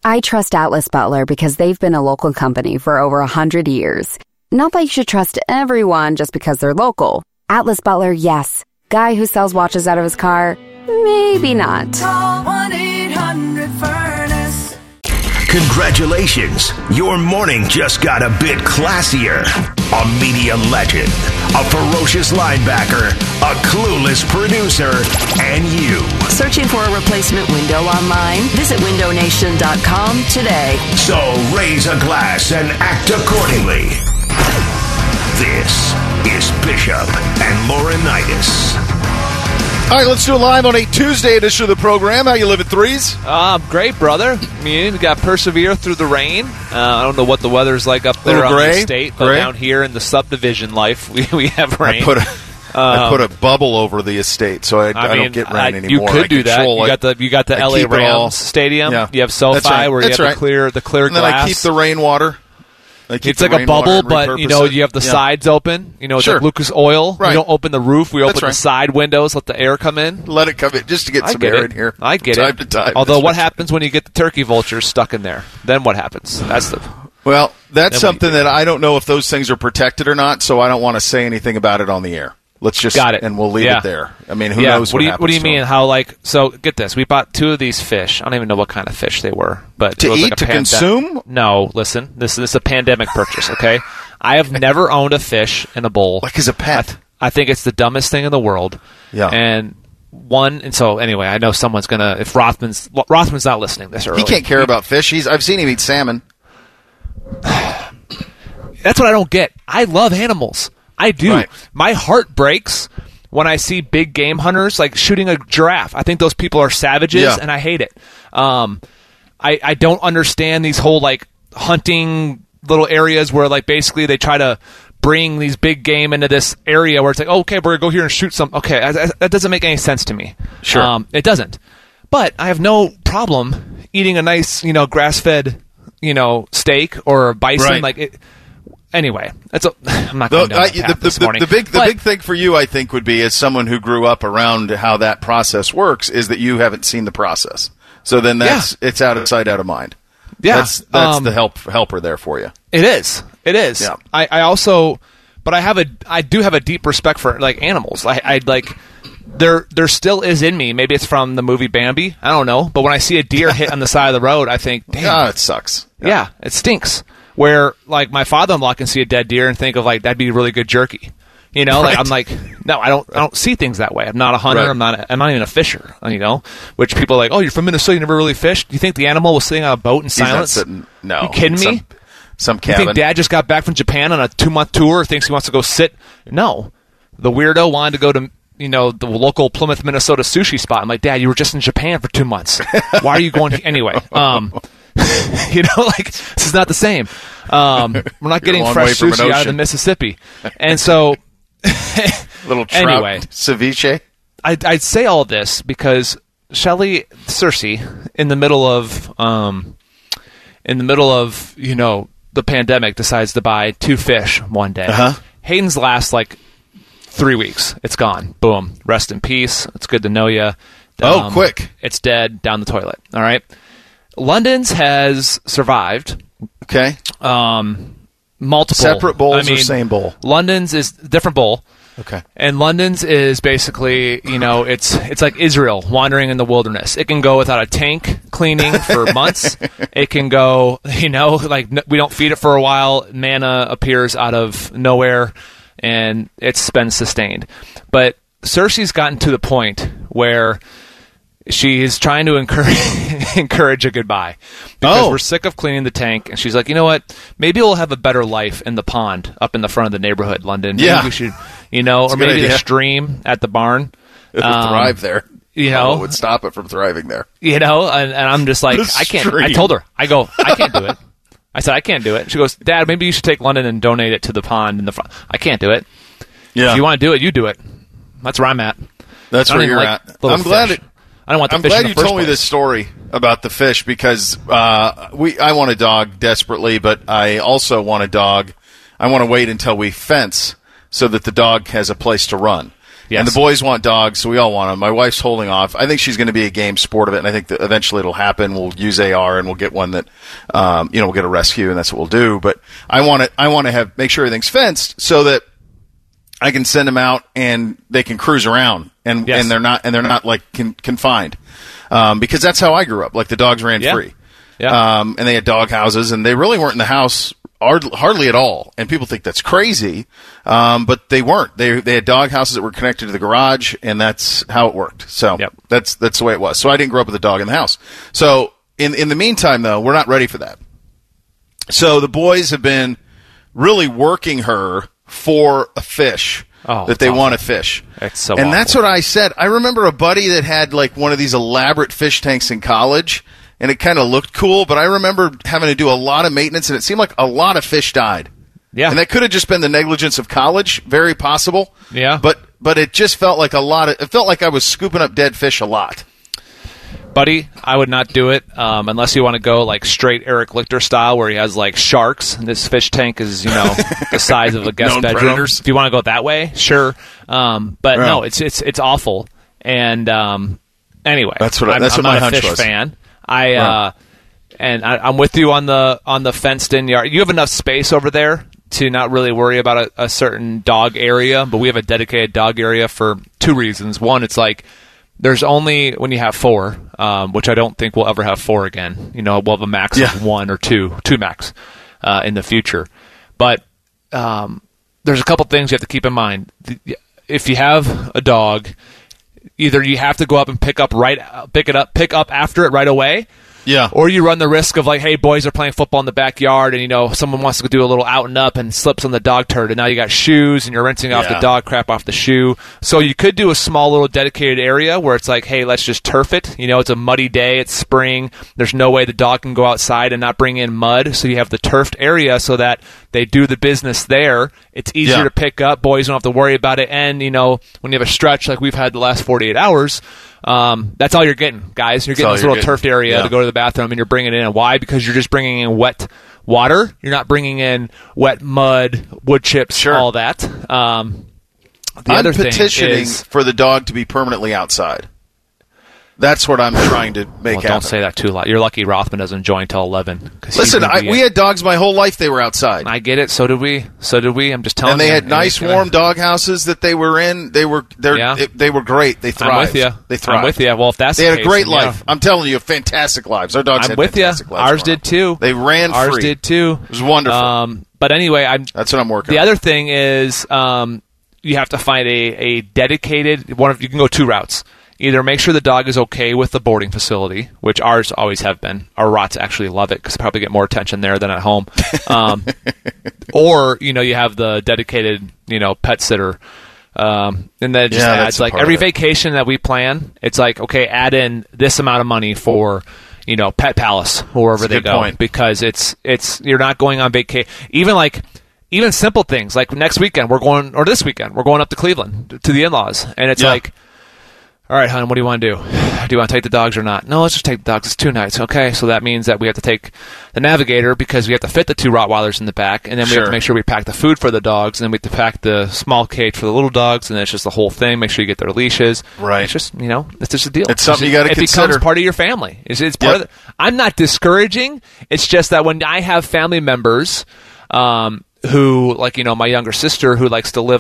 I trust Atlas Butler because they've been a local company for over 100 years. Not that you should trust everyone just because they're local. Atlas Butler, yes. Guy who sells watches out of his car, maybe not. Call 1-800-FURNACE. Congratulations, your morning just got a bit classier. A media legend, a ferocious linebacker, a clueless producer, and you. Searching for a replacement window online? Visit windownation.com today. So raise a glass and act accordingly. This is Bishop and Laurinaitis. All right, let's do it live on a Tuesday edition of the program. How you living, threes? Great, brother. I mean, we got persevere through the rain. I don't know what the weather's like up there on the state, but down here in the subdivision life, we have rain. I put a bubble over the estate, so I don't get rain anymore. You could do that. You got the LA Rams stadium. Yeah. You have SoFi where you have the clear and glass. Then I keep the rainwater. It's like a bubble, but you have the sides open. It's like Lucas Oil. Right. We don't open the roof. We open the side windows, let the air come in. Let it come in, just to get some air in here. I get time to time. Although, what happens when you get the turkey vultures stuck in there? Then what happens? That's something that I don't know if those things are protected or not, so I don't want to say anything about it on the air. Let's just got it, and we'll leave it there. I mean, who knows what happens? What do you mean? How so get this. We bought 2 of these fish. I don't even know what kind of fish they were, but to eat, to consume. No, listen. This is a pandemic purchase. Okay, I have never owned a fish in a bowl, like as a pet. I think it's the dumbest thing in the world. Yeah, and so anyway, I know someone's gonna. If Rothman's not listening this early, he can't care about fish. I've seen him eat salmon. That's what I don't get. I love animals. I do. Right. My heart breaks when I see big game hunters like shooting a giraffe. I think those people are savages, and I hate it. I don't understand these whole like hunting little areas where like basically they try to bring these big game into this area where it's like, okay, we're gonna go here and shoot some. Okay, that doesn't make any sense to me. Sure, it doesn't. But I have no problem eating a nice, grass-fed, steak or a bison. Right. Like it. Anyway, I'm not going down that path this morning. The big thing for you, I think, would be as someone who grew up around how that process works, is that you haven't seen the process. So then it's out of sight, out of mind. Yeah, that's the helper there for you. It is. Yeah. I also, but I do have a deep respect for like animals. I like. There still is in me. Maybe it's from the movie Bambi. I don't know. But when I see a deer hit on the side of the road, I think, damn, it sucks. Yeah, it stinks. Where like my father-in-law can see a dead deer and think of like that'd be really good jerky, right. Like I'm like, no, I don't see things that way. I'm not a hunter. Right. I'm not even a fisher. Which people are like, oh, you're from Minnesota, you never really fished. Do you think the animal was sitting on a boat in silence? No, you kidding me? Some cabin. You think Dad just got back from Japan on a 2-month tour? Thinks he wants to go sit? No, the weirdo wanted to go to the local Plymouth, Minnesota sushi spot. I'm like, Dad, you were just in Japan for 2 months. Why are you going anyway? This is not the same. We're not getting fresh sushi out of the Mississippi. And so, little trout ceviche. I'd say all this because Cersei, in the middle of the pandemic, decides to buy 2 fish one day. Uh-huh. Hayden's last 3 weeks. It's gone. Boom. Rest in peace. It's good to know you. Quick. It's dead. Down the toilet. All right. London's has survived. Okay. Multiple. Separate bowls or same bowl? London's is a different bowl. Okay. And London's is basically, it's like Israel wandering in the wilderness. It can go without a tank cleaning for months. It can go, we don't feed it for a while. Manna appears out of nowhere, and it's been sustained. But Cersei's gotten to the point where she is trying to encourage a goodbye because we're sick of cleaning the tank, and she's like, you know what? Maybe we'll have a better life in the pond up in the front of the neighborhood, London. Maybe we should, or maybe the stream at the barn. It would thrive there. What would stop it from thriving there? And I'm just like, I can't. I told her, I can't do it. I said, I can't do it. She goes, Dad, maybe you should take London and donate it to the pond in the front. I can't do it. Yeah. If you want to do it, you do it. That's where I'm at. That's where you're at. I'm glad I don't want the fish in the you first told place. me this story about the fish because I want a dog desperately, but I also want a dog. I want to wait until we fence so that the dog has a place to run. Yes. And the boys want dogs, so we all want them. My wife's holding off. I think she's going to be a game sport of it, and I think that eventually it'll happen. We'll use AR, and we'll get one that, we'll get a rescue, and that's what we'll do. But I want to make sure everything's fenced so that I can send them out and they can cruise around, and they're not like confined, because that's how I grew up. Like the dogs ran free, and they had dog houses, and they really weren't in the house hardly at all. And people think that's crazy, but they weren't. They had dog houses that were connected to the garage, and that's how it worked. So that's the way it was. So I didn't grow up with a dog in the house. So in the meantime, though, we're not ready for that. So the boys have been really working her for a fish that they want to fish. It's so and awful. That's what I said. I remember a buddy that had like one of these elaborate fish tanks in college, and it kind of looked cool, but I remember having to do a lot of maintenance, and it seemed like a lot of fish died. Yeah. And that could have just been the negligence of college, very possible. Yeah. But it just felt like it felt like I was scooping up dead fish a lot. Buddy, I would not do it unless you want to go like straight Eric Lichter style, where he has like sharks, and this fish tank is the size of a guest bedroom. Predators. If you want to go that way, sure. But no, it's awful. And anyway, that's what I'm my not hunch a fish was. fan. I'm with you on the fenced-in yard. You have enough space over there to not really worry about a certain dog area, but we have a dedicated dog area for two reasons. One, it's like there's only when you have 4, which I don't think we'll ever have 4 again. We'll have a max of 1 or 2 max in the future. But there's a couple things you have to keep in mind. If you have a dog, either you have to go up and pick up after it right away. Yeah. Or you run the risk of like, hey, boys are playing football in the backyard, and someone wants to do a little out and up and slips on the dog turd, and now you got shoes and you're rinsing off the dog crap off the shoe. So you could do a small little dedicated area where it's like, hey, let's just turf it. It's a muddy day, it's spring. There's no way the dog can go outside and not bring in mud. So you have the turfed area so that they do the business there. It's easier to pick up. Boys don't have to worry about it. And when you have a stretch like we've had the last 48 hours. That's all you're getting, guys. You're getting this little turfed area to go to the bathroom, and you're bringing it in. Why? Because you're just bringing in wet water. You're not bringing in wet mud, wood chips, all that. I'm petitioning for the dog to be permanently outside. That's what I'm trying to make happen. Don't say that too loud. You're lucky Rothman doesn't join till 11. Listen, we had dogs my whole life. They were outside. I get it. So did we. I'm just telling you. And they had nice, warm dog houses that they were in. They were great. They thrived. I'm with you. They thrived. I'm with you. Well, if that's they the had case, a great life. I'm telling you, fantastic lives. Our dogs had fantastic lives. Ours did too. They ran free. Ours did too. It was wonderful. But anyway, that's what I'm working on. The other thing is you have to find a dedicated one. You can go 2 routes. Either make sure the dog is okay with the boarding facility, which ours always have been. Our Rots actually love it because they probably get more attention there than at home. Or, you have the dedicated, pet sitter. And then it just adds, like, every vacation that we plan, it's like, okay, add in this amount of money for, Pet Palace or wherever they go. Point. Because you're not going on vacation. Even simple things, like this weekend, we're going up to Cleveland to the in-laws. And it's like, all right, hon, what do you want to do? Do you want to take the dogs or not? No, let's just take the dogs. It's 2 nights. Okay, so that means that we have to take the Navigator because we have to fit the 2 Rottweilers in the back, and then we have to make sure we pack the food for the dogs, and then we have to pack the small cage for the little dogs, and then it's just the whole thing. Make sure you get their leashes. Right. It's just, it's just a deal. It's something you got to consider. It becomes part of your family. It's part of I'm not discouraging. It's just that when I have family members who, like, my younger sister who likes to live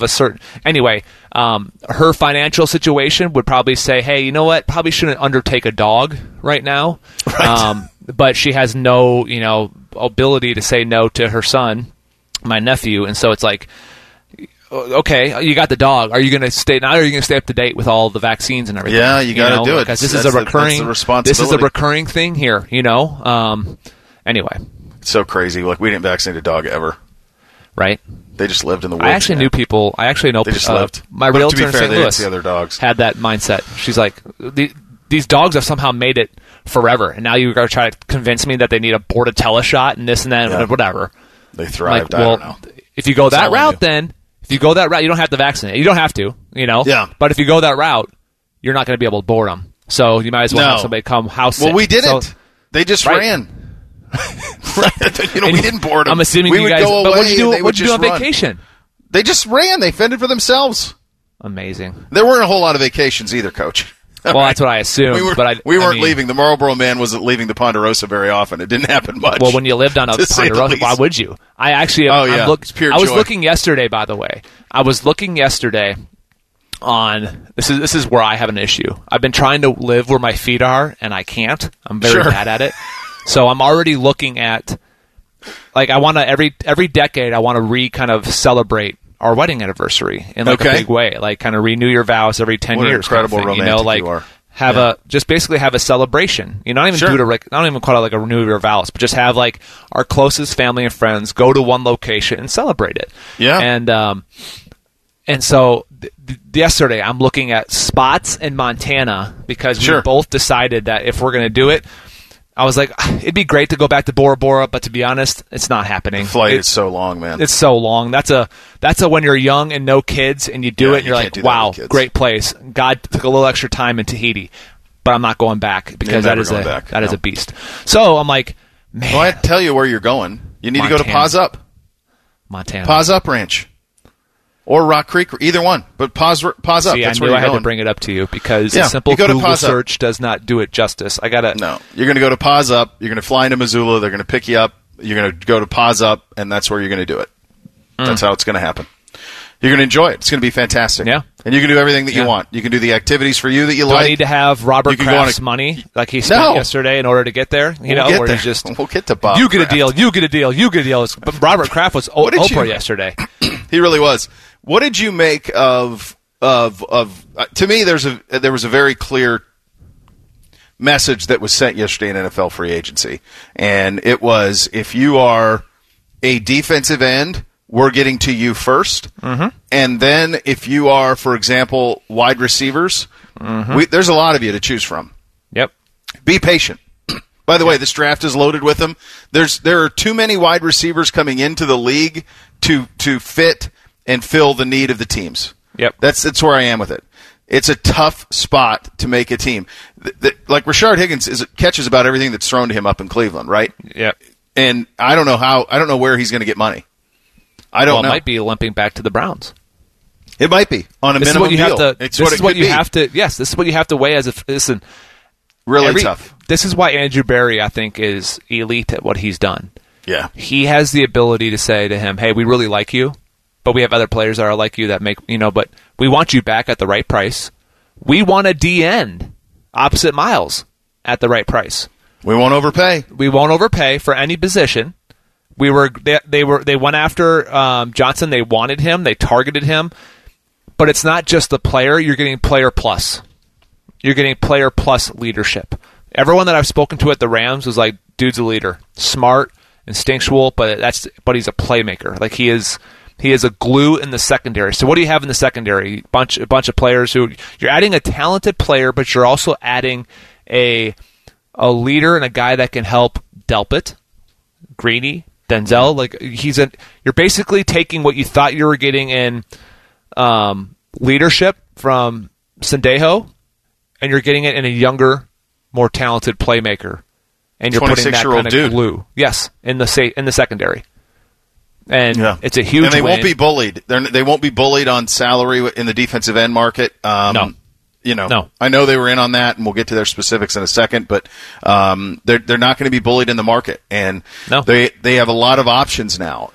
her financial situation would probably say, hey, you know what, probably shouldn't undertake a dog right now. Right. But she has no, ability to say no to her son, my nephew. And so it's like, okay, you got the dog. Are you going to stay up to date with all the vaccines and everything? Yeah, you got to do it. Because this is a recurring thing here, Anyway. It's so crazy. Like, we didn't vaccinate a dog ever. Right. They just lived in the woods. I actually know people. They just lived. My realtor in St. Louis the other dogs. had that mindset. She's like, these dogs have somehow made it forever, and now you're going to try to convince me that they need a Bordetella shot and this and that and whatever. They thrived. Like, well, I don't know. If you go that route, you don't have to vaccinate. You don't have to, Yeah. But if you go that route, you're not going to be able to board them. So you might as well have somebody come house sit. Well, we didn't. They just ran. We didn't board them. I'm assuming we you would guys. go away, but what'd you do on run. vacation? They just ran. They fended for themselves. Amazing. There weren't a whole lot of vacations either, Coach. Well, that's what I assumed. We weren't leaving. The Marlboro Man wasn't leaving the Ponderosa very often. It didn't happen much. Well, when you lived on a Ponderosa, why would you? I actually, it's pure joy. I was looking yesterday, by the way. I was looking yesterday on, this is where I have an issue. I've been trying to live where my feet are, and I can't. I'm very bad at it. So I'm already looking at, like, I want to, every decade, I want to kind of celebrate our wedding anniversary in like a big way, like kind of renew your vows every 10 what years. Incredible kind of thing, romantic you are. Just basically have a celebration. Not even not even call it like a renew your vows, but just have like our closest family and friends go to one location and celebrate it. Yeah. And so yesterday I'm looking at spots in Montana because we both decided that if we're going to do it, I was like, it'd be great to go back to Bora Bora, but to be honest, it's not happening. The flight is so long, man. It's so long. That's a when you're young and no kids and you do it and you're like, wow, great place. God took a little extra time in Tahiti, but I'm not going back because that is a beast. So I'm like, man. Well, I tell you where you're going. You need to go to Paws Up. Montana. Paws Up Ranch. Or Rock Creek, either one. But Paws Up. See, that's I knew where I had to bring it up to you because a simple Google search does not do it justice. No, you're going to go to Paws Up. You're going to fly into Missoula. They're going to pick you up. You're going to go to Paws Up, and that's where you're going to do it. That's how it's going to happen. You're going to enjoy it. It's going to be fantastic. Yeah. And you can do everything that you want. You can do the activities for you that you like. Do I need to have Robert Kraft's money like he spent yesterday in order to get there? We'll get to Bob. You get a deal. You get a deal. You get a deal. But Robert Kraft was Oprah yesterday. He really was. What did you make of to me, there was a very clear message that was sent yesterday in NFL free agency. And it was, if you are a defensive end, we're getting to you first. Mm-hmm. And then if you are, for example, wide receivers, there's a lot of you to choose from. Yep. Be patient. By the way, this draft is loaded with them. There are too many wide receivers coming into the league to fit and fill the need of the teams. Yep. That's where I am with it. It's a tough spot to make a team. Like Rashard Higgins catches about everything that's thrown to him up in Cleveland, right? Yep. And I don't know where he's going to get money. I don't know. It might be limping back to the Browns. It might be on a minimum deal. This is what you have to weigh as a listen. Really tough. This is why Andrew Berry, I think, is elite at what he's done. Yeah. He has the ability to say to him, hey, we really like you, but we have other players that are like you that make, but we want you back at the right price. We want a D-end opposite Miles at the right price. We won't overpay. We won't overpay for any position. They went after Johnson. They wanted him. They targeted him. But it's not just the player. You're getting player plus. You're getting player plus leadership. Everyone that I've spoken to at the Rams was like, dude's a leader. Smart, instinctual, but he's a playmaker. Like he is a glue in the secondary. So what do you have in the secondary? A bunch of players who you're adding a talented player, but you're also adding a leader and a guy that can help Delpit, Greeny, Denzel. Like you're basically taking what you thought you were getting in leadership from Sendejo, and you're getting it in a younger, more talented playmaker, and you're putting that kind of glue. Yes, in the secondary. And it's a huge win. And they won't be bullied. They won't be bullied on salary in the defensive end market. No. I know they were in on that, and we'll get to their specifics in a second, but they're not going to be bullied in the market, and they have a lot of options now.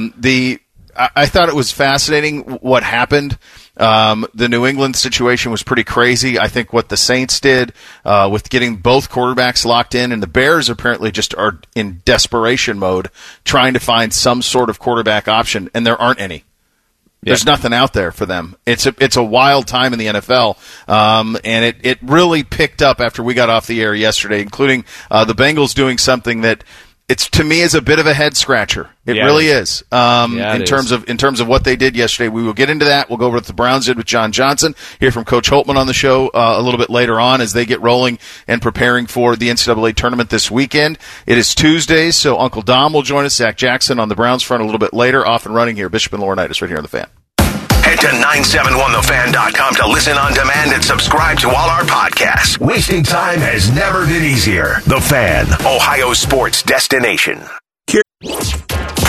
I thought it was fascinating what happened. The New England situation was pretty crazy. I think what the Saints did with getting both quarterbacks locked in, and the Bears apparently just are in desperation mode trying to find some sort of quarterback option, and there aren't any. There's nothing out there for them. It's a wild time in the NFL, and it really picked up after we got off the air yesterday, including the Bengals doing something that to me is a bit of a head scratcher. It really is. In terms of what they did yesterday. We will get into that. We'll go over what the Browns did with John Johnson. Hear from Coach Holtman on the show a little bit later on as they get rolling and preparing for the NCAA tournament this weekend. It is Tuesday, so Uncle Dom will join us. Zach Jackson on the Browns front a little bit later. Off and running here. Bishop and Laurinaitis right here on The Fan. Head to 971thefan.com to listen on demand and subscribe to all our podcasts. Wasting time has never been easier. The Fan, Ohio sports destination.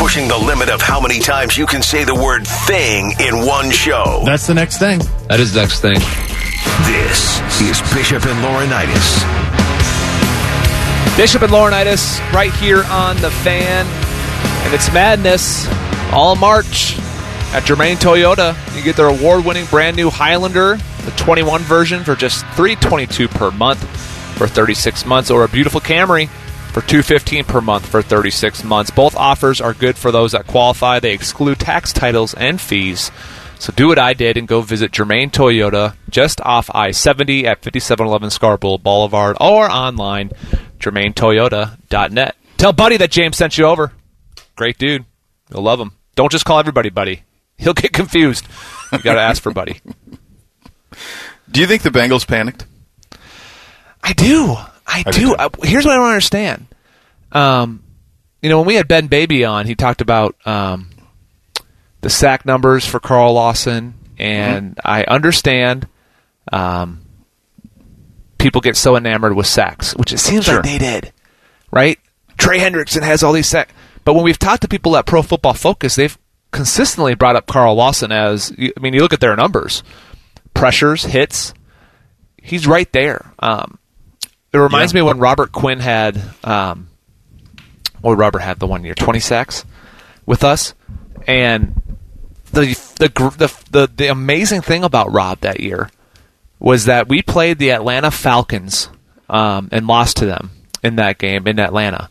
pushing the limit of how many times you can say the word thing in one show. That's the next thing. That is the next thing. This is Bishop and Laurinaitis. Bishop and Laurinaitis right here on The Fan. And it's madness all March at Germain Toyota. You get their award-winning brand new Highlander, the 21 version, for just $322 per month for 36 months, or a beautiful Camry for $215 per month for 36 months. Both offers are good for those that qualify. They exclude tax, titles, and fees. So do what I did and go visit Germain Toyota just off I-70 at 5711 Scarborough Boulevard, or online, germaintoyota.net. Tell Buddy that James sent you over. Great dude. You'll love him. Don't just call everybody Buddy. He'll get confused. You got to ask for Buddy. Do you think the Bengals panicked? I do. Here's what I don't understand. When we had Ben Baby on, he talked about the sack numbers for Carl Lawson, and I understand people get so enamored with sacks, which it seems like they did, right? Trey Hendrickson has all these sacks. But when we've talked to people at Pro Football Focus, they've consistently brought up Carl Lawson as, you look at their numbers. Pressures, hits, he's right there. It reminds me when Robert Quinn had, what did Robert have the 1 year? 20 sacks with us. And the amazing thing about Rob that year was that we played the Atlanta Falcons and lost to them in that game in Atlanta.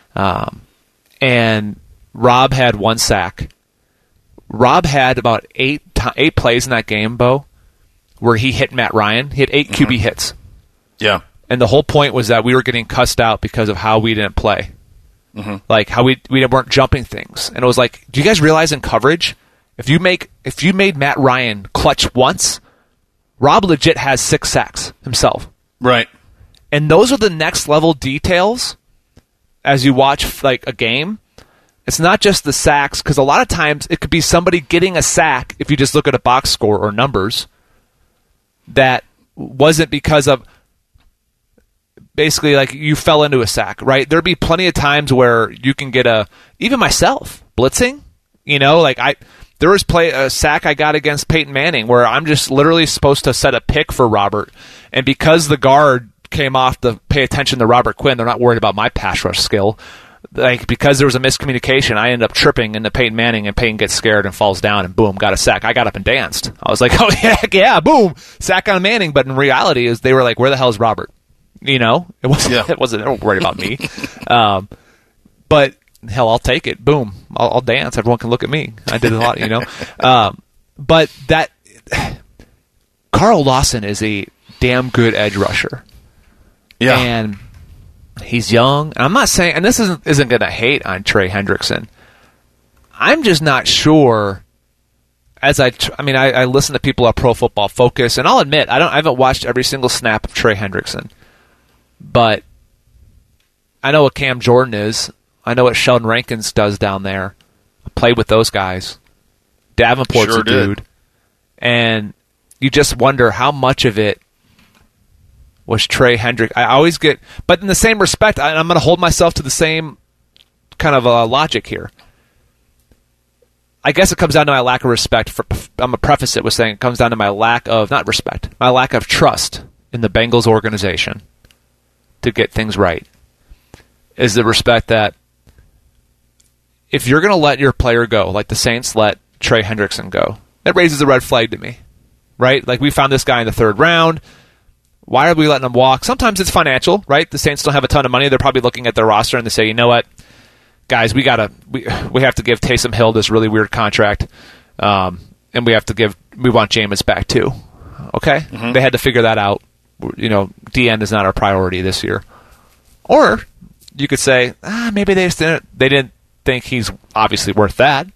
And Rob had one sack. Rob had about eight plays in that game, Bo, where he hit Matt Ryan. He had 8 QB hits. Yeah. And the whole point was that we were getting cussed out because of how we didn't play. Like how we weren't jumping things. And it was like, do you guys realize in coverage, if you made Matt Ryan clutch once, Rob legit has 6 sacks himself. Right. And those are the next level details as you watch like a game. It's not just the sacks, because a lot of times it could be somebody getting a sack, if you just look at a box score or numbers, that wasn't because of basically like you fell into a sack, right? There'd be plenty of times where you can get even myself, blitzing, there was a sack I got against Peyton Manning where I'm just literally supposed to set a pick for Robert, and because the guard came off to pay attention to Robert Quinn, they're not worried about my pass rush skill. Like, because there was a miscommunication, I ended up tripping into Peyton Manning, and Peyton gets scared and falls down, and boom, got a sack. I got up and danced. I was like, oh, heck yeah, boom, sack on Manning. But in reality, they were like, where the hell is Robert? It wasn't, they weren't worried about me. But hell, I'll take it. Boom, I'll dance. Everyone can look at me. I did a lot, But that Carl Lawson is a damn good edge rusher. Yeah. And he's young. And I'm not saying, and this isn't going to hate on Trey Hendrickson. I'm just not sure. I listen to people at Pro Football Focus, and I'll admit I haven't watched every single snap of Trey Hendrickson, but I know what Cam Jordan is. I know what Sheldon Rankins does down there. I played with those guys. Davenport's a dude, and you just wonder how much of it was Trey Hendrick. I always get, but in the same respect, I'm going to hold myself to the same kind of logic here. I guess it comes down to my lack of respect. I'm going to preface it with saying it comes down to my lack of, not respect, my lack of trust in the Bengals organization to get things right. Is the respect that if you're going to let your player go, like the Saints let Trey Hendrickson go, that raises a red flag to me, right? Like, we found this guy in the 3rd round. Why are we letting him walk? Sometimes it's financial, right? The Saints don't have a ton of money. They're probably looking at their roster and they say, you know what, guys, we have to give Taysom Hill this really weird contract, and we want Jameis back too. Okay, They had to figure that out. DN is not our priority this year. Or you could say, maybe they didn't think he's obviously worth that.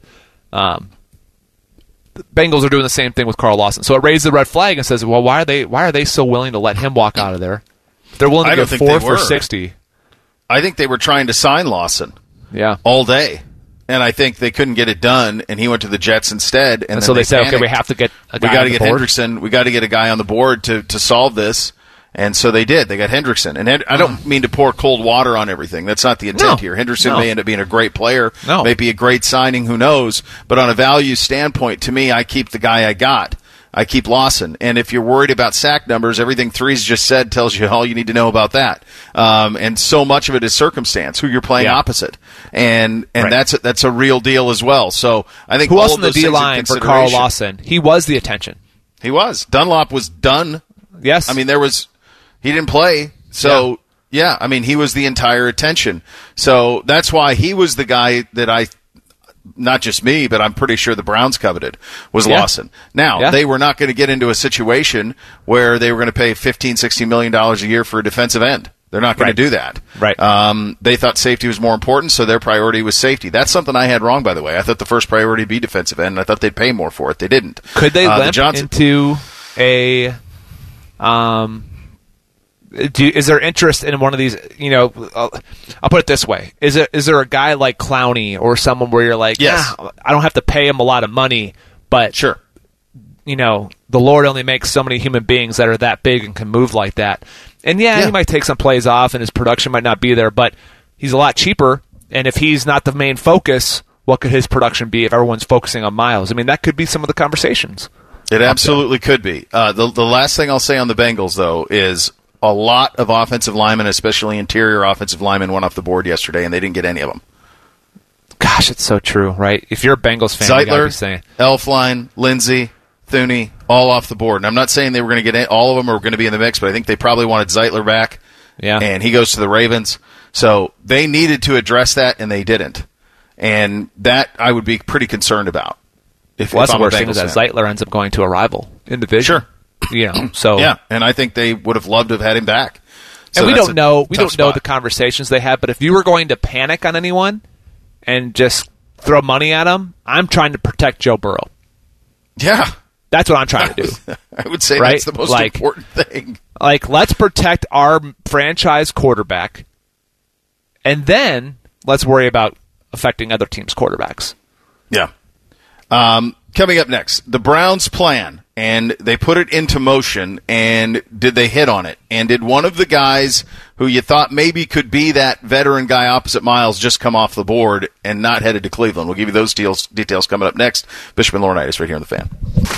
The Bengals are doing the same thing with Carl Lawson. So it raises the red flag and says, well, why are they so willing to let him walk out of there? They're willing to give 4 for 60. I think they were trying to sign Lawson. Yeah. All day. And I think they couldn't get it done, and he went to the Jets instead. And so they said, okay, we have to get a guy on the board. Hendrickson. We got to get a guy on the board to solve this. And so they did. They got Hendrickson. And I don't mean to pour cold water on everything. That's not the intent here. Hendrickson may end up being a great player, may be a great signing, who knows. But on a value standpoint, to me, I keep the guy I got. I keep Lawson. And if you're worried about sack numbers, everything Three's just said tells you all you need to know about that. And so much of it is circumstance, who you're playing opposite. And that's a real deal as well. So I think who else in the D-line for Carl Lawson? He was the attention. He was. Dunlop was done. Yes. I mean, he didn't play. So, I mean, he was the entire attention. So that's why he was the guy that not just me, but I'm pretty sure the Browns coveted, was Lawson. Now, they were not going to get into a situation where they were going to pay $15, $16 million a year for a defensive end. They're not going to do that. Right. They thought safety was more important, so their priority was safety. That's something I had wrong, by the way. I thought the first priority would be defensive end, and I thought they'd pay more for it. They didn't. Could they limp into a is there interest in one of these, I'll put it this way. Is there a guy like Clowney or someone where you're like, I don't have to pay him a lot of money, but sure, the Lord only makes so many human beings that are that big and can move like that. And he might take some plays off and his production might not be there, but he's a lot cheaper. And if he's not the main focus, what could his production be if everyone's focusing on Miles? I mean, that could be some of the conversations. It absolutely could be. The last thing I'll say on the Bengals, though, is a lot of offensive linemen, especially interior offensive linemen, went off the board yesterday, and they didn't get any of them. Gosh, it's so true, right? If you're a Bengals fan, you gotta be saying Elflein, Lindsey, Thuney, all off the board. And I'm not saying they were going to get all of them or going to be in the mix, but I think they probably wanted Zeitler back. Yeah. And he goes to the Ravens. So they needed to address that, and they didn't. And that I would be pretty concerned about. That's the worst thing is that Zeitler ends up going to a rival in the division. Sure. So yeah, and I think they would have loved to have had him back. So and we don't know the conversations they had, but if you were going to panic on anyone and just throw money at them, I'm trying to protect Joe Burrow. Yeah. That's what I'm trying to do. I would say that's the most important thing. Let's protect our franchise quarterback, and then let's worry about affecting other teams' quarterbacks. Yeah. Coming up next, the Browns' plan, and they put it into motion, and did they hit on it? And did one of the guys who you thought maybe could be that veteran guy opposite Miles just come off the board and not headed to Cleveland? We'll give you those details coming up next. Bishop and Laurinaitis right here on The Fan.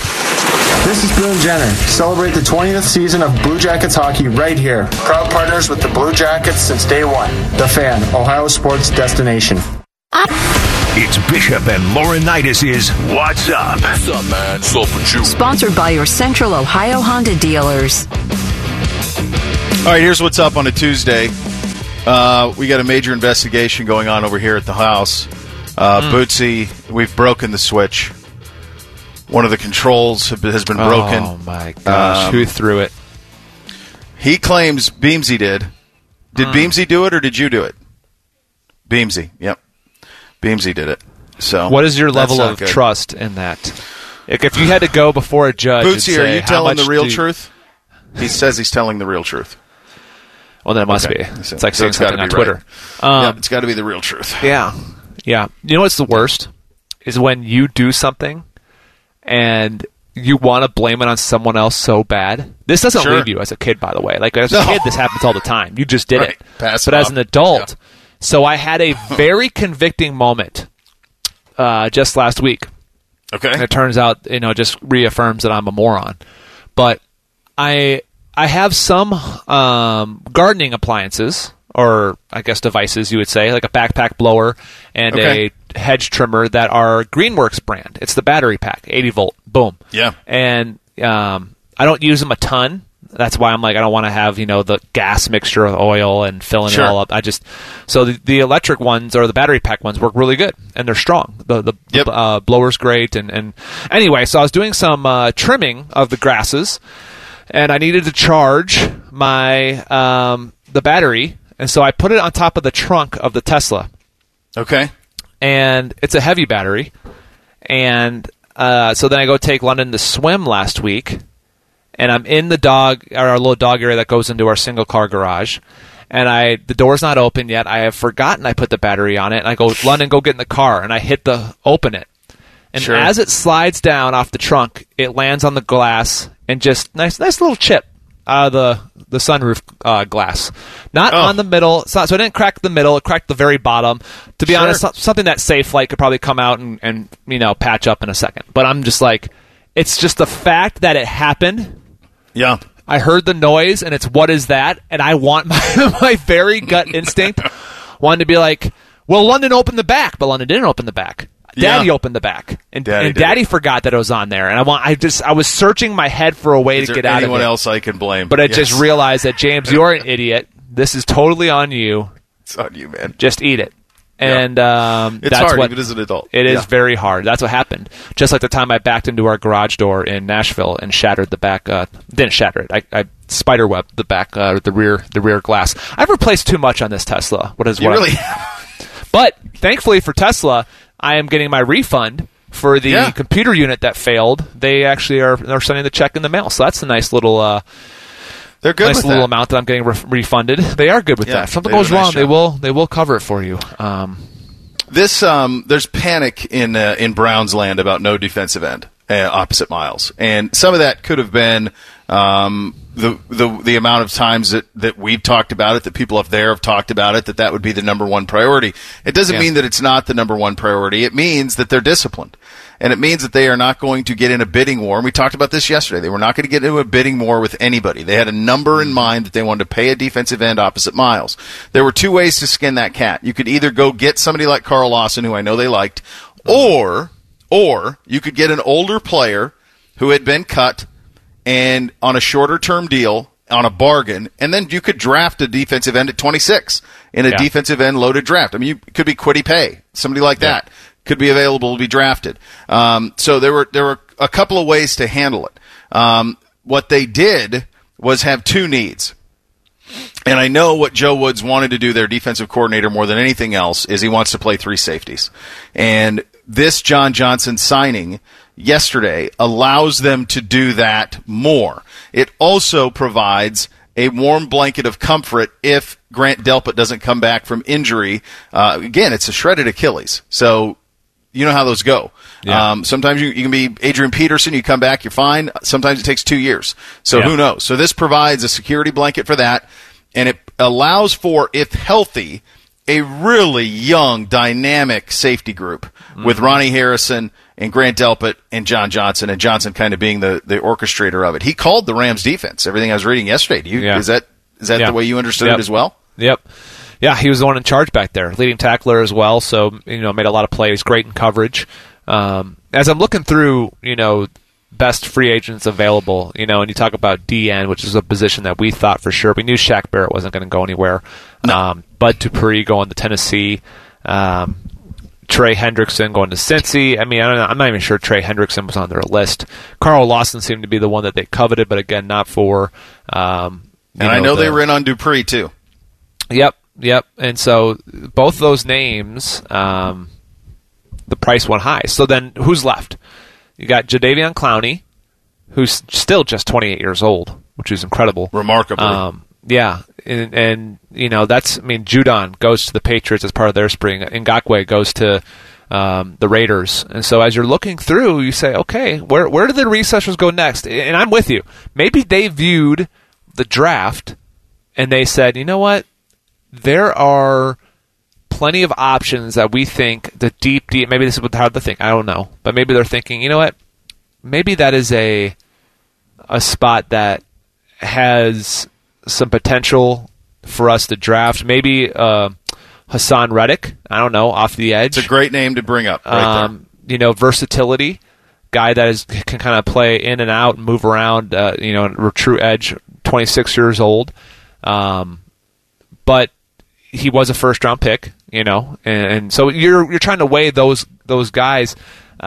This is Boone Jenner. Celebrate the 20th season of Blue Jackets hockey right here. Proud partners with the Blue Jackets since day one. The Fan, Ohio sports destination. It's Bishop and Laurinaitis' What's Up? What's up, man? What's up with you? Sponsored by your Central Ohio Honda dealers. All right, here's what's up on a Tuesday. We got a major investigation going on over here at the house. Bootsy, we've broken the switch. One of the controls has been broken. Oh, my gosh. Who threw it? He claims Beamsy did. Did Beamsy do it, or did you do it? Beamsy, yep. Beamsy did it. So what is your level of trust in that? If you had to go before a judge, Bootsy, are you telling the real truth? He says he's telling the real truth. Well, then it must be. It's like saying something on Twitter. Right. It's got to be the real truth. Yeah. You know what's the worst? Is when you do something and you want to blame it on someone else so bad. This doesn't leave you as a kid, by the way. Like, as a kid, this happens all the time. You just did it. Pass but it as off. an adult... Yeah. So I had a very convicting moment just last week. Okay. And it turns out, just reaffirms that I'm a moron. But I have some gardening appliances, or I guess devices you would say, like a backpack blower and a hedge trimmer that are Greenworks brand. It's the battery pack, 80 volt, boom. Yeah. And I don't use them a ton. That's why I'm like, I don't want to have, the gas mixture of oil and filling it all up. So the electric ones or the battery pack ones work really good, and they're strong. The blower's great. And anyway, so I was doing some trimming of the grasses, and I needed to charge my the battery, and so I put it on top of the trunk of the Tesla. Okay. And it's a heavy battery. And so then I go take London to swim last week. And I'm in our little dog area that goes into our single car garage, and the door's not open yet. I have forgotten I put the battery on it, and I go, London, go get in the car, and I hit open it. And as it slides down off the trunk, it lands on the glass, and just nice little chip out of sunroof glass, not on the middle. So it didn't crack the middle; it cracked the very bottom. To be honest, something that Safelite could probably come out and patch up in a second. But I'm just like, it's just the fact that it happened. Yeah. I heard the noise, and it's what is that? And I want my very gut instinct wanted to be like, well, London opened the back, but London didn't open the back. Daddy opened the back, and Daddy forgot that it was on there. And I was searching my head for a way to get out of it. Anyone else I can blame? But I just realized that, James, you're an idiot. This is totally on you. It's on you, man. Just eat it. And it's that's hard, what, even as an adult. It is very hard. That's what happened. Just like the time I backed into our garage door in Nashville and shattered the back. Didn't shatter it. I spiderwebbed the back, the rear glass. I've replaced too much on this Tesla. But thankfully for Tesla, I am getting my refund for the computer unit that failed. They actually are sending the check in the mail. So that's a nice little. They're good nice with little that. amount that I'm getting refunded. They are good with that. If something goes wrong, they will cover it for you. There's panic in Browns land about no defensive end opposite Miles, and some of that could have been the amount of times that we've talked about it, that people up there have talked about it, that would be the number one priority. It doesn't mean that it's not the number one priority. It means that they're disciplined. And it means that they are not going to get in a bidding war. And we talked about this yesterday. They were not going to get into a bidding war with anybody. They had a number in mind that they wanted to pay a defensive end opposite Miles. There were two ways to skin that cat. You could either go get somebody like Carl Lawson, who I know they liked, or you could get an older player who had been cut and on a shorter-term deal, on a bargain, and then you could draft a defensive end at 26 in a defensive end loaded draft. I mean, it could be Kwity Paye, somebody like that. Could be available to be drafted. So there were a couple of ways to handle it. What they did was have two needs. And I know what Joe Woods wanted to do, their defensive coordinator, more than anything else, is he wants to play three safeties. And this John Johnson signing yesterday allows them to do that more. It also provides a warm blanket of comfort if Grant Delpit doesn't come back from injury. Again, it's a shredded Achilles. So you know how those go. Yeah. Sometimes you can be Adrian Peterson, you come back, you're fine. Sometimes it takes 2 years. So who knows? So this provides a security blanket for that, and it allows for, if healthy, a really young, dynamic safety group with Ronnie Harrison and Grant Delpit and John Johnson, and Johnson kind of being the orchestrator of it. He called the Rams defense, everything I was reading yesterday. Is that the way you understood it as well? Yep. Yeah, he was the one in charge back there, leading tackler as well, so, made a lot of plays, great in coverage. As I'm looking through, best free agents available, and you talk about DN, which is a position that we thought for sure. We knew Shaq Barrett wasn't going to go anywhere. No. Bud Dupree going to Tennessee. Trey Hendrickson going to Cincy. I mean, I'm not even sure Trey Hendrickson was on their list. Carl Lawson seemed to be the one that they coveted, but again, not for. And I know they were in on Dupree too. Yep. And so both those names, the price went high. So then who's left? You got Jadeveon Clowney, who's still just 28 years old, which is incredible. Remarkably. And Judon goes to the Patriots as part of their spring. Ngakoue goes to the Raiders. And so as you're looking through, you say, okay, where do the researchers go next? And I'm with you. Maybe they viewed the draft and they said, you know what? There are plenty of options that we think the deep, maybe this is how they think, I don't know. But maybe they're thinking, you know what? Maybe that is a spot that has some potential for us to draft. Maybe Hassan Reddick, I don't know, off the edge. It's a great name to bring up right there. Versatility, guy that can kind of play in and out and move around, true edge, 26 years old. But he was a first-round pick, and so you're trying to weigh those guys.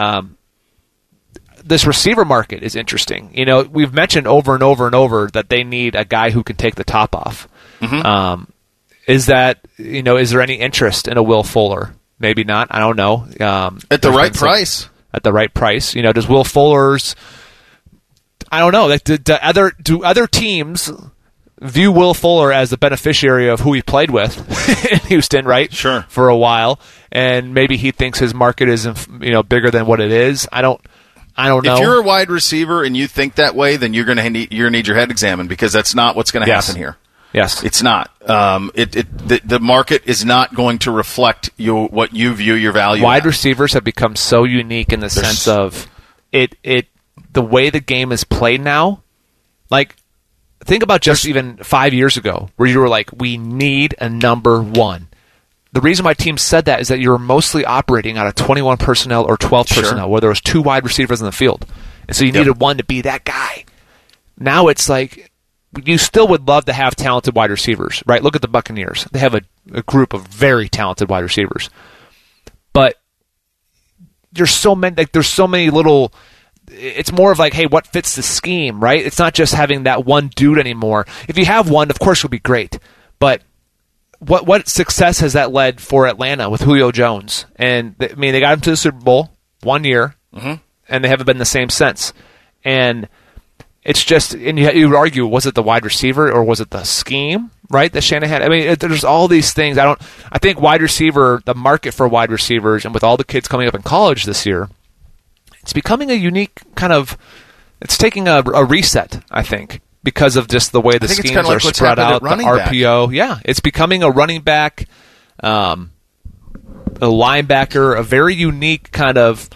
This receiver market is interesting. We've mentioned over and over and over that they need a guy who can take the top off. Mm-hmm. Is there any interest in a Will Fuller? Maybe not. I don't know. At the right price. At the right price. Does Will Fuller's... I don't know. Do other teams view Will Fuller as the beneficiary of who he played with in Houston, right? Sure. For a while, and maybe he thinks his market is, bigger than what it is. I don't I don't know. If you're a wide receiver and you think that way, then you're going to need your head examined, because that's not what's going to happen here. Yes. It's not. The market is not going to reflect what you view your value. Wide receivers have become so unique in the sense of the way the game is played now. Like, think about just even 5 years ago, where you were like, we need a number one. The reason my team said that is that you were mostly operating out of 21 personnel or 12 personnel, where there was 2 wide receivers in the field. And so you needed one to be that guy. Now it's like, you still would love to have talented wide receivers, right? Look at the Buccaneers. They have a group of very talented wide receivers. But there's so many little... It's more of like, hey, what fits the scheme, right? It's not just having that one dude anymore. If you have one, of course, it would be great. But what success has that led for Atlanta with Julio Jones? And they got him to the Super Bowl 1 year, and they haven't been the same since. And it's just, and you would argue, was it the wide receiver or was it the scheme, right? That Shanahan. I mean, there's all these things. I think wide receiver, the market for wide receivers, and with all the kids coming up in college this year, it's becoming a unique kind of. It's taking a reset, I think, because of just the way the schemes are spread out, the RPO. Yeah, it's becoming a running back, a linebacker, a very unique kind of.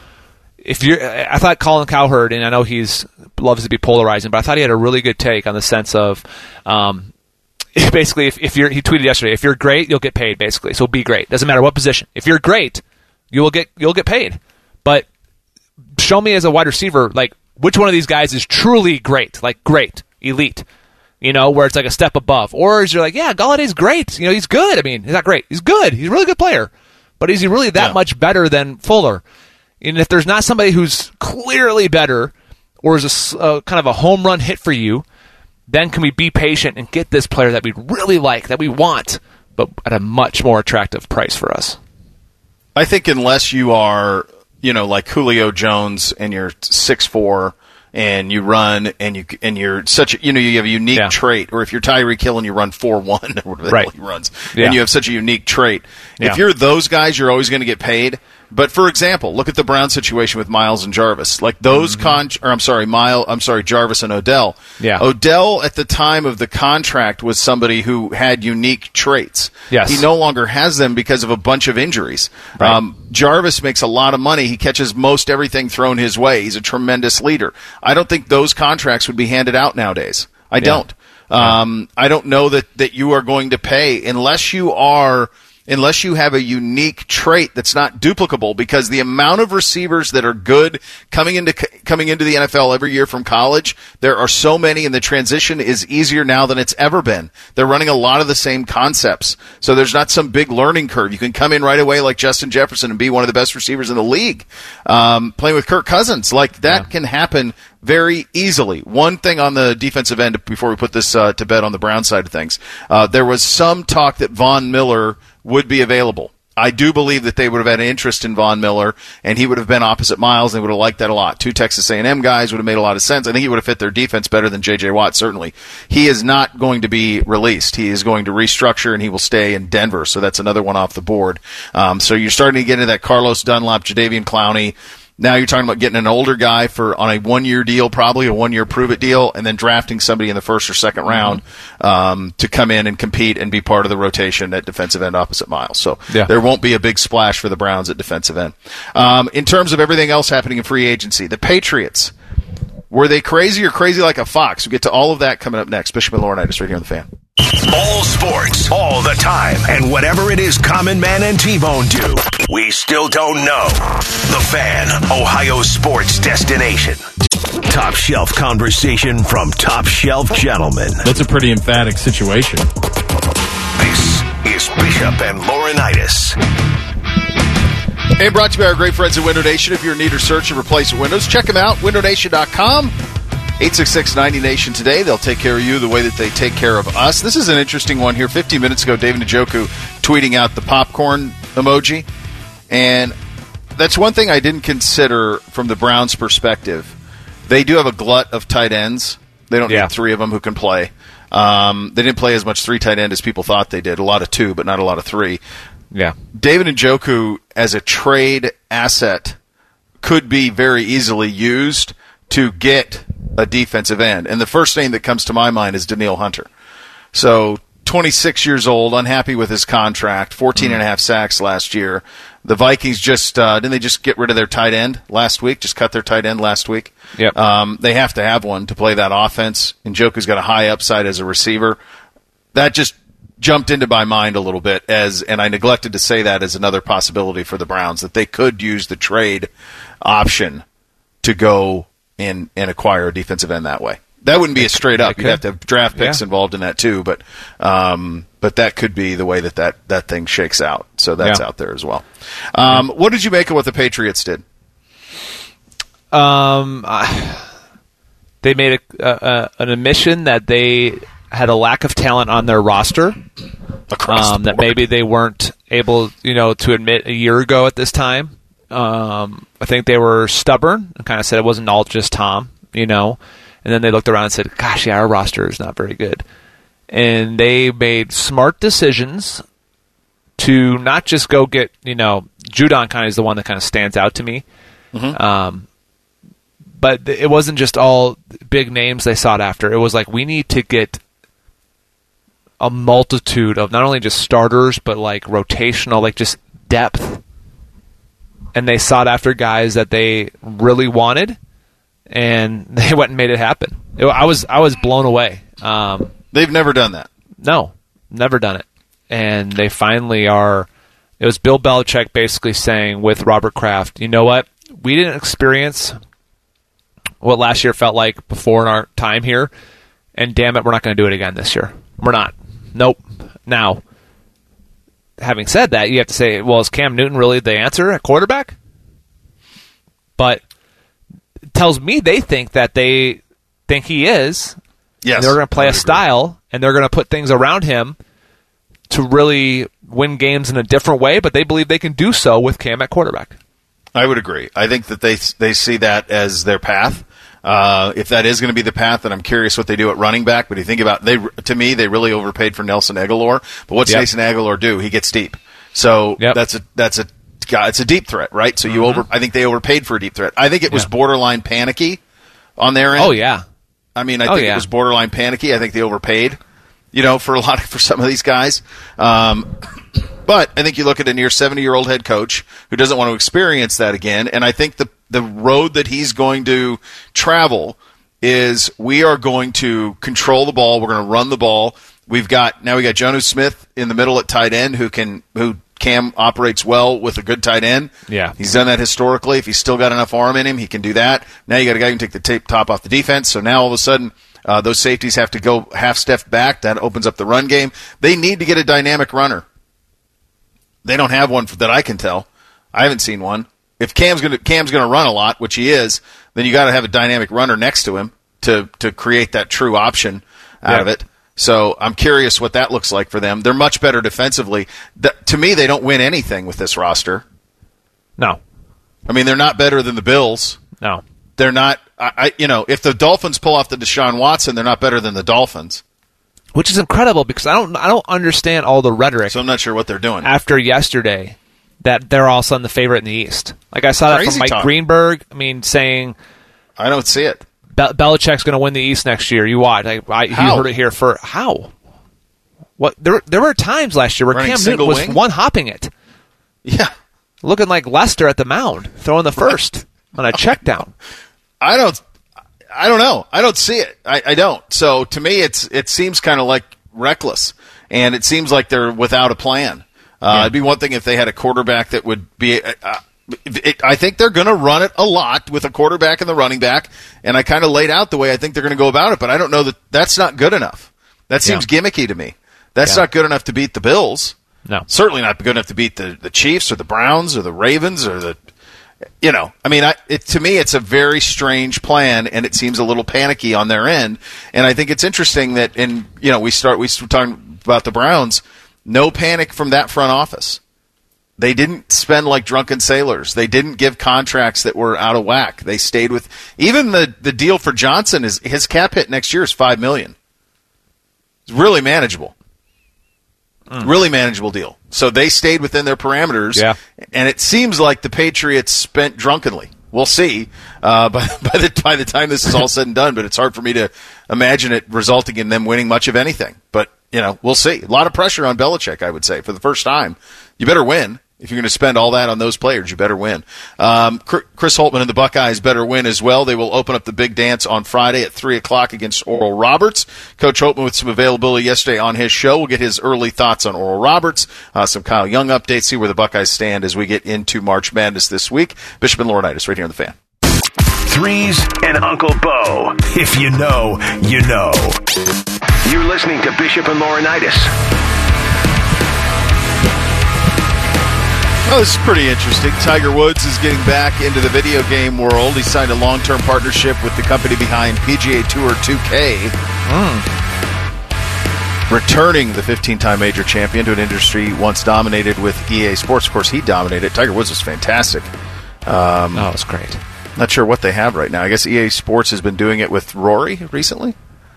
I thought Colin Cowherd, and I know loves to be polarizing, but I thought he had a really good take on the sense of, basically, he tweeted yesterday, if you're great, you'll get paid. Basically, so be great. Doesn't matter what position. If you're great, you'll get paid. But show me as a wide receiver, like, which one of these guys is truly great, like great, elite, where it's like a step above. Or is you're like, yeah, Galladay's great. He's good. I mean, he's not great. He's good. He's a really good player. But is he really that much better than Fuller? And if there's not somebody who's clearly better or is a kind of a home run hit for you, then can we be patient and get this player that we really like, that we want, but at a much more attractive price for us? I think unless you are, like Julio Jones and you're 6'4", and you run and you're such a, you have a unique trait, or if you're Tyreek Hill and you run 4.1 or whatever he runs, and you have such a unique trait. If you're those guys, you're always going to get paid. But for example, look at the Brown situation with Miles and Jarvis. Like those Jarvis and Odell. Yeah. Odell at the time of the contract was somebody who had unique traits. Yes. He no longer has them because of a bunch of injuries. Right. Jarvis makes a lot of money. He catches most everything thrown his way. He's a tremendous leader. I don't think those contracts would be handed out nowadays. I don't. I don't know that you are going to pay unless you have a unique trait that's not duplicable, because the amount of receivers that are good coming into the NFL every year from college, there are so many, and the transition is easier now than it's ever been. They're running a lot of the same concepts, so there's not some big learning curve. You can come in right away like Justin Jefferson and be one of the best receivers in the league. Playing with Kirk Cousins, like that can happen very easily. One thing on the defensive end before we put this to bed on the Brown side of things, there was some talk that Von Miller would be available. I do believe that they would have had an interest in Von Miller, and he would have been opposite Miles, and they would have liked that a lot. 2 Texas A&M guys would have made a lot of sense. I think he would have fit their defense better than J.J. Watt, certainly. He is not going to be released. He is going to restructure, and he will stay in Denver, so that's another one off the board. So you're starting to get into that Carlos Dunlap, Jadeveon Clowney. Now you're talking about getting an older guy on a 1-year deal, probably a 1-year prove-it deal, and then drafting somebody in the first or second round to come in and compete and be part of the rotation at defensive end opposite Miles. So there won't be a big splash for the Browns at defensive end. In terms of everything else happening in free agency, the Patriots, were they crazy or crazy like a fox? We'll get to all of that coming up next. Bishop and Laurinaitis right here on The Fan. All sports, all the time, and whatever it is Common Man and T-Bone do, we still don't know. The Fan, Ohio sports destination. Top shelf conversation from top shelf gentlemen. That's a pretty emphatic situation. This is Bishop and Laurinaitis. Hey, brought to you by our great friends at Window Nation. If you're in need or search of replacement windows, check them out, windownation.com. 866-90-NATION today. They'll take care of you the way that they take care of us. This is an interesting one here. 15 minutes ago, David Njoku tweeting out the popcorn emoji. And that's one thing I didn't consider from the Browns' perspective. They do have a glut of tight ends. They don't need 3 of them who can play. They didn't play as much 3 tight end as people thought they did. A lot of 2, but not a lot of 3. Yeah. David Njoku, as a trade asset, could be very easily used to get a defensive end. And the first name that comes to my mind is Danielle Hunter. So 26 years old, unhappy with his contract, 14 and a half sacks last year. The Vikings just didn't they just get rid of their tight end last week? Just cut their tight end last week. Yep. They have to have one to play that offense. And Njoku's got a high upside as a receiver. That just jumped into my mind a little bit, and I neglected to say that as another possibility for the Browns, that they could use the trade option to go and acquire a defensive end that way. That wouldn't be a straight up. You'd have to have draft picks involved in that too, but that could be the way that thing shakes out. So that's out there as well. What did you make of what the Patriots did? They made an admission that they had a lack of talent on their roster. Across the board. That maybe they weren't able, to admit a year ago at this time. I think they were stubborn and kind of said it wasn't all just Tom, And then they looked around and said, gosh, yeah, our roster is not very good. And they made smart decisions to not just go get, Judon kind of is the one that kind of stands out to me. Mm-hmm. But it wasn't just all big names they sought after. It was like, we need to get a multitude of not only just starters, but like rotational, like just depth. And they sought after guys that they really wanted. And they went and made it happen. I was blown away. They've never done that. No, never done it. And they finally are. It was Bill Belichick basically saying with Robert Kraft, you know what? We didn't experience what last year felt like before in our time here. And damn it, we're not going to do it again this year. We're not. Nope. Now, having said that, you have to say, well, is Cam Newton really the answer at quarterback? But tells me they think he is. Yes. They're going to play a style, and they're going to put things around him to really win games in a different way, but they believe they can do so with Cam at quarterback. I would agree. I think that they see that as their path. If that is going to be the path, then I'm curious what they do at running back. But you think about, to me, they really overpaid for Nelson Aguilar. But what's Nelson Aguilar do? He gets deep. So it's a deep threat, right? So I think they overpaid for a deep threat. I think it was borderline panicky on their end. Oh yeah. I mean, I think it was borderline panicky. I think they overpaid, for some of these guys. But I think you look at a near 70-year-old head coach who doesn't want to experience that again, and I think the road that he's going to travel is we are going to control the ball. We're going to run the ball. We got Jonnu Smith in the middle at tight end who Cam operates well with a good tight end. Yeah. He's done that historically. If he's still got enough arm in him, he can do that. Now you got a guy who can take the top off the defense. So now all of a sudden, those safeties have to go half step back. That opens up the run game. They need to get a dynamic runner. They don't have one that I can tell. I haven't seen one. If Cam's going to run a lot, which he is, then you got to have a dynamic runner next to him to create that true option out of it. So I'm curious what that looks like for them. They're much better defensively. To me, they don't win anything with this roster. No. I mean, they're not better than the Bills. No. They're not. If the Dolphins pull off the Deshaun Watson, they're not better than the Dolphins. Which is incredible because I don't understand all the rhetoric. So I'm not sure what they're doing. After yesterday, that they're all of a sudden the favorite in the East. Like I saw that from Mike Greenberg. I mean, saying I don't see it. Belichick's going to win the East next year. You watch. You heard it here for how? What? There were times last year where Running Cam Newton was one-hopping it. Yeah. Looking like Lester at the mound, throwing the first on a check down. I don't know. I don't see it. I don't. So to me, it seems kind of like reckless, and it seems like they're without a plan. It'd be one thing if they had a quarterback that would be. I think they're going to run it a lot with a quarterback and the running back, and I kind of laid out the way I think they're going to go about it, but I don't know that's not good enough. That seems gimmicky to me. That's not good enough to beat the Bills. No. Certainly not good enough to beat the Chiefs or the Browns or the Ravens or the I mean, to me, it's a very strange plan, and it seems a little panicky on their end. And I think it's interesting that, we were talking about the Browns, no panic from that front office. They didn't spend like drunken sailors. They didn't give contracts that were out of whack. They stayed with even the deal for Johnson. His cap hit next year is $5 million. It's really manageable. Really manageable deal. So they stayed within their parameters, and it seems like the Patriots spent drunkenly. We'll see. By the time this is all said and done, but it's hard for me to imagine it resulting in them winning much of anything. But we'll see. A lot of pressure on Belichick, I would say, for the first time. You better win. If you're going to spend all that on those players, you better win. Chris Holtmann and the Buckeyes better win as well. They will open up the big dance on Friday at 3 o'clock against Oral Roberts. Coach Holtmann with some availability yesterday on his show. We'll get his early thoughts on Oral Roberts, some Kyle Young updates, see where the Buckeyes stand as we get into March Madness this week. Bishop and Laurinaitis right here on The Fan. Threes and Uncle Bo. If you know, you know. You're listening to Bishop and Laurinaitis. Oh, this is pretty interesting. Tiger Woods is getting back into the video game world. He signed a long-term partnership with the company behind PGA Tour 2K. Returning the 15-time major champion to an industry once dominated with EA Sports. Of course, he dominated. Tiger Woods was fantastic. It was great. Not sure what they have right now. I guess EA Sports has been doing it with Rory recently.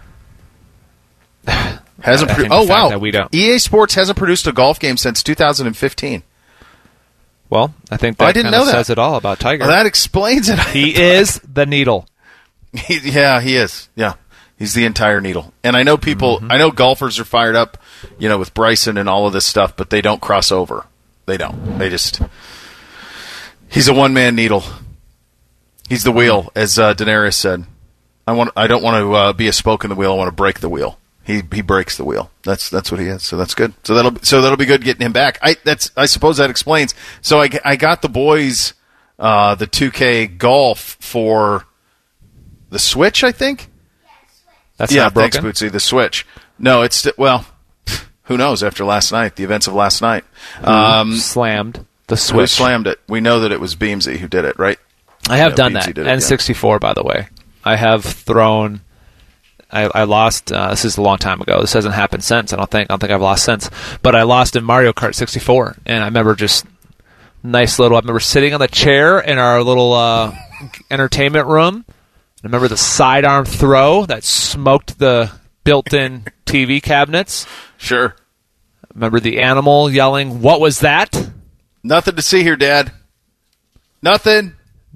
Wow. We don't. EA Sports hasn't produced a golf game since 2015. Well, I think that kind of says it all about Tiger. Well, that explains it. He is the needle. He is. Yeah. He's the entire needle. And I know I know golfers are fired up, with Bryson and all of this stuff, but they don't cross over. They don't. He's a one-man needle. He's the wheel, as Daenerys said. I don't want to be a spoke in the wheel. I want to break the wheel. He breaks the wheel. That's what he is. So that's good. So that'll be good getting him back. I suppose that explains. So I got the boys the 2K golf for the Switch, I think. That's not broken. Thanks, Bootsy. The Switch. No, it's who knows after last night, the events of last night. Slammed the Switch. Who slammed it? We know that it was Beamsy who did it, right? I have done that. N64, by the way. I have thrown. I lost. This is a long time ago. This hasn't happened since. I don't think I've lost since. But I lost in Mario Kart 64, and I remember just I remember sitting on the chair in our little entertainment room. I remember the sidearm throw that smoked the built-in TV cabinets. Sure. I remember the animal yelling, "What was that?" Nothing to see here, Dad. Nothing.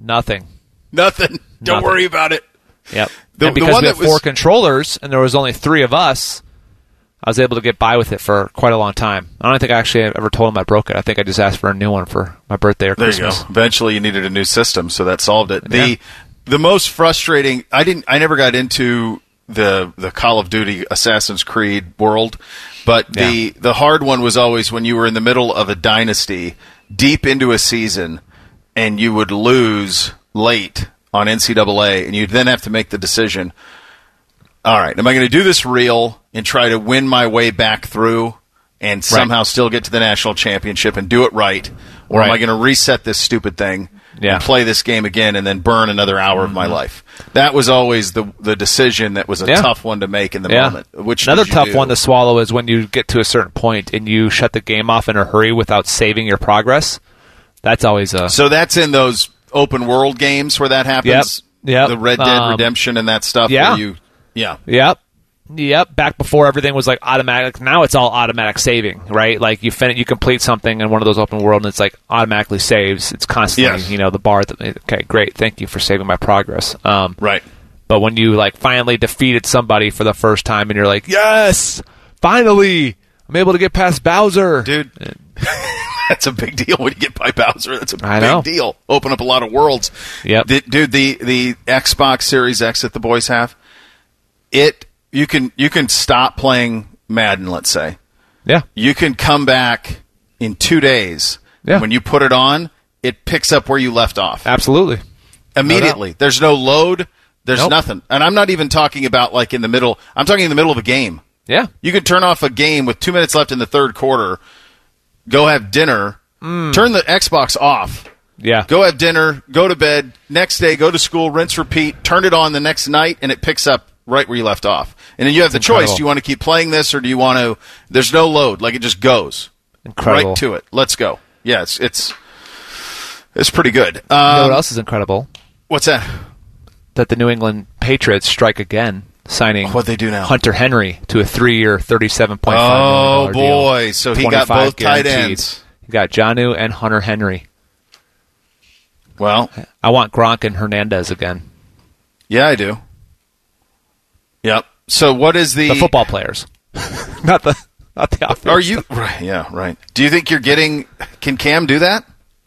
Don't worry about it. Yep. And because we have 4 controllers and there was only 3 of us, I was able to get by with it for quite a long time. I don't think I actually ever told him I broke it. I think I just asked for a new one for my birthday or Christmas. There you go. Eventually you needed a new system, so that solved it. Yeah. The most frustrating, I never got into the Call of Duty Assassin's Creed world, but the hard one was always when you were in the middle of a dynasty, deep into a season, and you would lose late on NCAA, and you'd then have to make the decision, all right, am I going to do this real and try to win my way back through and somehow still get to the national championship and do it right, or am I going to reset this stupid thing and play this game again and then burn another hour of my life? That was always the decision that was a tough one to make in the moment. Another tough one to swallow is when you get to a certain point and you shut the game off in a hurry without saving your progress. That's always a... So that's in those open world games where that happens? Yep. The Red Dead Redemption and that stuff? Yeah. Where Yep. Back before everything was like automatic. Now it's all automatic saving, right? Like you complete something in one of those open world and it's like automatically saves. It's constantly, the bar. Okay, great. Thank you for saving my progress. Right. But when you like finally defeated somebody for the first time and you're like, yes, finally, I'm able to get past Bowser. Dude. That's a big deal when you get by Bowser. That's a big deal. Open up a lot of worlds. Yep. The Xbox Series X that the boys have, you can stop playing Madden, let's say. Yeah. You can come back in 2 days. Yeah. When you put it on, it picks up where you left off. Absolutely. Immediately. There's no load. There's nothing. And I'm not even talking about like in the middle. I'm talking in the middle of a game. Yeah. You can turn off a game with 2 minutes left in the third quarter, go have dinner, turn the Xbox off. Yeah. Go have dinner, go to bed, next day go to school, rinse, repeat, turn it on the next night, and it picks up right where you left off. And then you have the choice. Do you want to keep playing this or do you want to – there's no load. Like it just goes right to it. Let's go. Yeah, it's pretty good. You know what else is incredible? What's that? That the New England Patriots strike again, signing what they do now. Hunter Henry to a 3-year, $37.5 million Oh, boy. Deal. So he got both tight ends. He got Jonnu and Hunter Henry. Well, I want Gronk and Hernandez again. Yeah, I do. Yep. So what is the football players, not the offense? Are you right? Yeah, right. Do you think you're getting? Can Cam do that?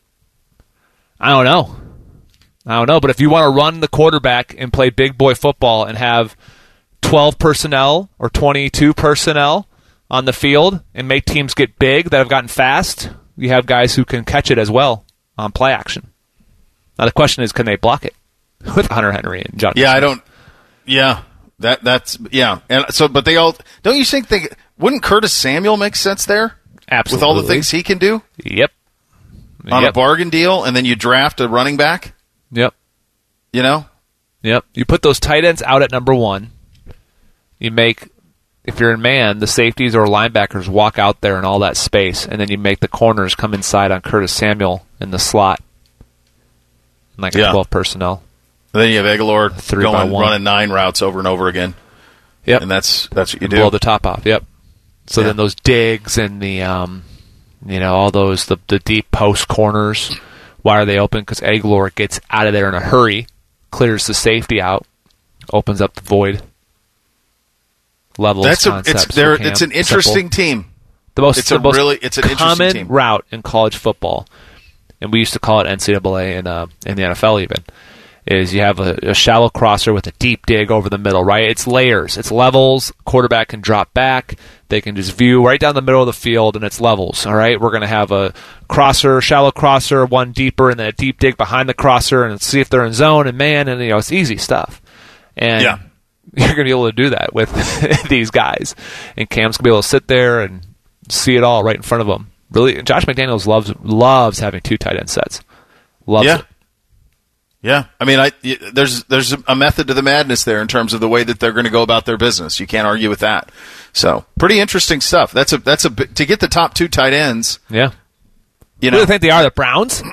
I don't know. But if you want to run the quarterback and play big boy football and have 12 personnel or 22 personnel on the field and make teams get big that have gotten fast, you have guys who can catch it as well on play action. Now the question is, can they block it with Hunter Henry and Jonathan? Yeah, I don't. Yeah, that's yeah. And so, but they all don't. You think wouldn't Curtis Samuel make sense there? Absolutely, with all the things he can do. Yep. On a bargain deal, and then you draft a running back. Yep. You know. Yep. You put those tight ends out at number 1. You make, if you're in man, the safeties or linebackers walk out there in all that space, and then you make the corners come inside on Curtis Samuel in the slot, like a 12 personnel. And then you have Aguilar 3-by-1 running 9 routes over and over again. Yep. And that's what you do. Blow the top off. Yep. So then those digs and the all those the deep post corners. Why are they open? Because Aguilar gets out of there in a hurry, clears the safety out, opens up the void. Levels. It's an interesting team. It's an interesting common team. route in college football, and we used to call it NCAA in the NFL even. Is you have a shallow crosser with a deep dig over the middle, right? It's layers. It's levels. Quarterback can drop back. They can just view right down the middle of the field, and it's levels, all right? Going to have a crosser, shallow crosser, one deeper, and then a deep dig behind the crosser, and see if they're in zone and man, and it's easy stuff. And you're going to be able to do that with these guys. And Cam's going to be able to sit there and see it all right in front of him. Really, Josh McDaniels loves having 2 tight end sets. Loves it. Yeah, I mean, there's a method to the madness there in terms of the way that they're going to go about their business. You can't argue with that. So, pretty interesting stuff. That's a to get the top 2 tight ends. Yeah, you know, who do you think they are? The Browns?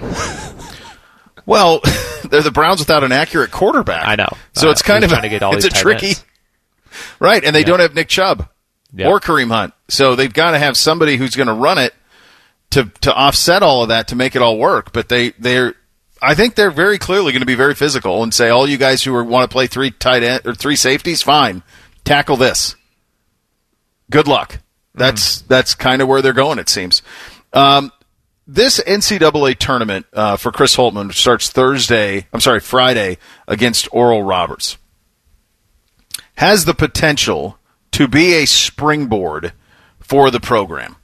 Well, they're the Browns without an accurate quarterback. I know. So it's kind of trying to get all it's these a tricky, ends. Right? And they don't have Nick Chubb or Kareem Hunt, so they've got to have somebody who's going to run it to offset all of that to make it all work. But they're I think they're very clearly going to be very physical and say, all you guys who want to play 3 tight end or 3 safeties, fine, tackle this. Good luck. That's kind of where they're going, it seems. This NCAA tournament for Chris Holtmann starts Friday against Oral Roberts. Has the potential to be a springboard for the program.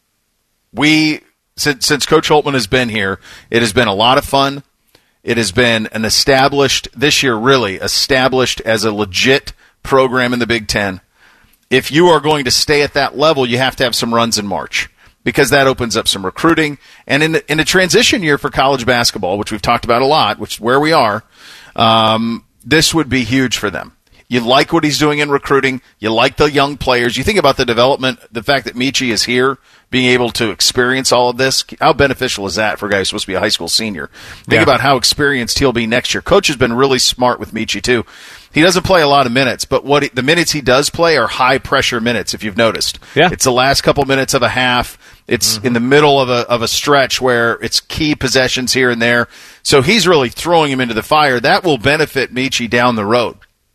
Since Coach Holtmann has been here, it has been a lot of fun. It has been this year really established as a legit program in the Big Ten. If you are going to stay at that level, you have to have some runs in March because that opens up some recruiting. And in a transition year for college basketball, which we've talked about a lot, which is where we are, this would be huge for them. You like what he's doing in recruiting. You like the young players. You think about the development, the fact that Michi is here, being able to experience all of this. How beneficial is that for a guy who's supposed to be a high school senior? Think about how experienced he'll be next year. Coach has been really smart with Michi, too. He doesn't play a lot of minutes, but the minutes he does play are high-pressure minutes, if you've noticed. Yeah. It's the last couple minutes of a half. It's in the middle of a stretch where it's key possessions here and there. So he's really throwing him into the fire. That will benefit Michi down the road.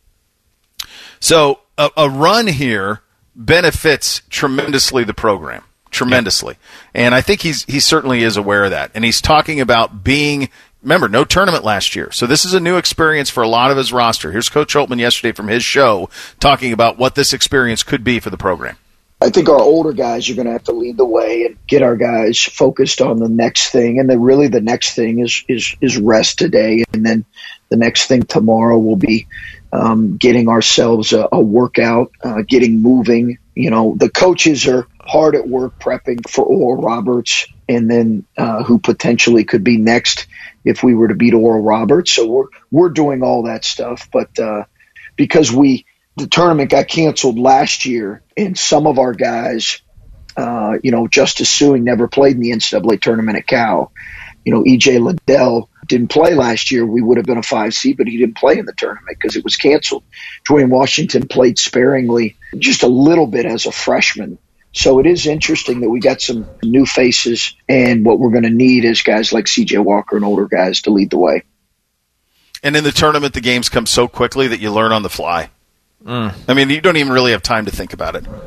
So a run here benefits tremendously the program, tremendously. And I think he certainly is aware of that. And he's talking about remember, no tournament last year. So this is a new experience for a lot of his roster. Here's Coach Holtmann yesterday from his show talking about what this experience could be for the program. I think our older guys are going to have to lead the way and get our guys focused on the next thing. And then really the next thing is rest today. And then the next thing tomorrow will be getting ourselves a workout, getting moving. You know, the coaches are hard at work prepping for Oral Roberts and then who potentially could be next if we were to beat Oral Roberts. So we're doing all that stuff. But because the tournament got canceled last year and some of our guys, Justice Suing never played in the NCAA tournament at Cal. E.J. Liddell didn't play last year. We would have been a 5 seed, but he didn't play in the tournament because it was canceled. Dwayne Washington played sparingly, just a little bit as a freshman. So it is interesting that we got some new faces, and what we're going to need is guys like C.J. Walker and older guys to lead the way. And in the tournament, the games come so quickly that you learn on the fly. I mean, you don't even really have time to think about it.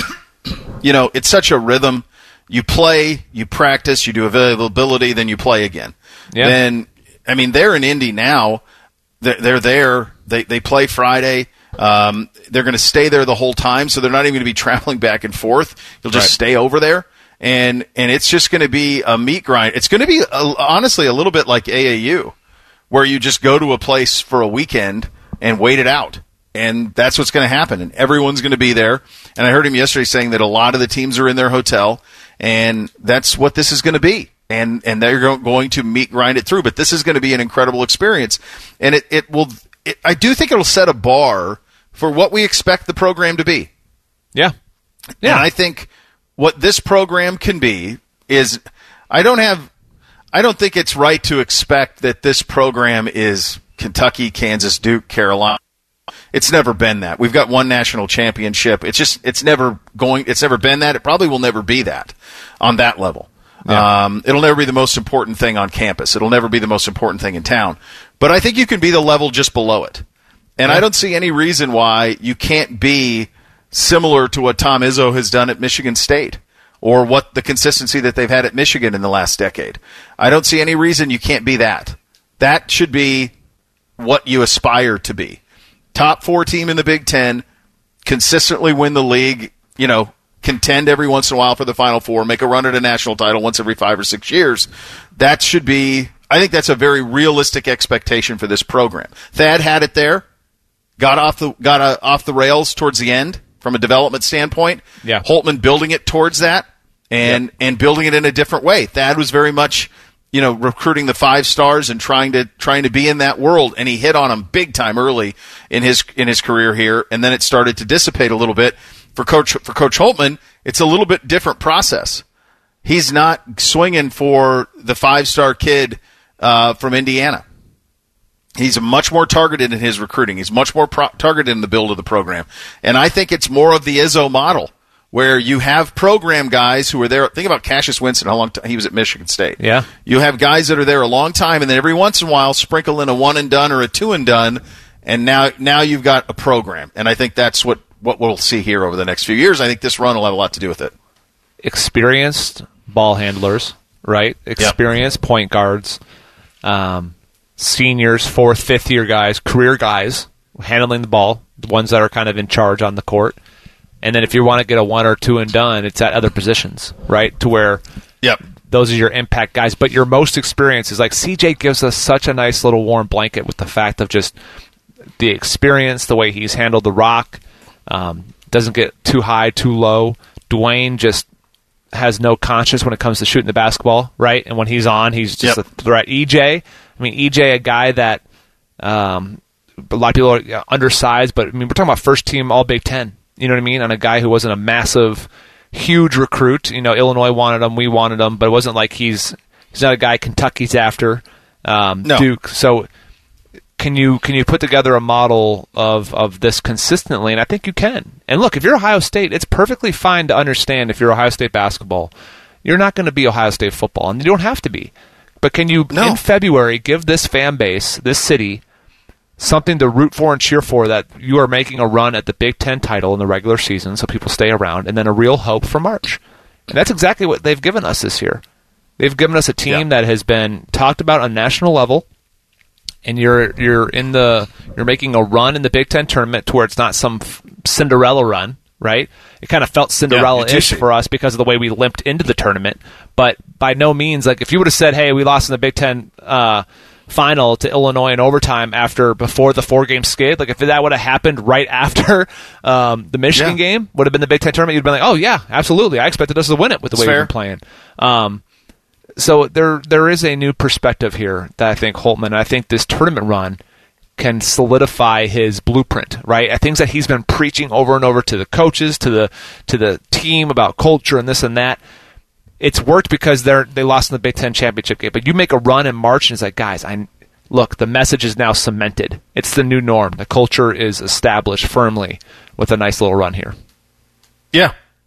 It's such a rhythm. You play, you practice, you do availability, then you play again. Yeah. Then, I mean, they're in Indy now. They're there. They play Friday. They're going to stay there the whole time, so they're not even going to be traveling back and forth. You'll just stay over there, and it's just going to be a meat grind. It's going to be, honestly, a little bit like AAU, where you just go to a place for a weekend and wait it out. And that's what's going to happen, and everyone's going to be there. And I heard him yesterday saying that a lot of the teams are in their hotel, and that's what this is going to be. And they're going to meet grind it through. But this is going to be an incredible experience, and it will. I do think it'll set a bar for what we expect the program to be. Yeah. And I think what this program can be is I don't think it's right to expect that this program is Kentucky, Kansas, Duke, Carolina. It's never been that. We've got one national championship. It's never been that. It probably will never be that on that level. Yeah. It'll never be the most important thing on campus. It'll never be the most important thing in town. But I think you can be the level just below it. And I don't see any reason why you can't be similar to what Tom Izzo has done at Michigan State or what the consistency that they've had at Michigan in the last decade. I don't see any reason you can't be that. That should be what you aspire to be. Top 4 team in the Big Ten, consistently win the league, contend every once in a while for the Final Four, make a run at a national title once every 5 or 6 years. That should be, I think that's a very realistic expectation for this program. Thad had it there, got off the rails towards the end from a development standpoint. Yeah. Holtmann building it towards that and building it in a different way. Thad was very much recruiting the 5 stars and trying to be in that world, and he hit on them big time early in his career here, and then it started to dissipate a little bit. For Coach Holtmann, it's a little bit different process. He's not swinging for the 5-star kid from Indiana. He's much more targeted in his recruiting. He's much more targeted in the build of the program, and I think it's more of the Izzo model, where you have program guys who are there. Think about Cassius Winston, how long he was at Michigan State. Yeah. You have guys that are there a long time, and then every once in a while sprinkle in a one-and-done or a two-and-done, and now you've got a program. And I think that's what we'll see here over the next few years. I think this run will have a lot to do with it. Experienced ball handlers, right? Experienced point guards, seniors, 4th, 5th-year guys, career guys handling the ball, the ones that are kind of in charge on the court. And then if you want to get a 1 or 2 and done, it's at other positions, right? To where those are your impact guys. But your most experience is like CJ gives us such a nice little warm blanket with the fact of just the experience, the way he's handled the rock, doesn't get too high, too low. Dwayne just has no conscience when it comes to shooting the basketball, right? And when he's on, he's just a threat. EJ, a guy that a lot of people are undersized, but we're talking about first team All Big Ten. You know what I mean? On a guy who wasn't a massive, huge recruit. Illinois wanted him, we wanted him, but it wasn't like he's not a guy Kentucky's after. No. Duke. So can you put together a model of this consistently? And I think you can. And look, if you're Ohio State, it's perfectly fine to understand if you're Ohio State basketball, you're not going to be Ohio State football, and you don't have to be. But can you, in February, give this fan base, this city, something to root for and cheer for, that you are making a run at the Big Ten title in the regular season so people stay around, and then a real hope for March. And that's exactly what they've given us this year. They've given us a team that has been talked about on a national level, and you're making a run in the Big Ten tournament to where it's not some Cinderella run, right? It kind of felt Cinderella-ish for us because of the way we limped into the tournament, but by no means, like if you would have said, hey, we lost in the Big Ten final to Illinois in overtime before the 4-game skid, like if that would have happened right after the Michigan game, would have been the Big Ten tournament, you'd been like, oh yeah, absolutely, I expected us to win it with the way we've been playing. So there is a new perspective here that I think Holtmann, I think this tournament run can solidify his blueprint, right? Things that he's been preaching over and over to the coaches, to the team about culture and this and that. It's worked because they lost in the Big Ten championship game. But you make a run in March, and it's like, guys, look, the message is now cemented. It's the new norm. The culture is established firmly with a nice little run here. Yeah.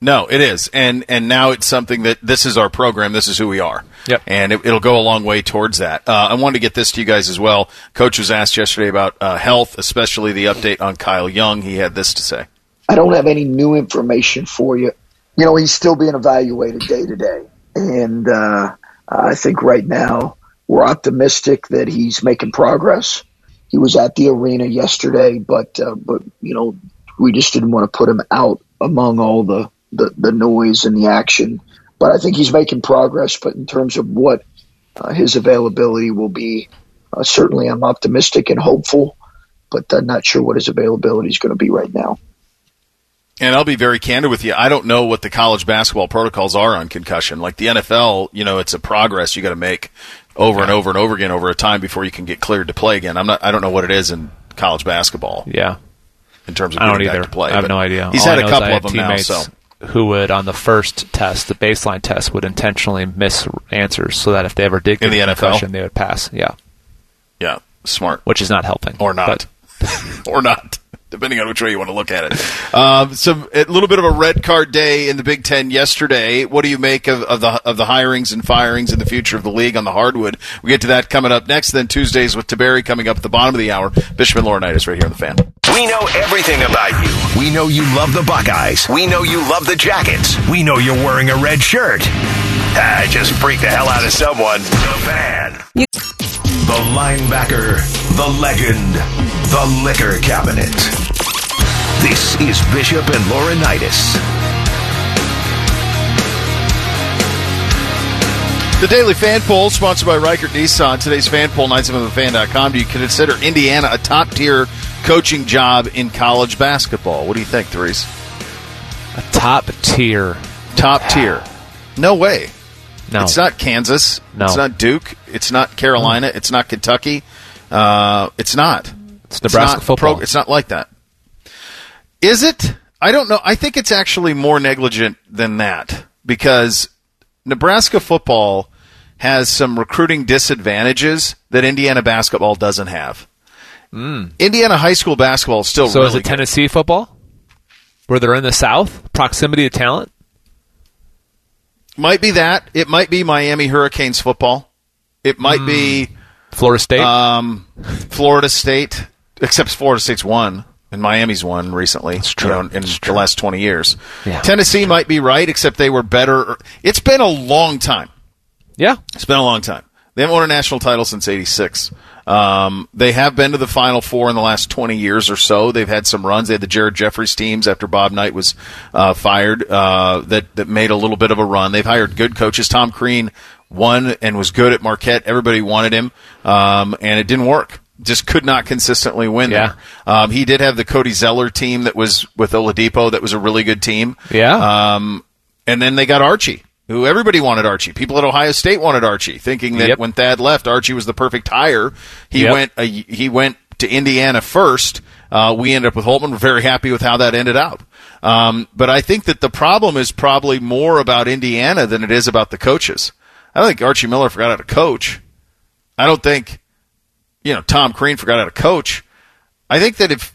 No, it is. And now it's something that this is our program. This is who we are. Yep. And it'll go a long way towards that. I wanted to get this to you guys as well. Coach was asked yesterday about health, especially the update on Kyle Young. He had this to say. I don't have any new information for you. You know, he's still being evaluated day to day. And I think right now we're optimistic that he's making progress. He was at the arena yesterday, but you know, we just didn't want to put him out among all the noise and the action. But I think he's making progress. But in terms of what his availability will be, certainly I'm optimistic and hopeful, but I'm not sure what his availability is going to be right now. And I'll be very candid with you. I don't know what the college basketball protocols are on concussion. Like the NFL, you know, it's a progress you got to make over and over and over again over a time before you can get cleared to play again. I don't know what it is in college basketball. Yeah. In terms of getting back to play. I have no idea. He's had a couple of them now. So who would, on the first test, the baseline test, would intentionally miss answers so that if they ever did get in the NFL, they would pass. Yeah. Yeah. Smart. Which is not helping. Or not. Or not. Depending on which way you want to look at it. A little bit of a red card day in the Big Ten yesterday. What do you make of the hirings and firings in the future of the league on the hardwood? We get to that coming up next. Then Tuesdays with Taberry coming up at the bottom of the hour. Bishop and Laurinaitis right here on The Fan. We know everything about you. We know you love the Buckeyes. We know you love the Jackets. We know you're wearing a red shirt. Just freak the hell out of someone. The Fan. The linebacker, the legend, the liquor cabinet. This is Bishop and Laurinaitis. The Daily Fan Poll, sponsored by Reichert Nissan. Today's Fan Poll, 970thefan.com. Do you consider Indiana a top-tier coaching job in college basketball? What do you think, Therese? A top tier. Top tier. No way. No. It's not Kansas. No. It's not Duke. It's not Carolina. No. It's not Kentucky. It's not. It's Nebraska football. It's not like that. Is it? I don't know. I think it's actually more negligent than that because Nebraska football has some recruiting disadvantages that Indiana basketball doesn't have. Indiana high school basketball is still really good. So is it Tennessee football? Where they're in the South? Proximity to talent? Might be that. It might be Miami Hurricanes football. It might be Florida State. Florida State, except Florida State's won and Miami's won recently. It's true. In the last 20 years. Yeah. Tennessee might be right, except they were better. It's been a long time. Yeah, it's been a long time. They haven't won a national title since '86. They have been to the Final Four in the last 20 years or so. They've had some runs. They had the Jared Jeffries teams after Bob Knight was fired that made a little bit of a run. They've hired good coaches. Tom Crean won and was good at Marquette. Everybody wanted him, and it didn't work. Just could not consistently win there. He did have the Cody Zeller team that was with Oladipo that was a really good team. Yeah. And then they got Archie, who everybody wanted Archie. People at Ohio State wanted Archie, thinking that when Thad left, Archie was the perfect hire. He went to Indiana first. We ended up with Holtman. We're very happy with how that ended up. But I think that the problem is probably more about Indiana than it is about the coaches. I don't think Archie Miller forgot how to coach. I don't think, Tom Crean forgot how to coach. I think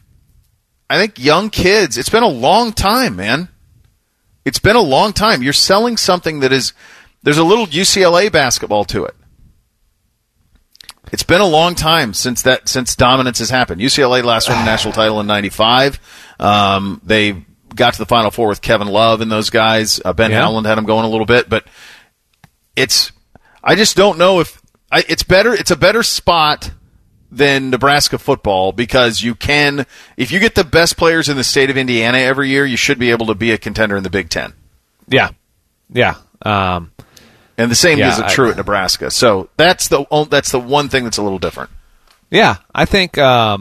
young kids, it's been a long time, man. It's been a long time. You're selling something that is, there's a little UCLA basketball to it. It's been a long time since dominance has happened. UCLA last won the national title in '95. They got to the Final Four with Kevin Love and those guys. Ben Howland had them going a little bit, but I just don't know if it's better. It's a better spot than Nebraska football because if you get the best players in the state of Indiana every year, you should be able to be a contender in the Big Ten. Yeah. And the same is true at Nebraska. So that's the one thing that's a little different. Yeah, I think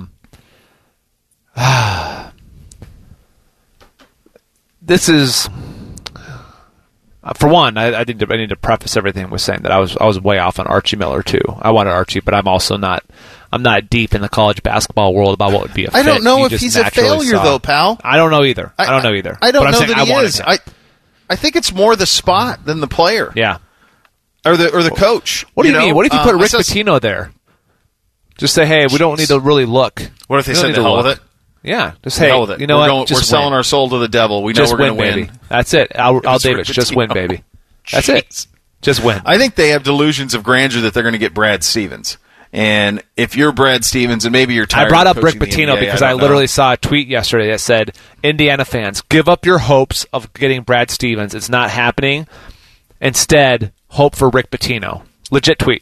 this is for one. I need to preface everything with saying that I was way off on Archie Miller too. I wanted Archie, but I'm also not. I'm not deep in the college basketball world about what would be a fit. I don't know if he's a failure though, pal. I don't know either. I don't know that he is. I think it's more the spot than the player. Yeah. Or the coach. What do you mean? What if you put Rick Pitino there? Just say, hey, we don't need to really look. What if they said the hell with it? Yeah, just hell with it. You know what? We're selling our soul to the devil. We know just we're going to win. Baby. That's it. Al Davis, just win, baby. That's it. Just win. I think they have delusions of grandeur that they're going to get Brad Stevens. And if you're Brad Stevens and maybe you're tired I brought of up Rick coaching the Pitino NBA, because I literally saw a tweet yesterday that said, Indiana fans, give up your hopes of getting Brad Stevens. It's not happening. Instead, hope for Rick Pitino. Legit tweet.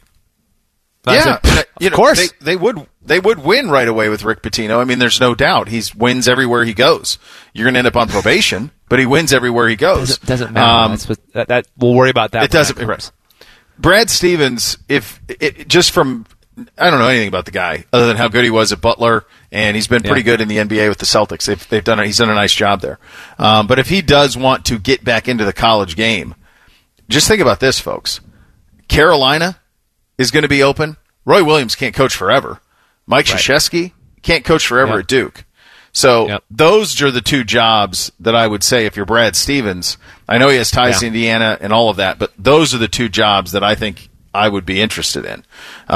Yeah, of course. They would win right away with Rick Pitino. I mean, there's no doubt. He wins everywhere he goes. You're going to end up on probation, but he wins everywhere he goes. Doesn't matter. That we'll worry about that. It doesn't. Brad Stevens, just from I don't know anything about the guy other than how good he was at Butler, and he's been pretty good in the NBA with the Celtics. He's done a nice job there. But if he does want to get back into the college game, just think about this, folks. Carolina is going to be open. Roy Williams can't coach forever. Mike Krzyzewski can't coach forever at Duke. So those are the two jobs that I would say if you're Brad Stevens. I know he has ties to Indiana and all of that, but those are the two jobs that I think I would be interested in.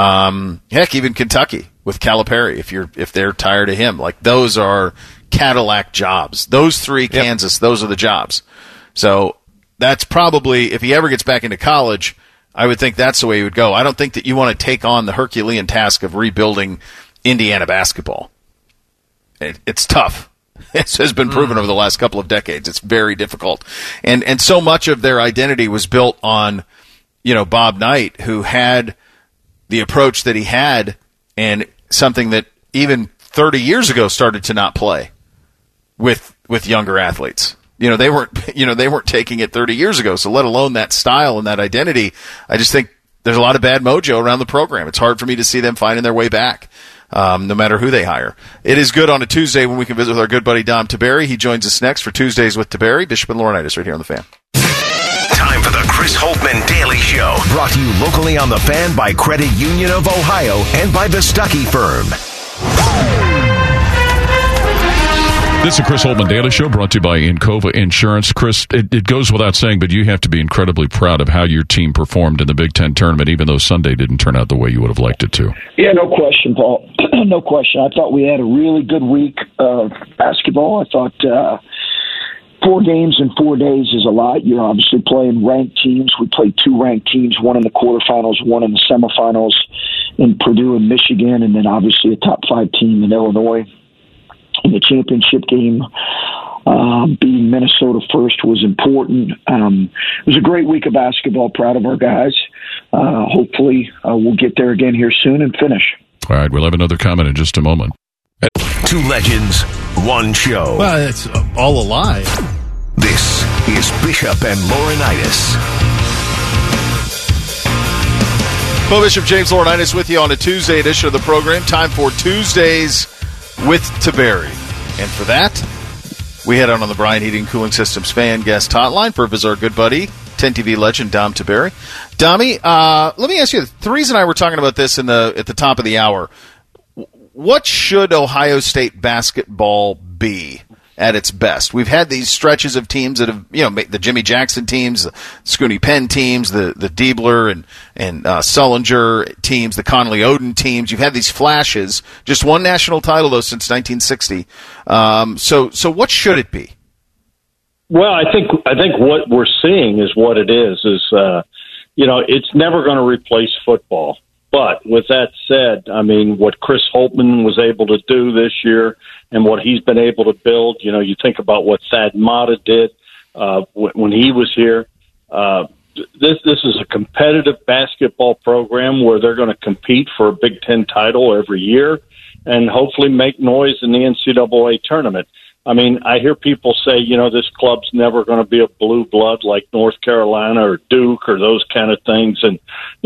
Heck, even Kentucky with Calipari, if they're tired of him. Like, those are Cadillac jobs. Those three, Kansas, those are the jobs. So that's probably, if he ever gets back into college, I would think that's the way he would go. I don't think that you want to take on the Herculean task of rebuilding Indiana basketball. It's tough. It has been proven over the last couple of decades. It's very difficult. And so much of their identity was built on, Bob Knight, who had the approach that he had, and something that even 30 years ago started to not play with younger athletes. They weren't taking it 30 years ago, so let alone that style and that identity. I just think there's a lot of bad mojo around the program. It's hard for me to see them finding their way back, no matter who they hire. It is good on a Tuesday when we can visit with our good buddy Dom Tiberi. He joins us next for Tuesdays with Tiberi. Bishop and Laurinaitis right here on The Fan. Time for the Chris Holtmann Daily Show. Brought to you locally on The Fan by Credit Union of Ohio and by the Stuckey Firm. This is the Chris Holtmann Daily Show, brought to you by Encova Insurance. Chris, it goes without saying, but you have to be incredibly proud of how your team performed in the Big Ten tournament, even though Sunday didn't turn out the way you would have liked it to. Yeah, no question, Paul. No question. I thought we had a really good week of basketball. I thought 4 games in 4 days is a lot. You're obviously playing ranked teams. We played 2 ranked teams, one in the quarterfinals, one in the semifinals in Purdue and Michigan, and then obviously a top 5 team in Illinois. In the championship game, beating Minnesota first was important. It was a great week of basketball. Proud of our guys. Hopefully, we'll get there again here soon and finish. All right, we'll have another comment in just a moment. 2 legends, 1 show. Well, it's all a lie. This is Bishop and Laurinaitis. Bo Bishop, James Laurinaitis with you on a Tuesday edition of the program. Time for Tuesdays with Tiberi. And for that, we head out on the Bryant Heating Cooling Systems fan guest hotline for our good buddy, 10TV legend Dom Tiberi. Dommy, let me ask you, Therese and I were talking about this at the top of the hour. What should Ohio State basketball be at its best? We've had these stretches of teams that have, the Jimmy Jackson teams, the Scooney Penn teams, the Diebler and Sullinger teams, the Conley Oden teams. You've had these flashes. Just one national title, though, since 1960. So what should it be? Well, I think what we're seeing is what it is. It's never going to replace football. But with that said, I mean, what Chris Holtmann was able to do this year and what he's been able to build, you think about what Thad Matta did when he was here. This is a competitive basketball program where they're going to compete for a Big Ten title every year and hopefully make noise in the NCAA tournament. I mean, I hear people say, this club's never going to be a blue blood like North Carolina or Duke or those kind of things. And,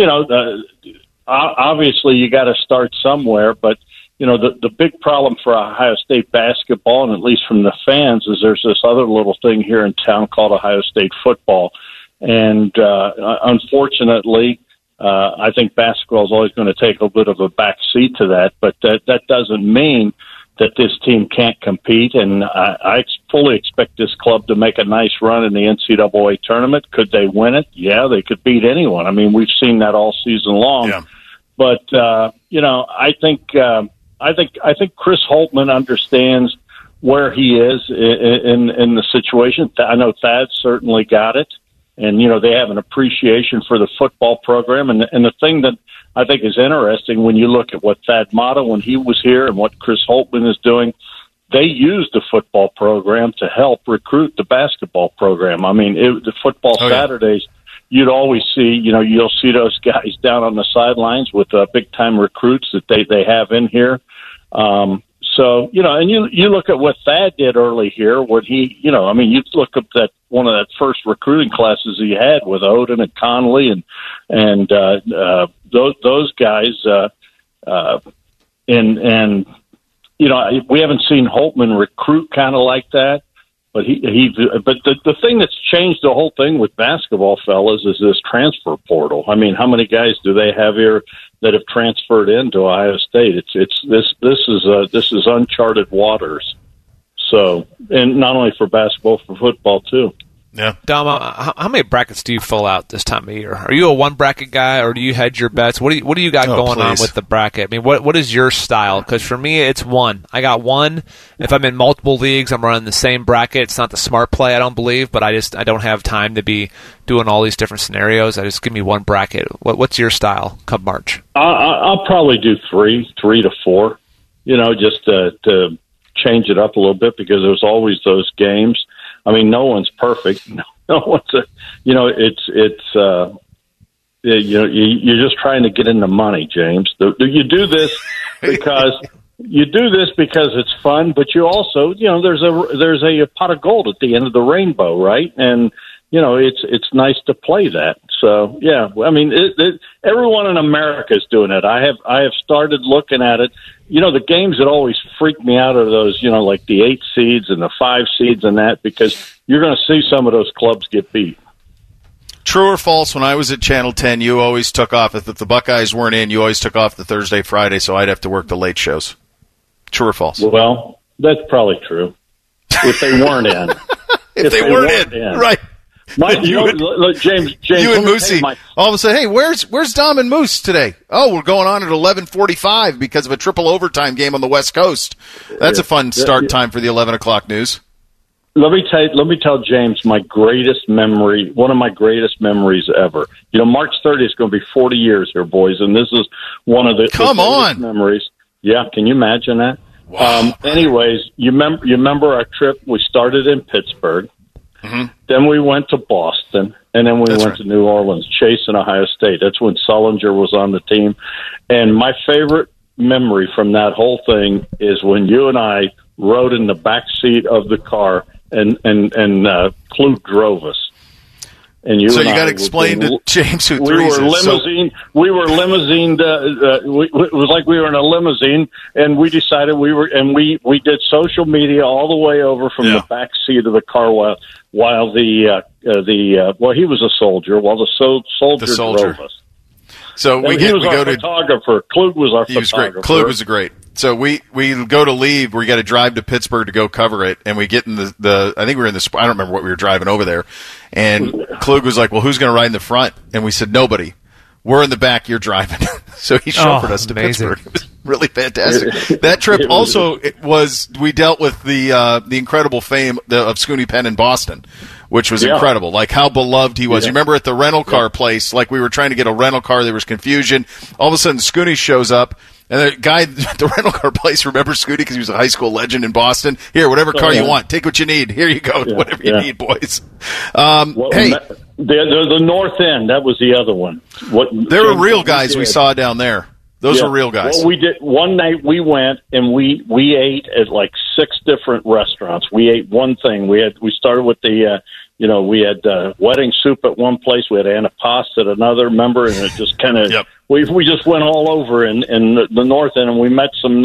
obviously, you got to start somewhere, but the big problem for Ohio State basketball, and at least from the fans, is there's this other little thing here in town called Ohio State football, and unfortunately, I think basketball is always going to take a bit of a back seat to that. But that doesn't mean that this team can't compete, and I fully expect this club to make a nice run in the NCAA tournament. Could they win it? Yeah, they could beat anyone. I mean, we've seen that all season long. Yeah. But I think Chris Holtmann understands where he is in the situation. I know Thad certainly got it, and they have an appreciation for the football program. And the thing that I think is interesting when you look at what Thad Matta, when he was here, and what Chris Holtmann is doing, they used the football program to help recruit the basketball program. I mean, the football Saturdays, you'd always see, you'll see those guys down on the sidelines with big-time recruits that they have in here. So, and you look at what Thad did early here when he, you look at that one of that first recruiting classes he had with Odin and Conley and those guys, we haven't seen Holtmann recruit kind of like that. But but the thing that's changed the whole thing with basketball, fellas, is this transfer portal. I mean, how many guys do they have here that have transferred into Ohio State? This is uncharted waters. So, and not only for basketball, for football too. Yeah, Dom, how many brackets do you fill out this time of year? Are you a one bracket guy, or do you hedge your bets? What do you got going on with the bracket? I mean, what is your style? Because for me, it's one. I got one. If I'm in multiple leagues, I'm running the same bracket. It's not the smart play, I don't believe, but I don't have time to be doing all these different scenarios. I just give me one bracket. What's your style come March? I'll probably do three to four. Just to change it up a little bit, because there's always those games. I mean, no one's perfect. No one's you're just trying to get in the money, James. You do this because it's fun, but you also, there's a pot of gold at the end of the rainbow, right? And it's nice to play that. So yeah, I mean, everyone in America is doing it. I have started looking at it. The games that always freak me out are those, like the 8 seeds and the 5 seeds and that, because you're going to see some of those clubs get beat. True or false, when I was at Channel 10, you always took off, if the Buckeyes weren't in, you always took off the Thursday, Friday, so I'd have to work the late shows. True or false? Well, that's probably true. If they weren't in. if they weren't in. Right. James, you and Moosey all of a sudden, hey, where's Dom and Moose today? Oh, we're going on at 11:45 because of a triple overtime game on the West Coast. That's a fun start time for the 11 o'clock news. Let me tell James one of my greatest memories ever. March 30th is going to be 40 years here, boys, and this is one of the greatest memories. Yeah, can you imagine that? Wow. Anyways, you remember our trip? We started in Pittsburgh. Mm-hmm. Then we went to Boston, and then we went to New Orleans, chasing Ohio State. That's when Sullinger was on the team. And my favorite memory from that whole thing is when you and I rode in the back seat of the car, and Klug drove us. And you got to explain to James who we were limousine. We were limousine. It was like we were in a limousine, and we decided we did social media all the way over from the back seat of the car while he was a soldier while the soldier drove us. So he was our photographer. Klug was our photographer. Klug was great. So we go to leave. We got to drive to Pittsburgh to go cover it, and we get in the I think we were in the. I don't remember what we were driving over there, and Klug was like, "Well, who's going to ride in the front?" And we said, "Nobody. We're in the back. You're driving." So he chauffeured us to Pittsburgh. It was really fantastic. That trip also we dealt with the incredible fame of Scooney Penn in Boston, which was incredible. Like how beloved he was. You remember at the rental car place, like we were trying to get a rental car, there was confusion. All of a sudden, Scooney shows up. And the guy at the rental car place remembers Scooty because he was a high school legend in Boston. Here, whatever car you want, take what you need. Here you go, whatever you need, boys. Hey, the North End, that was the other one. There were real guys we saw down there. Those were real guys. Well, we did one night. We went and we ate at like 6 different restaurants. We ate one thing. We started with the. We had wedding soup at one place. We had antipasto at another, remember? And it just kind of we just went all over in the North End, and we met some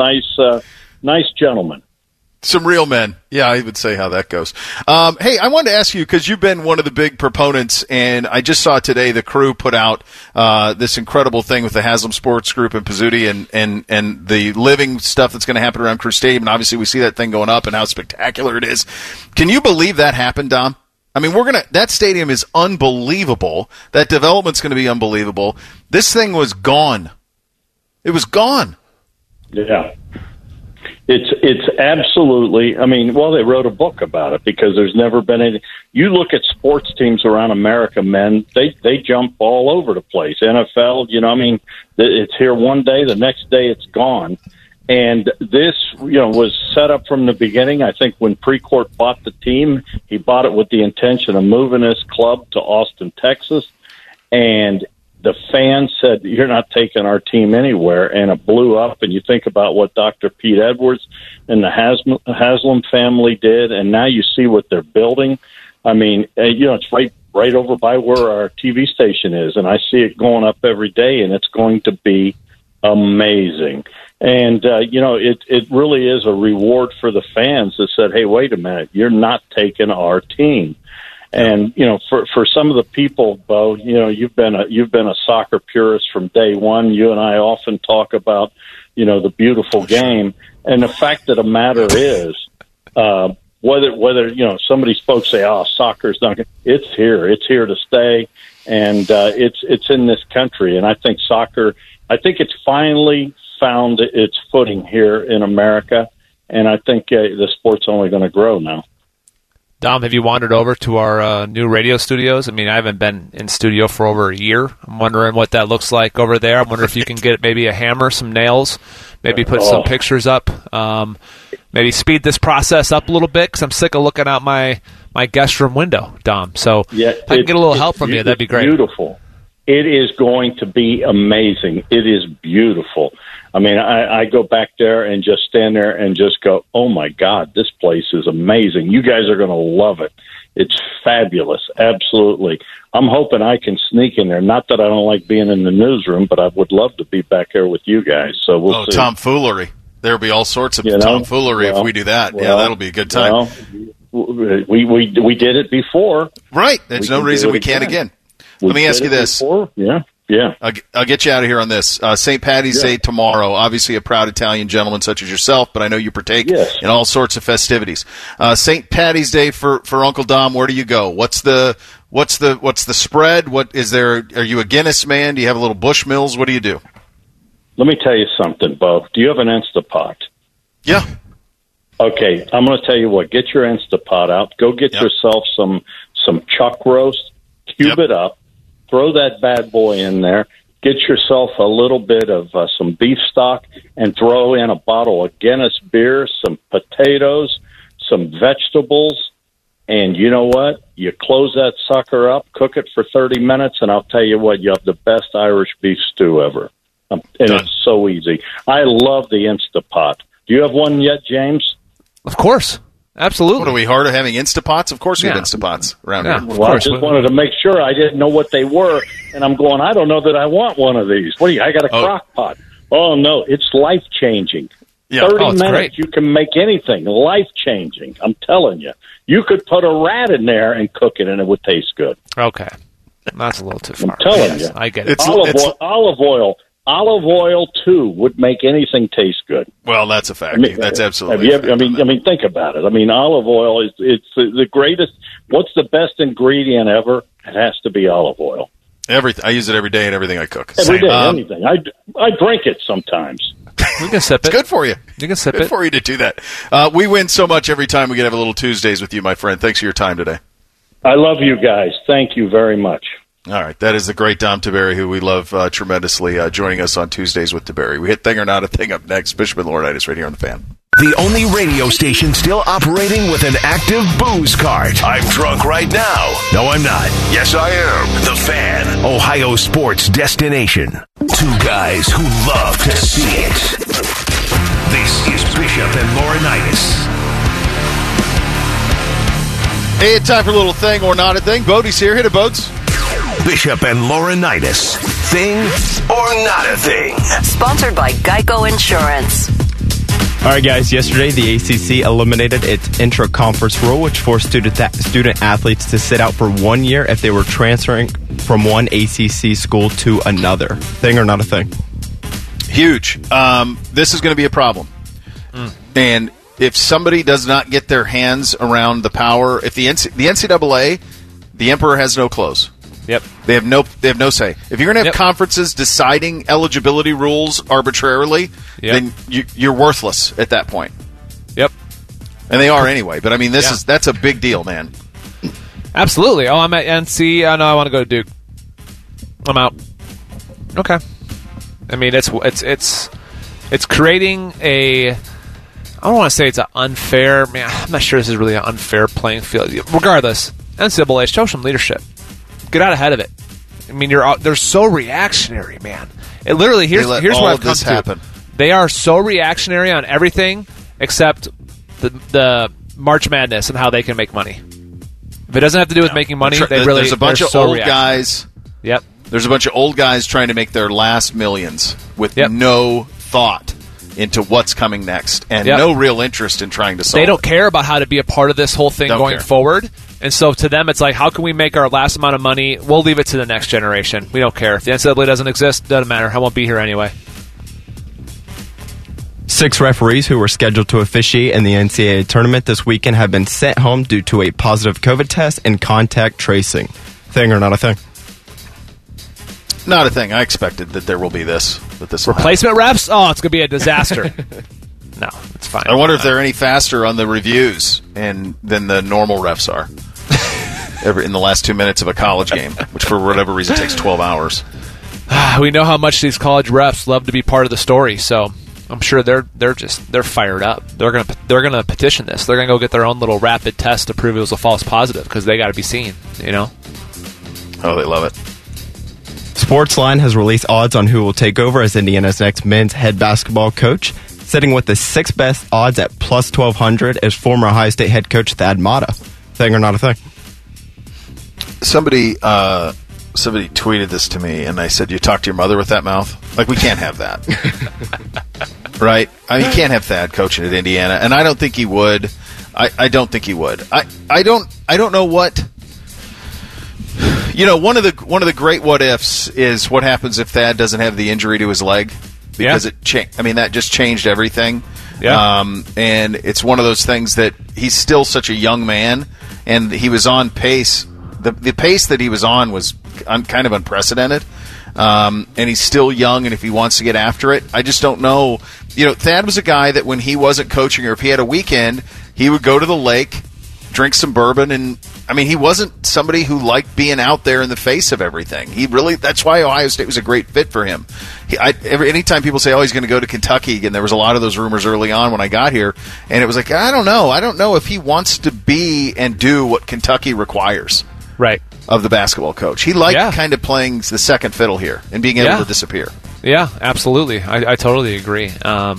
nice gentlemen. Some real men. Yeah, I would say how that goes. Hey, I wanted to ask you, because you've been one of the big proponents, and I just saw today the Crew put out this incredible thing with the Haslam Sports Group in Pizzuti and the living stuff that's going to happen around Crew Stadium. And obviously we see that thing going up and how spectacular it is. Can you believe that happened, Dom? I mean, that stadium is unbelievable. That development's going to be unbelievable. This thing was gone. It was gone. Yeah. It's absolutely. I mean, well, they wrote a book about it because there's never been any. You look at sports teams around America, men. They jump all over the place. NFL, I mean, it's here one day, the next day it's gone. And this, was set up from the beginning. I think when Precourt bought the team, he bought it with the intention of moving his club to Austin, Texas, and the fans said, "You're not taking our team anywhere," and it blew up. And you think about what Dr. Pete Edwards and the Haslam family did, and now you see what they're building. I mean, it's right over by where our TV station is, and I see it going up every day, and it's going to be amazing. And, it really is a reward for the fans that said, "Hey, wait a minute, you're not taking our team." And for some of the people, Bo, you've been a soccer purist from day one. You and I often talk about the beautiful game, and the fact of the matter is, whether somebody spoke say, "Oh, soccer's not," it's here to stay, and it's in this country. And I think soccer, it's finally found its footing here in America, and I think the sport's only going to grow now. Dom, have you wandered over to our new radio studios? I mean, I haven't been in studio for over a year. I'm wondering what that looks like over there. I wonder if you can get maybe a hammer, some nails, maybe put some pictures up, maybe speed this process up a little bit, because I'm sick of looking out my guest room window, Dom. So if I can get a little help from you, that'd be great. Beautiful. It is going to be amazing. It is beautiful. I mean, I go back there and just stand there and just go, "Oh, my God, this place is amazing. You guys are going to love it. It's fabulous. Absolutely." I'm hoping I can sneak in there. Not that I don't like being in the newsroom, but I would love to be back there with you guys. So we'll see. Tomfoolery. There'll be all sorts of tomfoolery if we do that. Well, that'll be a good time. We did it before. Right. There's no reason we can't again. Let me ask you this. Before. Yeah. I'll get you out of here on this. St. Patty's Day tomorrow. Obviously, a proud Italian gentleman such as yourself, but I know you partake in all sorts of festivities. St. Patty's Day for Uncle Dom. Where do you go? What's the spread? What is there? Are you a Guinness man? Do you have a little Bushmills? What do you do? Let me tell you something, Bo. Do you have an Instapot? Yeah. Okay, I'm going to tell you what. Get your Instapot out. Go get yourself some chuck roast. Cube it up. Throw that bad boy in there. Get yourself a little bit of some beef stock and throw in a bottle of Guinness beer, some potatoes, some vegetables, and you know what? You close that sucker up, cook it for 30 minutes, and I'll tell you what, you have the best Irish beef stew ever. And it's so easy. I love the Instapot. Do you have one yet, James? Of course. Absolutely. What, are we hard at having Instapots? Of course we have Instapots around here. Well, I just wanted to make sure. I didn't know what they were, and I'm going, I don't know that I want one of these. What do you? I got a crock pot. Oh, no, it's life-changing. Yeah. 30 minutes, great. you can make anything life-changing. I'm telling you. You could put a rat in there and cook it, and it would taste good. Okay. That's a little too far. I'm telling you. I get it. Olive oil, too, would make anything taste good. Well, that's a fact. That's absolutely. I mean, think about it. I mean, olive oil it's the greatest. What's the best ingredient ever? It has to be olive oil. Everything. I use it every day in everything I cook. Every day, anything. I drink it sometimes. We can sip it. It's good for you. You can sip it. Good for you to do that. We win so much every time we get to have a little Tuesdays with you, my friend. Thanks for your time today. I love you guys. Thank you very much. All right, that is the great Dom Tiberi, who we love tremendously, joining us on Tuesdays with Tiberi. We hit Thing or Not a Thing up next. Bishop and Laurinaitis right here on The Fan. The only radio station still operating with an active booze cart. I'm drunk right now. No, I'm not. Yes, I am. The Fan, Ohio sports destination. Two guys who love to see it. This is Bishop and Laurinaitis. Hey, it's time for a little Thing or Not a Thing. Bodie's here. Hit it, Bodes. Bishop and Laurinaitis. Thing or Not a Thing. Sponsored by Geico Insurance. All right, guys. Yesterday, the ACC eliminated its intra-conference rule, which forced student athletes to sit out for 1 year if they were transferring from one ACC school to another. Thing or not a thing? Huge. This is going to be a problem. And if somebody does not get their hands around the power, if the NCAA, the emperor has no clothes. Yep. They have no say. If you're going to have conferences deciding eligibility rules arbitrarily, then you're worthless at that point. And they are anyway. But, I mean, that's a big deal, man. Absolutely. Oh, I'm at NC. Oh, no, I want to go to Duke. I'm out. Okay. I mean, it's creating a... I don't want to say it's an unfair... Man, I'm not sure this is really an unfair playing field. Regardless, NCAA, show some leadership. Get out ahead of it. I mean, they're so reactionary, man. It literally... Here's what I've come to. Happen. They are so reactionary on everything except the March Madness and how they can make money. If it doesn't have to do with making money, there's a bunch of old guys. Yep. There's a bunch of old guys trying to make their last millions with no thought into what's coming next and no real interest in trying to solve it. They don't care about how to be a part of this whole thing going forward. And so to them, it's like, how can we make our last amount of money? We'll leave it to the next generation. We don't care. If the NCAA doesn't exist, doesn't matter. I won't be here anyway. 6 referees who were scheduled to officiate in the NCAA tournament this weekend have been sent home due to a positive COVID test and contact tracing. Thing or not a thing? Not a thing. I expected that there will be this. That this replacement refs? Oh, it's going to be a disaster. No, it's fine. I wonder if they're any faster on the reviews than the normal refs are. In the last 2 minutes of a college game, which for whatever reason takes 12 hours. We know how much these college refs love to be part of the story, so I'm sure they're fired up. They're gonna petition this. They're gonna go get their own little rapid test to prove it was a false positive because they got to be seen. You know. Oh, they love it. Sportsline has released odds on who will take over as Indiana's next men's head basketball coach. Sitting with the 6th best odds at plus 1,200 is former Ohio State head coach Thad Matta. Thing or not a thing? Somebody tweeted this to me, and I said, "You talk to your mother with that mouth? Like, we can't have that, right? I mean, you can't have Thad coaching at Indiana, and I don't think he would. I don't think he would. I don't know what." You know, one of the great what ifs is what happens if Thad doesn't have the injury to his leg, because that just changed everything. Yeah. And it's one of those things that he's still such a young man, and he was on pace. The pace that he was on was kind of unprecedented. And he's still young, and if he wants to get after it, I just don't know. You know, Thad was a guy that when he wasn't coaching or if he had a weekend, he would go to the lake, drink some bourbon, and I mean, he wasn't somebody who liked being out there in the face of everything. That's why Ohio State was a great fit for him. Anytime people say, oh, he's going to go to Kentucky, and there was a lot of those rumors early on when I got here, and it was like, I don't know if he wants to be and do what Kentucky requires. Right. Of the basketball coach. He liked kind of playing the second fiddle here and being able to disappear. Yeah, absolutely. I totally agree.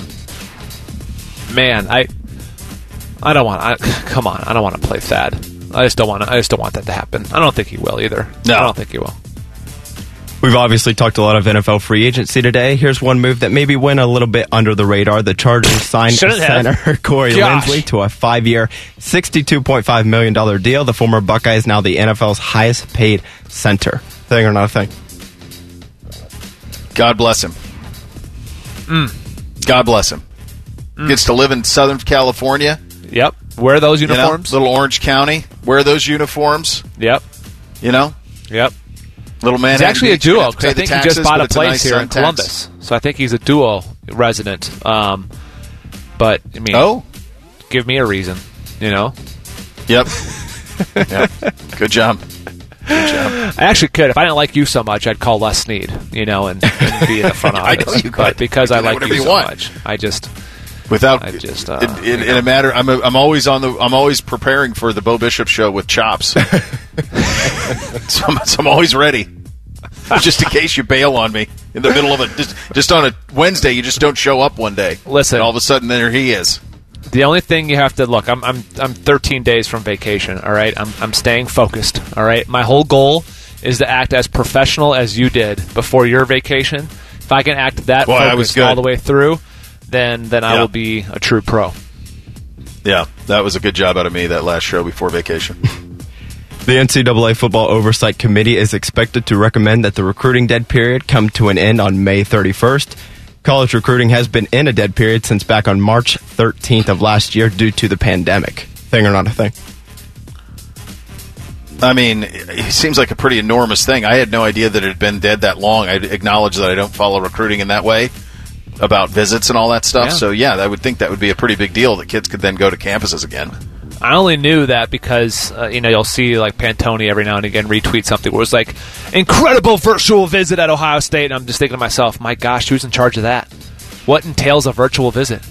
Man, I don't want. Come on, I don't want to play Thad. I just don't want that to happen. I don't think he will either. No, I don't think he will. We've obviously talked a lot of NFL free agency today. Here's one move that maybe went a little bit under the radar. The Chargers signed center Corey Linsley to a 5-year, $62.5 million deal. The former Buckeye is now the NFL's highest paid center. Thing or not a thing? God bless him. God bless him. Gets to live in Southern California. Yep. Wear those uniforms. Little Orange County. Wear those uniforms. Yep. You know? Yep. Little man. He's actually a duo, because I think taxes, he just bought a place nice here in Columbus. So I think he's a dual resident. But, I mean, give me a reason, you know? Yep. Yep. Good job. I actually could. If I didn't like you so much, I'd call Les Snead, you know, and be in the front office. I know you could. But because I like you so much, in a matter, I'm always preparing for the Bo Bishop show with chops. so I'm always ready, just in case you bail on me in the middle of just on a Wednesday. You just don't show up one day. Listen, and all of a sudden there he is. The only thing you have to look, I'm 13 days from vacation. All right, I'm staying focused. All right, my whole goal is to act as professional as you did before your vacation. If I can act that focused all the way through, then I will be a true pro. Yeah, that was a good job out of me, that last show before vacation. The NCAA Football Oversight Committee is expected to recommend that the recruiting dead period come to an end on May 31st. College recruiting has been in a dead period since back on March 13th of last year due to the pandemic. Thing or not a thing? I mean, it seems like a pretty enormous thing. I had no idea that it had been dead that long. I acknowledge that I don't follow recruiting in that way. about visits and all that stuff. Yeah. So, yeah, I would think that would be a pretty big deal that kids could then go to campuses again. I only knew that because, you'll see like Pantone every now and again retweet something where it's like, incredible virtual visit at Ohio State. And I'm just thinking to myself, my gosh, who's in charge of that? What entails a virtual visit?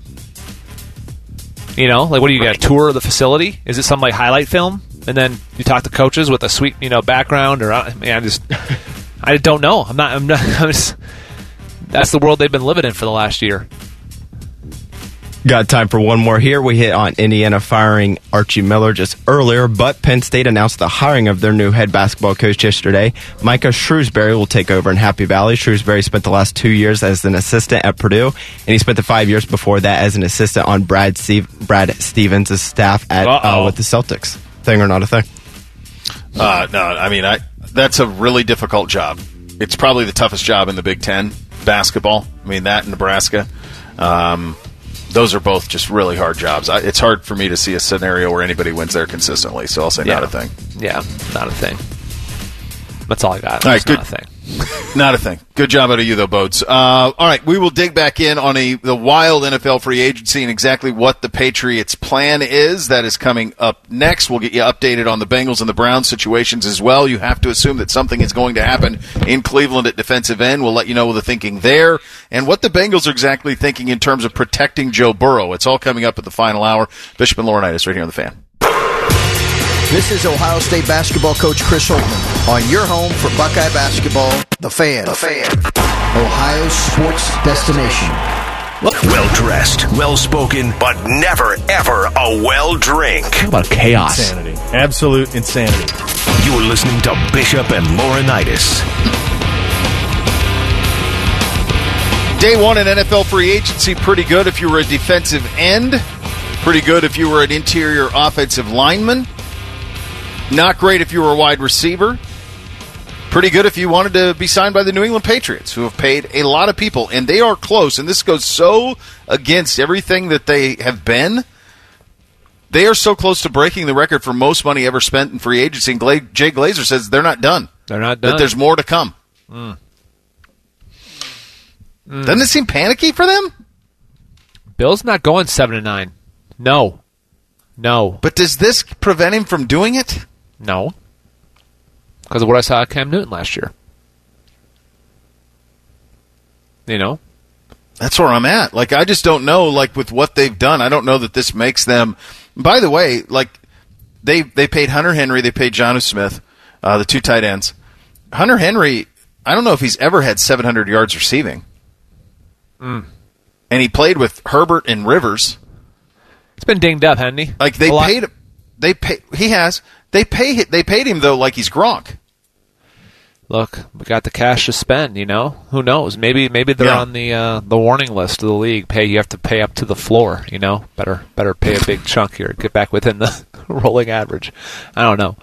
Like what do you get? A tour of the facility? Is it some like highlight film? And then you talk to coaches with a sweet, background? Or I don't know. I'm just, that's the world they've been living in for the last year. Got time for one more here. We hit on Indiana firing Archie Miller just earlier, but Penn State announced the hiring of their new head basketball coach yesterday. Micah Shrewsbury will take over in Happy Valley. Shrewsbury spent the last 2 years as an assistant at Purdue, and he spent the 5 years before that as an assistant on Brad Stevens' staff at with the Celtics. Thing or not a thing? No, I mean, that's a really difficult job. It's probably the toughest job in the Big Ten, basketball. I mean, that in Nebraska. Those are both just really hard jobs. It's hard for me to see a scenario where anybody wins there consistently, so I'll say not a thing. Yeah, not a thing. That's all I got. All right, good. Not a thing. Not a thing. Good job out of you, though, Boats. All right, we will dig back in on the wild NFL free agency and exactly what the Patriots' plan is. That is coming up next. We'll get you updated on the Bengals and the Browns situations as well. You have to assume that something is going to happen in Cleveland at defensive end. We'll let you know the thinking there and what the Bengals are exactly thinking in terms of protecting Joe Burrow. It's all coming up at the final hour. Bishop and Laurinaitis right here on The Fan. This is Ohio State basketball coach Chris Holtmann on your home for Buckeye basketball, The Fan. The Fan. Ohio's sports destination. Well-dressed, well-spoken, but never, ever a well-drink. How about chaos? Insanity. Absolute insanity. You are listening to Bishop and Laurinaitis. Day one in NFL free agency, pretty good if you were a defensive end. Pretty good if you were an interior offensive lineman. Not great if you were a wide receiver. Pretty good if you wanted to be signed by the New England Patriots, who have paid a lot of people, and they are close, and this goes so against everything that they have been. They are so close to breaking the record for most money ever spent in free agency, and Jay Glazer says they're not done. They're not done. That there's more to come. Doesn't it seem panicky for them? Bill's not going 7-9. No. But does this prevent him from doing it? No. Because of what I saw at Cam Newton last year. That's where I'm at. Like, I just don't know, like, with what they've done, I don't know that this makes them... By the way, like, they paid Hunter Henry, they paid Jonnu Smith, the two tight ends. Hunter Henry, I don't know if he's ever had 700 yards receiving. And he played with Herbert and Rivers. It's been dinged up, hasn't he? Like, he has. They paid him, though, like he's Gronk. Look, we got the cash to spend, Who knows? Maybe they're on the warning list of the league. You have to pay up to the floor, Better pay a big chunk here. Get back within the rolling average. I don't know.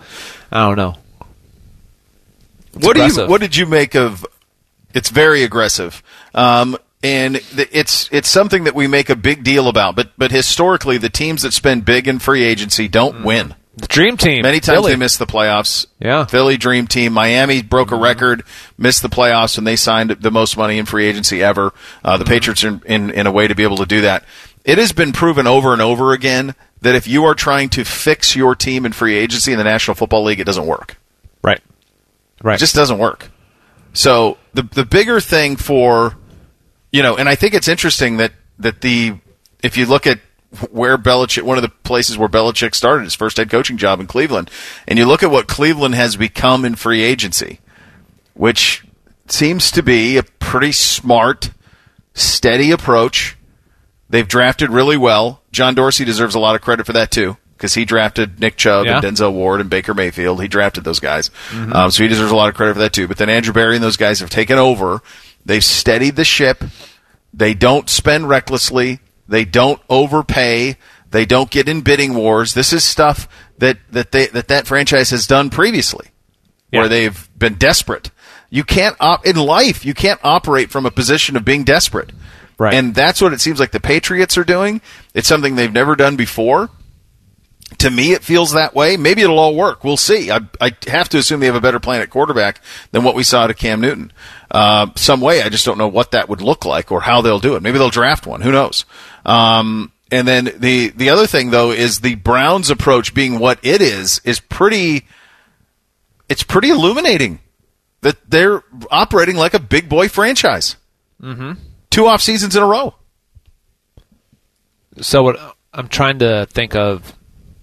What did you make of... It's very aggressive. And it's something that we make a big deal about. But historically, the teams that spend big in free agency don't win. The Dream Team. Many times Philly. they miss the playoffs. Yeah. Philly Dream Team. Miami broke a record, missed the playoffs, and they signed the most money in free agency ever. The Patriots are in a way to be able to do that. It has been proven over and over again that if you are trying to fix your team in free agency in the National Football League, it doesn't work. Right. It just doesn't work. So the bigger thing for, and I think it's interesting that if you look at where Belichick, one of the places where Belichick started his first head coaching job in Cleveland, and you look at what Cleveland has become in free agency, which seems to be a pretty smart, steady approach. They've drafted really well. John Dorsey deserves a lot of credit for that, too, because he drafted Nick Chubb and Denzel Ward and Baker Mayfield. He drafted those guys. So he deserves a lot of credit for that, too. But then Andrew Berry and those guys have taken over. They've steadied the ship. They don't spend recklessly. They don't overpay. They don't get in bidding wars. This is stuff that franchise has done previously, where they've been desperate. You can't in life. You can't operate from a position of being desperate, right? And that's what it seems like the Patriots are doing. It's something they've never done before, To me, it feels that way. Maybe it'll all work. We'll see. I have to assume they have a better plan at quarterback than what we saw to Cam Newton. Some way, I just don't know what that would look like or how they'll do it. Maybe they'll draft one. Who knows? And then the other thing, though, is the Browns' approach being what it is pretty illuminating. That they're operating like a big boy franchise. Mm-hmm. 2 off seasons in a row. So what I'm trying to think of,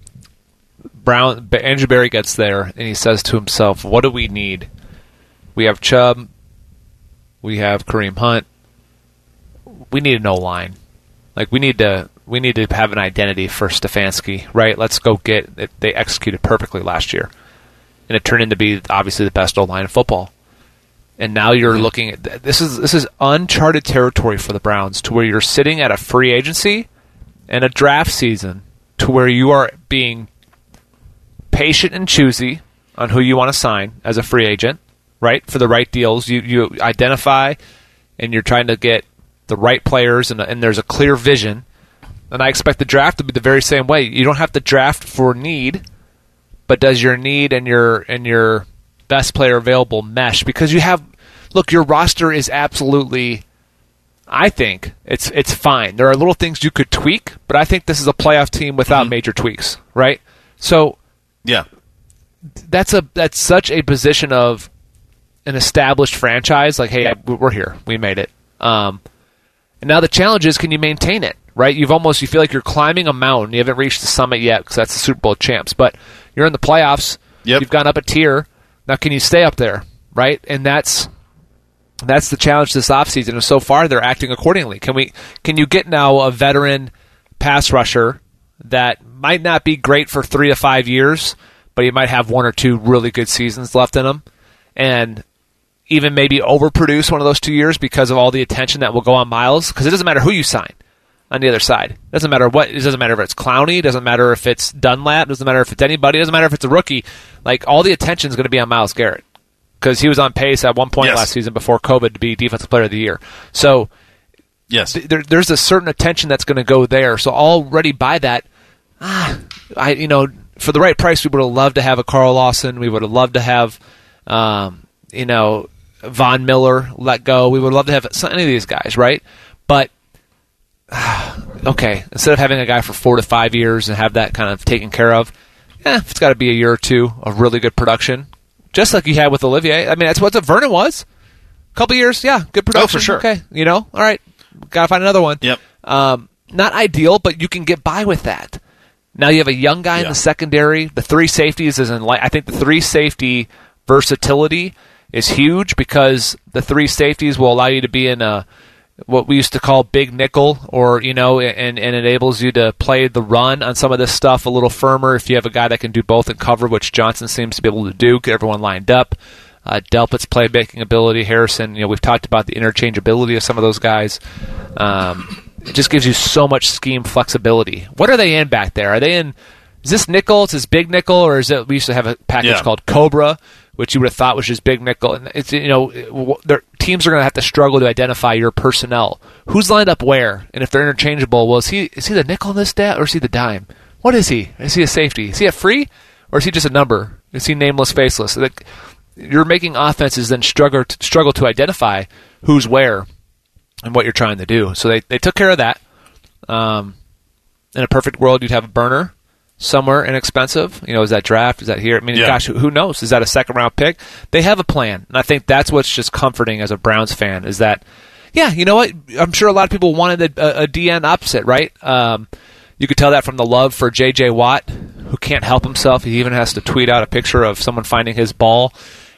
Andrew Berry gets there and he says to himself, what do we need? We have Chubb. We have Kareem Hunt. We need an O-line. Like we need to have an identity for Stefanski, right? Let's go get it. They executed perfectly last year. And it turned into be obviously the best O-line in football. And now you're looking at this is uncharted territory for the Browns, to where you're sitting at a free agency and a draft season, to where you are being patient and choosy on who you want to sign as a free agent, right? For the right deals, you identify, and you're trying to get the right players, and there's a clear vision. And I expect the draft to be the very same way. You don't have to draft for need, but does your need and your best player available mesh? Because your roster is absolutely, I think it's fine. There are little things you could tweak, but I think this is a playoff team without major tweaks, right? So yeah, that's such a position of an established franchise. Like, hey, we're here, we made it. And now the challenge is, can you maintain it? Right? You feel like you're climbing a mountain. You haven't reached the summit yet because that's the Super Bowl champs, but you're in the playoffs. Yep. You've gone up a tier. Now, can you stay up there? Right? And that's the challenge this offseason. And so far, they're acting accordingly. Can you get now a veteran pass rusher that might not be great for 3 to 5 years, but he might have 1 or 2 really good seasons left in him, and even maybe overproduce one of those 2 years because of all the attention that will go on Miles? Because it doesn't matter who you sign on the other side. It doesn't matter if it's Clowney, it doesn't matter if it's Dunlap, it doesn't matter if it's anybody, it doesn't matter if it's a rookie. Like, all the attention is going to be on Myles Garrett because he was on pace at one point last season before COVID to be Defensive Player of the Year. So yes, there's a certain attention that's going to go there. So already by that, for the right price, we would have loved to have a Carl Lawson. We would have loved to have, Von Miller let go. We would love to have any of these guys, right? But okay, instead of having a guy for 4 to 5 years and have that kind of taken care of, it's got to be a year or two of really good production, just like you had with Olivier. I mean, that's what Vernon was. A couple years, good production. Oh, for sure. Okay, all right, got to find another one. Yep. Not ideal, but you can get by with that. Now you have a young guy in the secondary. The 3 safeties I think the 3 safety versatility is huge because the 3 safeties will allow you to be in what we used to call big nickel, or and enables you to play the run on some of this stuff a little firmer if you have a guy that can do both and cover, which Johnson seems to be able to do, get everyone lined up. Delpit's playmaking ability, Harrison, we've talked about the interchangeability of some of those guys. It just gives you so much scheme flexibility. What are they in back there? Are they in? Is this nickel? Is this big nickel, or is it? We used to have a package called Cobra, which you would have thought was just big nickel. And it's their teams are going to have to struggle to identify your personnel. Who's lined up where, and if they're interchangeable. Well, is he the nickel in this stat, or is he the dime? What is he? Is he a safety? Is he a free, or is he just a number? Is he nameless, faceless? You're making offenses then struggle to identify who's where and what you're trying to do. So they took care of that. In a perfect world, you'd have a burner somewhere inexpensive. Is that draft? Is that here? I mean, gosh, who knows? Is that a second-round pick? They have a plan, and I think that's what's just comforting as a Browns fan is that, you know what? I'm sure a lot of people wanted a DN opposite, right? You could tell that from the love for J.J. Watt, who can't help himself. He even has to tweet out a picture of someone finding his ball.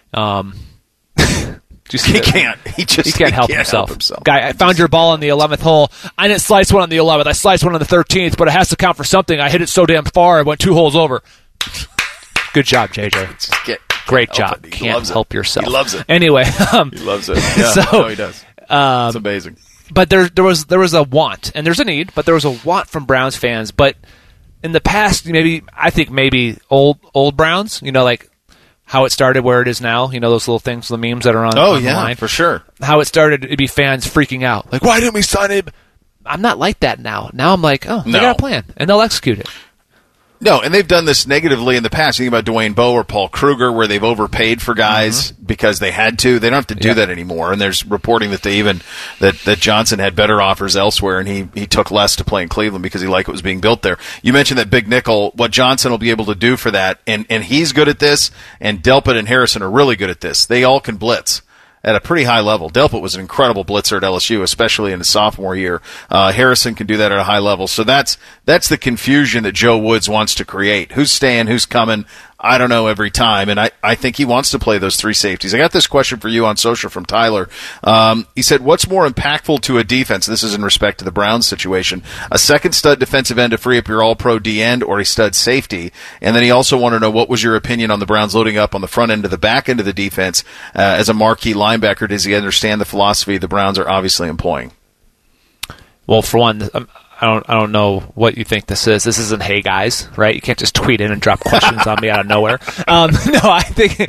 He can't. He can't help himself. Guy, I found your ball on the 11th hole. I didn't slice one on the 11th. I sliced one on the 13th, but it has to count for something. I hit it so damn far, I went 2 holes over. Good job, JJ. Great job. Can't help yourself. He loves it. Anyway, he loves it. Yeah, he does. It's amazing. But there was a want, and there's a need, but there was a want from Browns fans. But in the past, I think maybe old Browns, like how it started, where it is now, those little things, the memes that are on the line. For sure. How it started, it'd be fans freaking out. Like, why didn't we sign him? I'm not like that now. Now I'm like, they got a plan, and they'll execute it. No, and they've done this negatively in the past. You think about Dwayne Bowe or Paul Kruger, where they've overpaid for guys because they had to. They don't have to do that anymore. And there's reporting that that Johnson had better offers elsewhere, and he took less to play in Cleveland because he liked what was being built there. You mentioned that big nickel. What Johnson will be able to do for that, and he's good at this, and Delpit and Harrison are really good at this. They all can blitz at a pretty high level. Delpit was an incredible blitzer at LSU, especially in his sophomore year. Harrison can do that at a high level. So that's the confusion that Joe Woods wants to create. Who's staying? Who's coming? I don't know every time, and I think he wants to play those three safeties. I got this question for you on social from Tyler. He said, what's more impactful to a defense? This is in respect to the Browns situation. A second stud defensive end to free up your all-pro D-end or a stud safety? And then he also wanted to know, what was your opinion on the Browns loading up on the front end of the back end of the defense as a marquee linebacker? Does he understand the philosophy the Browns are obviously employing? Well, for one, I don't know what you think this is. This isn't Hey Guys, right? You can't just tweet in and drop questions on me out of nowhere. No, I think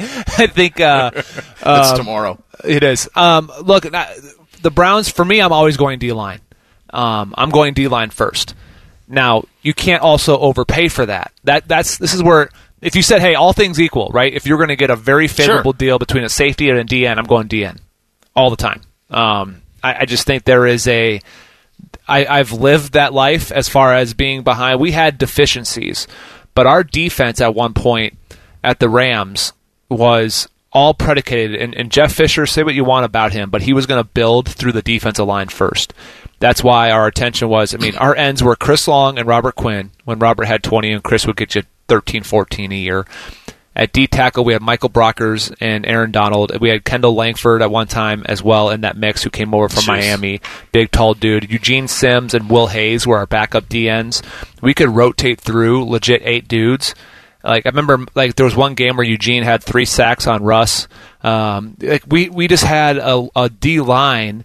it's tomorrow. It is. Look, the Browns, for me, I'm always going D-line. I'm going D-line first. Now, you can't also overpay for that. This is where, if you said, hey, all things equal, right? If you're going to get a very favorable deal between a safety and a DN, I'm going DN all the time. I just think there is I've lived that life as far as being behind. We had deficiencies, but our defense at one point at the Rams was all predicated, and Jeff Fisher, say what you want about him, but he was going to build through the defensive line first. That's why our attention was, our ends were Chris Long and Robert Quinn. When Robert had 20 and Chris would get you 13, 14 a year. At D-tackle, we had Michael Brockers and Aaron Donald. We had Kendall Langford at one time as well in that mix, who came over from Miami. Big, tall dude. Eugene Sims and Will Hayes were our backup DNs. We could rotate through legit 8 dudes. I remember, there was one game where Eugene had 3 sacks on Russ. We just had a D-line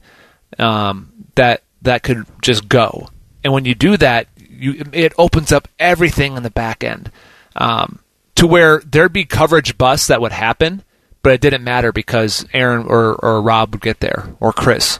that could just go. And when you do that, it opens up everything in the back end. To where there'd be coverage busts that would happen, but it didn't matter because Aaron or Rob would get there, or Chris.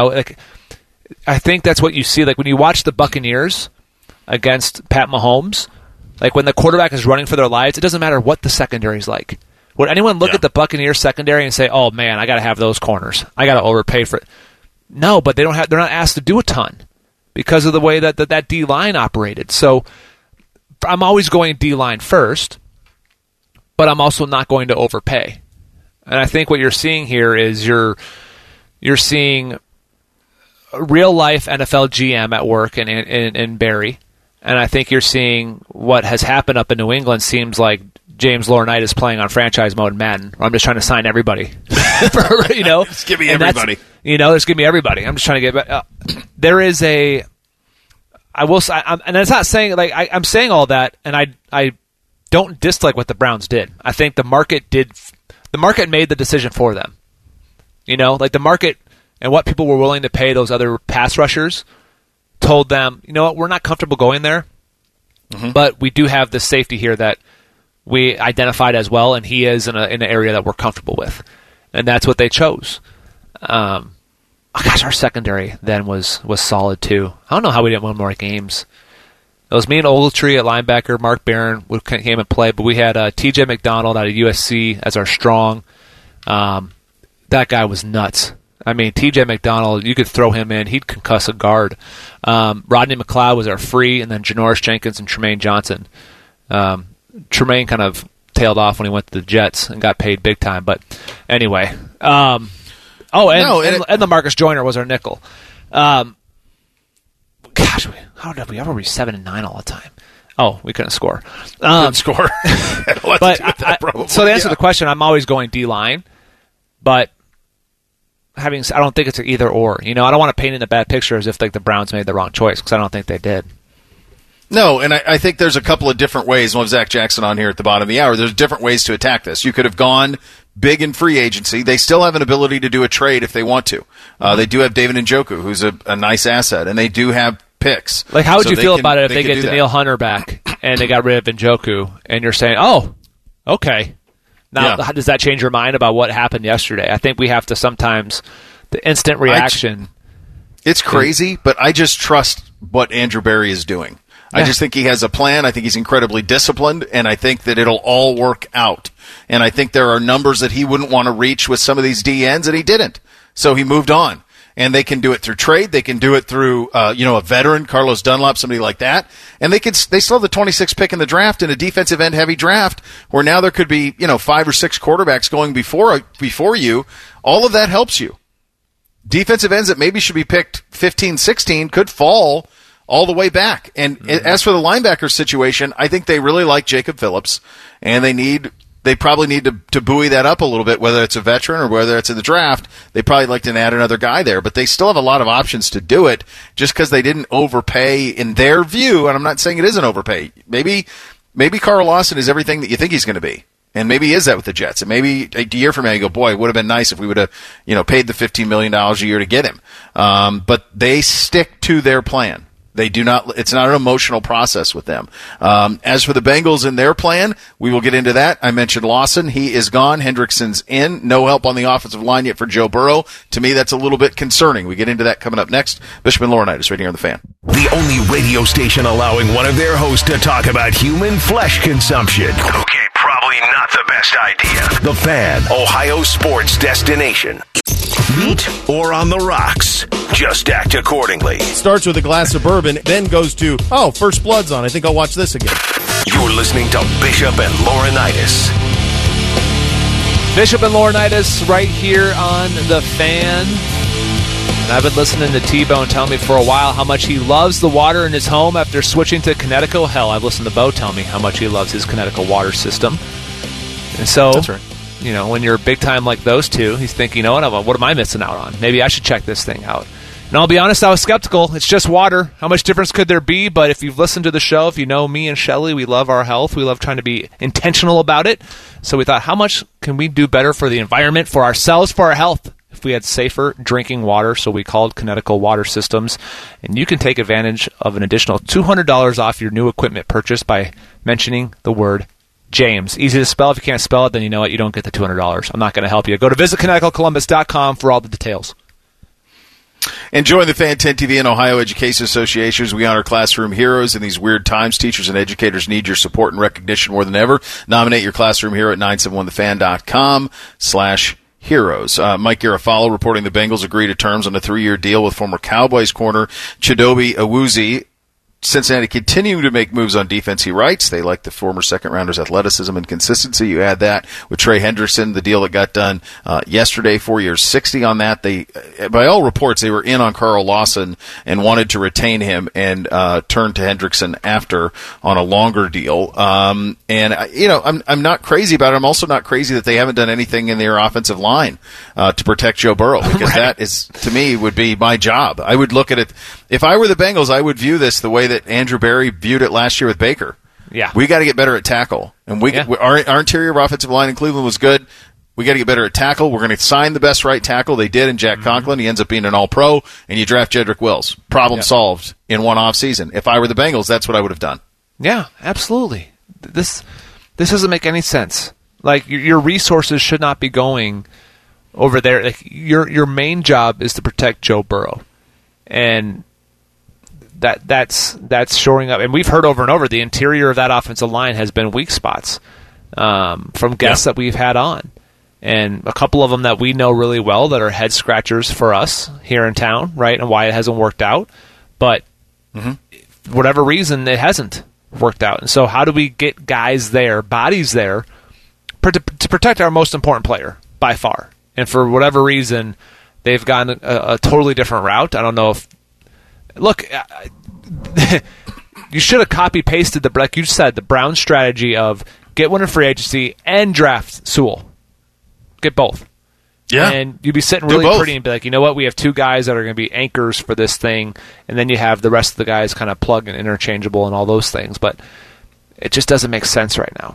I think that's what you see. When you watch the Buccaneers against Pat Mahomes, when the quarterback is running for their lives, it doesn't matter what the secondary is like. Would anyone look at the Buccaneers secondary and say, "Oh man, I got to have those corners. I got to overpay for it"? No, but they're not asked to do a ton because of the way that D line operated. So I'm always going D line first. But I'm also not going to overpay. And I think what you're seeing here is you're seeing a real-life NFL GM at work in Barry. And I think you're seeing what has happened up in New England seems like James Laurinaitis playing on franchise mode in Madden. Or I'm just trying to sign everybody. Just give me everybody. Just give me everybody. I'm just trying to get... there is a... I will say... And it's not saying... I'm saying all that, and I don't dislike what the Browns did. I think the market made the decision for them. The market and what people were willing to pay those other pass rushers told them, you know what, we're not comfortable going there, but we do have this safety here that we identified as well, and he is in an area that we're comfortable with. And that's what they chose. Our secondary then was solid too. I don't know how we didn't win more games. It was me and Ogletree at linebacker. Mark Barron came and played, but we had T.J. McDonald out of USC as our strong. That guy was nuts. T.J. McDonald, you could throw him in. He'd concuss a guard. Rodney McLeod was our free, and then Janoris Jenkins and Tremaine Johnson. Tremaine kind of tailed off when he went to the Jets and got paid big time. But anyway. And LaMarcus Joyner was our nickel. How did we ever be 7-9 all the time? Oh, we couldn't score. Couldn't score. So to answer the question, I'm always going D-line, but I don't think it's an either or. I don't want to paint in a bad picture as if the Browns made the wrong choice, because I don't think they did. No, and I think there's a couple of different ways. We'll have Zach Jackson on here at the bottom of the hour. There's different ways to attack this. You could have gone big in free agency. They still have an ability to do a trade if they want to. They do have David Njoku, who's a nice asset, and they do have picks. How would you feel about it if they get Danielle Hunter back and they got rid of Njoku, and you're saying, oh, okay. Now, does that change your mind about what happened yesterday? I think we have to sometimes, the instant reaction. It's crazy, but I just trust what Andrew Berry is doing. I just think he has a plan. I think he's incredibly disciplined, and I think that it'll all work out. And I think there are numbers that he wouldn't want to reach with some of these DNs, and he didn't. So he moved on. And they can do it through trade. They can do it through, a veteran, Carlos Dunlap, somebody like that. And they still have the 26th pick in the draft in a defensive end heavy draft where now there could be, 5 or 6 quarterbacks going before you. All of that helps you. Defensive ends that maybe should be picked 15, 16 could fall all the way back. And as for the linebacker situation, I think they really like Jacob Phillips, and they probably need to buoy that up a little bit, whether it's a veteran or whether it's in the draft. They probably like to add another guy there, but they still have a lot of options to do it just because they didn't overpay in their view, and I'm not saying it is an overpay. Maybe Carl Lawson is everything that you think he's going to be. And maybe he is that with the Jets. And maybe a year from now you go, boy, it would have been nice if we would have, paid the $15 million a year to get him. But they stick to their plan. They do not. It's not an emotional process with them. As for the Bengals and their plan, we will get into that. I mentioned Lawson. He is gone. Hendrickson's in. No help on the offensive line yet for Joe Burrow. To me, that's a little bit concerning. We get into that coming up next. Bishop and Laurinaitis right here on The Fan. The only radio station allowing one of their hosts to talk about human flesh consumption. Okay, probably not the best idea. The Fan, Ohio sports destination. Meat or on the rocks? Just act accordingly. Starts with a glass of bourbon, then goes to, First Blood's on. I think I'll watch this again. You're listening to Bishop and Laurinaitis. Bishop and Laurinaitis right here on The Fan. And I've been listening to T-Bone tell me for a while how much he loves the water in his home after switching to Connecticut. Hell, I've listened to Bo tell me how much he loves his Connecticut water system. And so, that's right. When you're big time like those two, he's thinking, what am I missing out on? Maybe I should check this thing out. And I'll be honest, I was skeptical. It's just water. How much difference could there be? But if you've listened to the show, if you know me and Shelly, we love our health. We love trying to be intentional about it. So we thought, how much can we do better for the environment, for ourselves, for our health, if we had safer drinking water? So we called Connecticut Water Systems. And you can take advantage of an additional $200 off your new equipment purchase by mentioning the word James. Easy to spell. If you can't spell it, then you know what? You don't get the $200. I'm not going to help you. Go to visitconnecticutcolumbus.com for all the details. And join the Fan 10 TV and Ohio Education Associations. We honor classroom heroes in these weird times. Teachers and educators need your support and recognition more than ever. Nominate your classroom hero at 971thefan.com/heroes. Mike Garafalo reporting the Bengals agree to terms on a 3-year deal with former Cowboys corner Chidobe Awuzie. Cincinnati continuing to make moves on defense, he writes. They like the former second-rounder's athleticism and consistency. You add that with Trey Hendrickson, the deal that got done yesterday, 4 years, $60 on that. They, by all reports, they were in on Carl Lawson and wanted to retain him and turn to Hendrickson after on a longer deal. I'm not crazy about it. I'm also not crazy that they haven't done anything in their offensive line to protect Joe Burrow, because that is, to me, would be my job. I would look at it. If I were the Bengals, I would view this the way that Andrew Berry viewed it last year with Baker. Yeah. We got to get better at tackle. And our interior offensive line in Cleveland was good. We got to get better at tackle. We're going to sign the best right tackle. They did in Jack Conklin. He ends up being an all-pro, and you draft Jedrick Wills. Problem solved in one offseason. If I were the Bengals, that's what I would have done. Yeah, absolutely. This doesn't make any sense. Like, your resources should not be going over there. Like, your main job is to protect Joe Burrow. And that's shoring up, and we've heard over and over the interior of that offensive line has been weak spots from guests that we've had on, and a couple of them that we know really well that are head scratchers for us here in town, right? And why it hasn't worked out, but for whatever reason it hasn't worked out. And so, how do we get guys there, bodies there, to protect our most important player by far? And for whatever reason, they've gone a totally different route. I don't know if. Look, you should have copy-pasted, like you said, the Brown strategy of get one in free agency and draft Sewell. Get both. Yeah. And you'd be sitting really pretty and be like, you know what, we have two guys that are going to be anchors for this thing, and then you have the rest of the guys kind of plug and interchangeable and all those things. But it just doesn't make sense right now.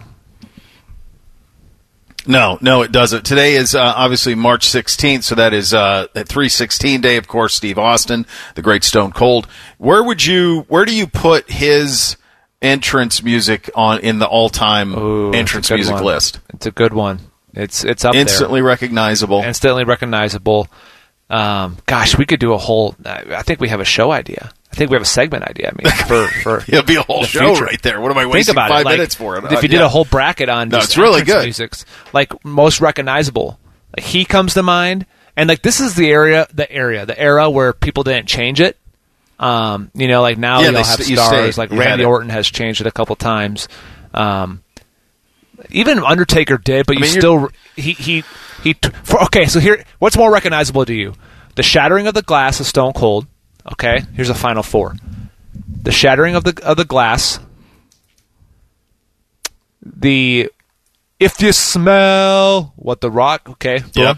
No, it doesn't. Today is obviously March 16th, so that is at 3/16 day. Of course, Steve Austin, the great Stone Cold. Where do you put his entrance music in the all-time entrance music list? It's a good one. It's up instantly there. recognizable. Instantly recognizable. Gosh, we could do a whole. I think we have a show idea. I think we have a segment idea. I mean, for it'll be a whole the show future. right there. What am I wasting 5 minutes for? If you did a whole bracket on just it's really good. Musics, like most recognizable, like he comes to mind, and like this is the era where people didn't change it. You know, like now you'll have stars like Randy Orton has changed it a couple times. Even Undertaker did, but okay. So here, what's more recognizable to you? The shattering of the glass of Stone Cold. Okay, here's a final four: the shattering of the glass. The if you smell what the Rock. Okay, yep.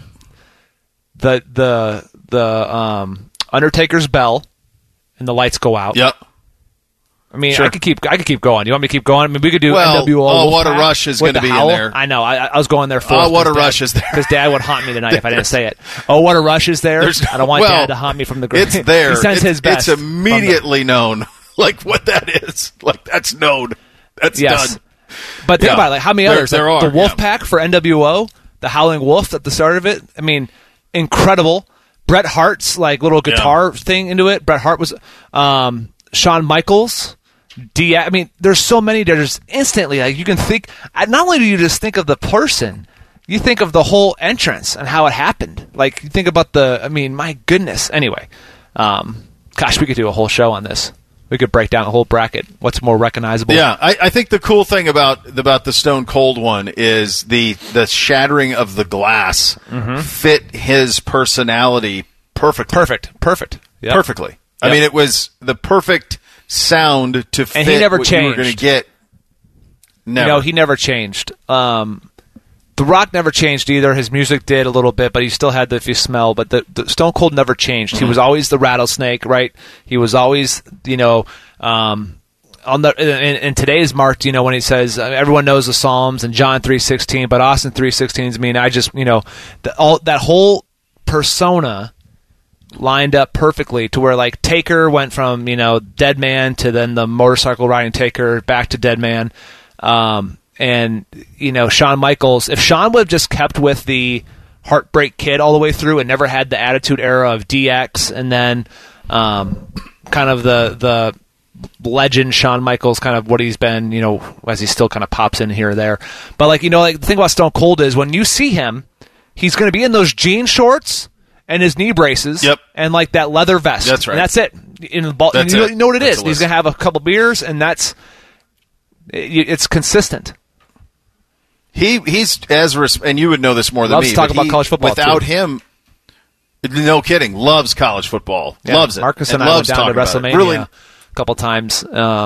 The Undertaker's bell, and the lights go out. Yep. I mean, sure. I could keep going. You want me to keep going? I mean, we could do NWO. Oh, What a Rush is going to be in there. I know. I was going there first. Oh, What a Rush is there. Because Dad would haunt me tonight if I didn't say it. Oh, What a Rush is there. I don't want Dad to haunt me from the grave. It's there. He sends his best. It's immediately known. Like what that is. Like that's known. That's done. But think about it. Like how many others? There like, are. The Wolfpack for NWO, the Howling Wolf at the start of it. I mean, incredible. Bret Hart's like little guitar thing into it. Bret Hart was Shawn Michaels. I mean, there's so many. There's instantly like you can think. Not only do you just think of the person, you think of the whole entrance and how it happened. Like you think about I mean, my goodness. Anyway, gosh, we could do a whole show on this. We could break down a whole bracket. What's more recognizable? Yeah, I think the cool thing about the Stone Cold one is the shattering of the glass fit his personality perfectly. Perfect. Yep. Perfectly. Yep. I mean, it was the perfect sound to fit and he never what changed. you were going to get. Never. No, he never changed. The Rock never changed either. His music did a little bit, but he still had the If You Smell. But the Stone Cold never changed. He was always the rattlesnake, right? He was always, on the in today's mark, when he says everyone knows the Psalms and John 3:16, but Austin 3:16. I mean, I just that whole persona lined up perfectly to where like Taker went from Dead Man to then the motorcycle riding Taker back to Dead Man. And, Shawn Michaels, if Shawn would have just kept with the Heartbreak Kid all the way through and never had the Attitude Era of DX and then kind of the legend Shawn Michaels, kind of what he's been, as he still kind of pops in here or there. But, the thing about Stone Cold is when you see him, he's going to be in those jean shorts and his knee braces and, that leather vest. That's right. And that's it. You know what it is. He's going to have a couple beers, and it's consistent. He's and you would know this more than loves me. To talk about college football. Without him, no kidding, loves college football. Yeah, loves it. Marcus and I went down to WrestleMania a couple times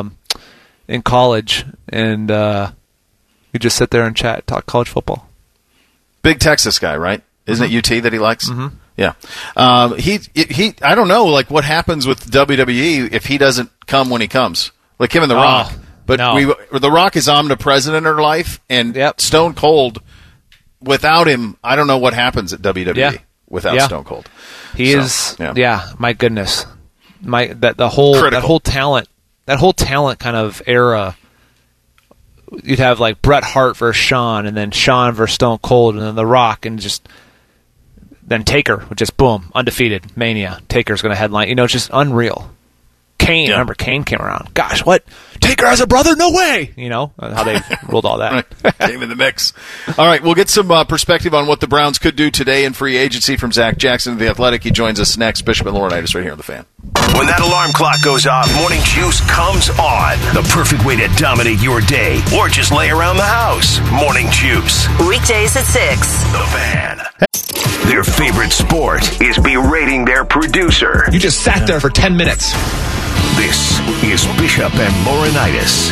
in college, and you just sit there and chat, talk college football. Big Texas guy, right? Isn't it UT that he likes? Mm-hmm. Yeah. He. I don't know, what happens with WWE if he doesn't come when he comes, like him and The Rock. But The Rock is omnipresent in her life, and Stone Cold, without him, I don't know what happens at WWE without Stone Cold. He is, my goodness. That whole talent kind of era, you'd have like Bret Hart versus Shawn, and then Shawn versus Stone Cold, and then The Rock, and then Taker, just boom, undefeated, Mania. Taker's going to headline. It's just unreal. Kane, remember Kane came around. Gosh, what? Taker has a brother? No way! How they ruled all that. Right. Came in the mix. All right, we'll get some perspective on what the Browns could do today in free agency from Zach Jackson of The Athletic. He joins us next. Bishop and Laurinaitis right here on The Fan. When that alarm clock goes off, Morning Juice comes on. The perfect way to dominate your day or just lay around the house. Morning Juice. Weekdays at 6. The Fan. Their favorite sport is berating their producer. You just sat there for 10 minutes. This is Bishop and Laurinaitis.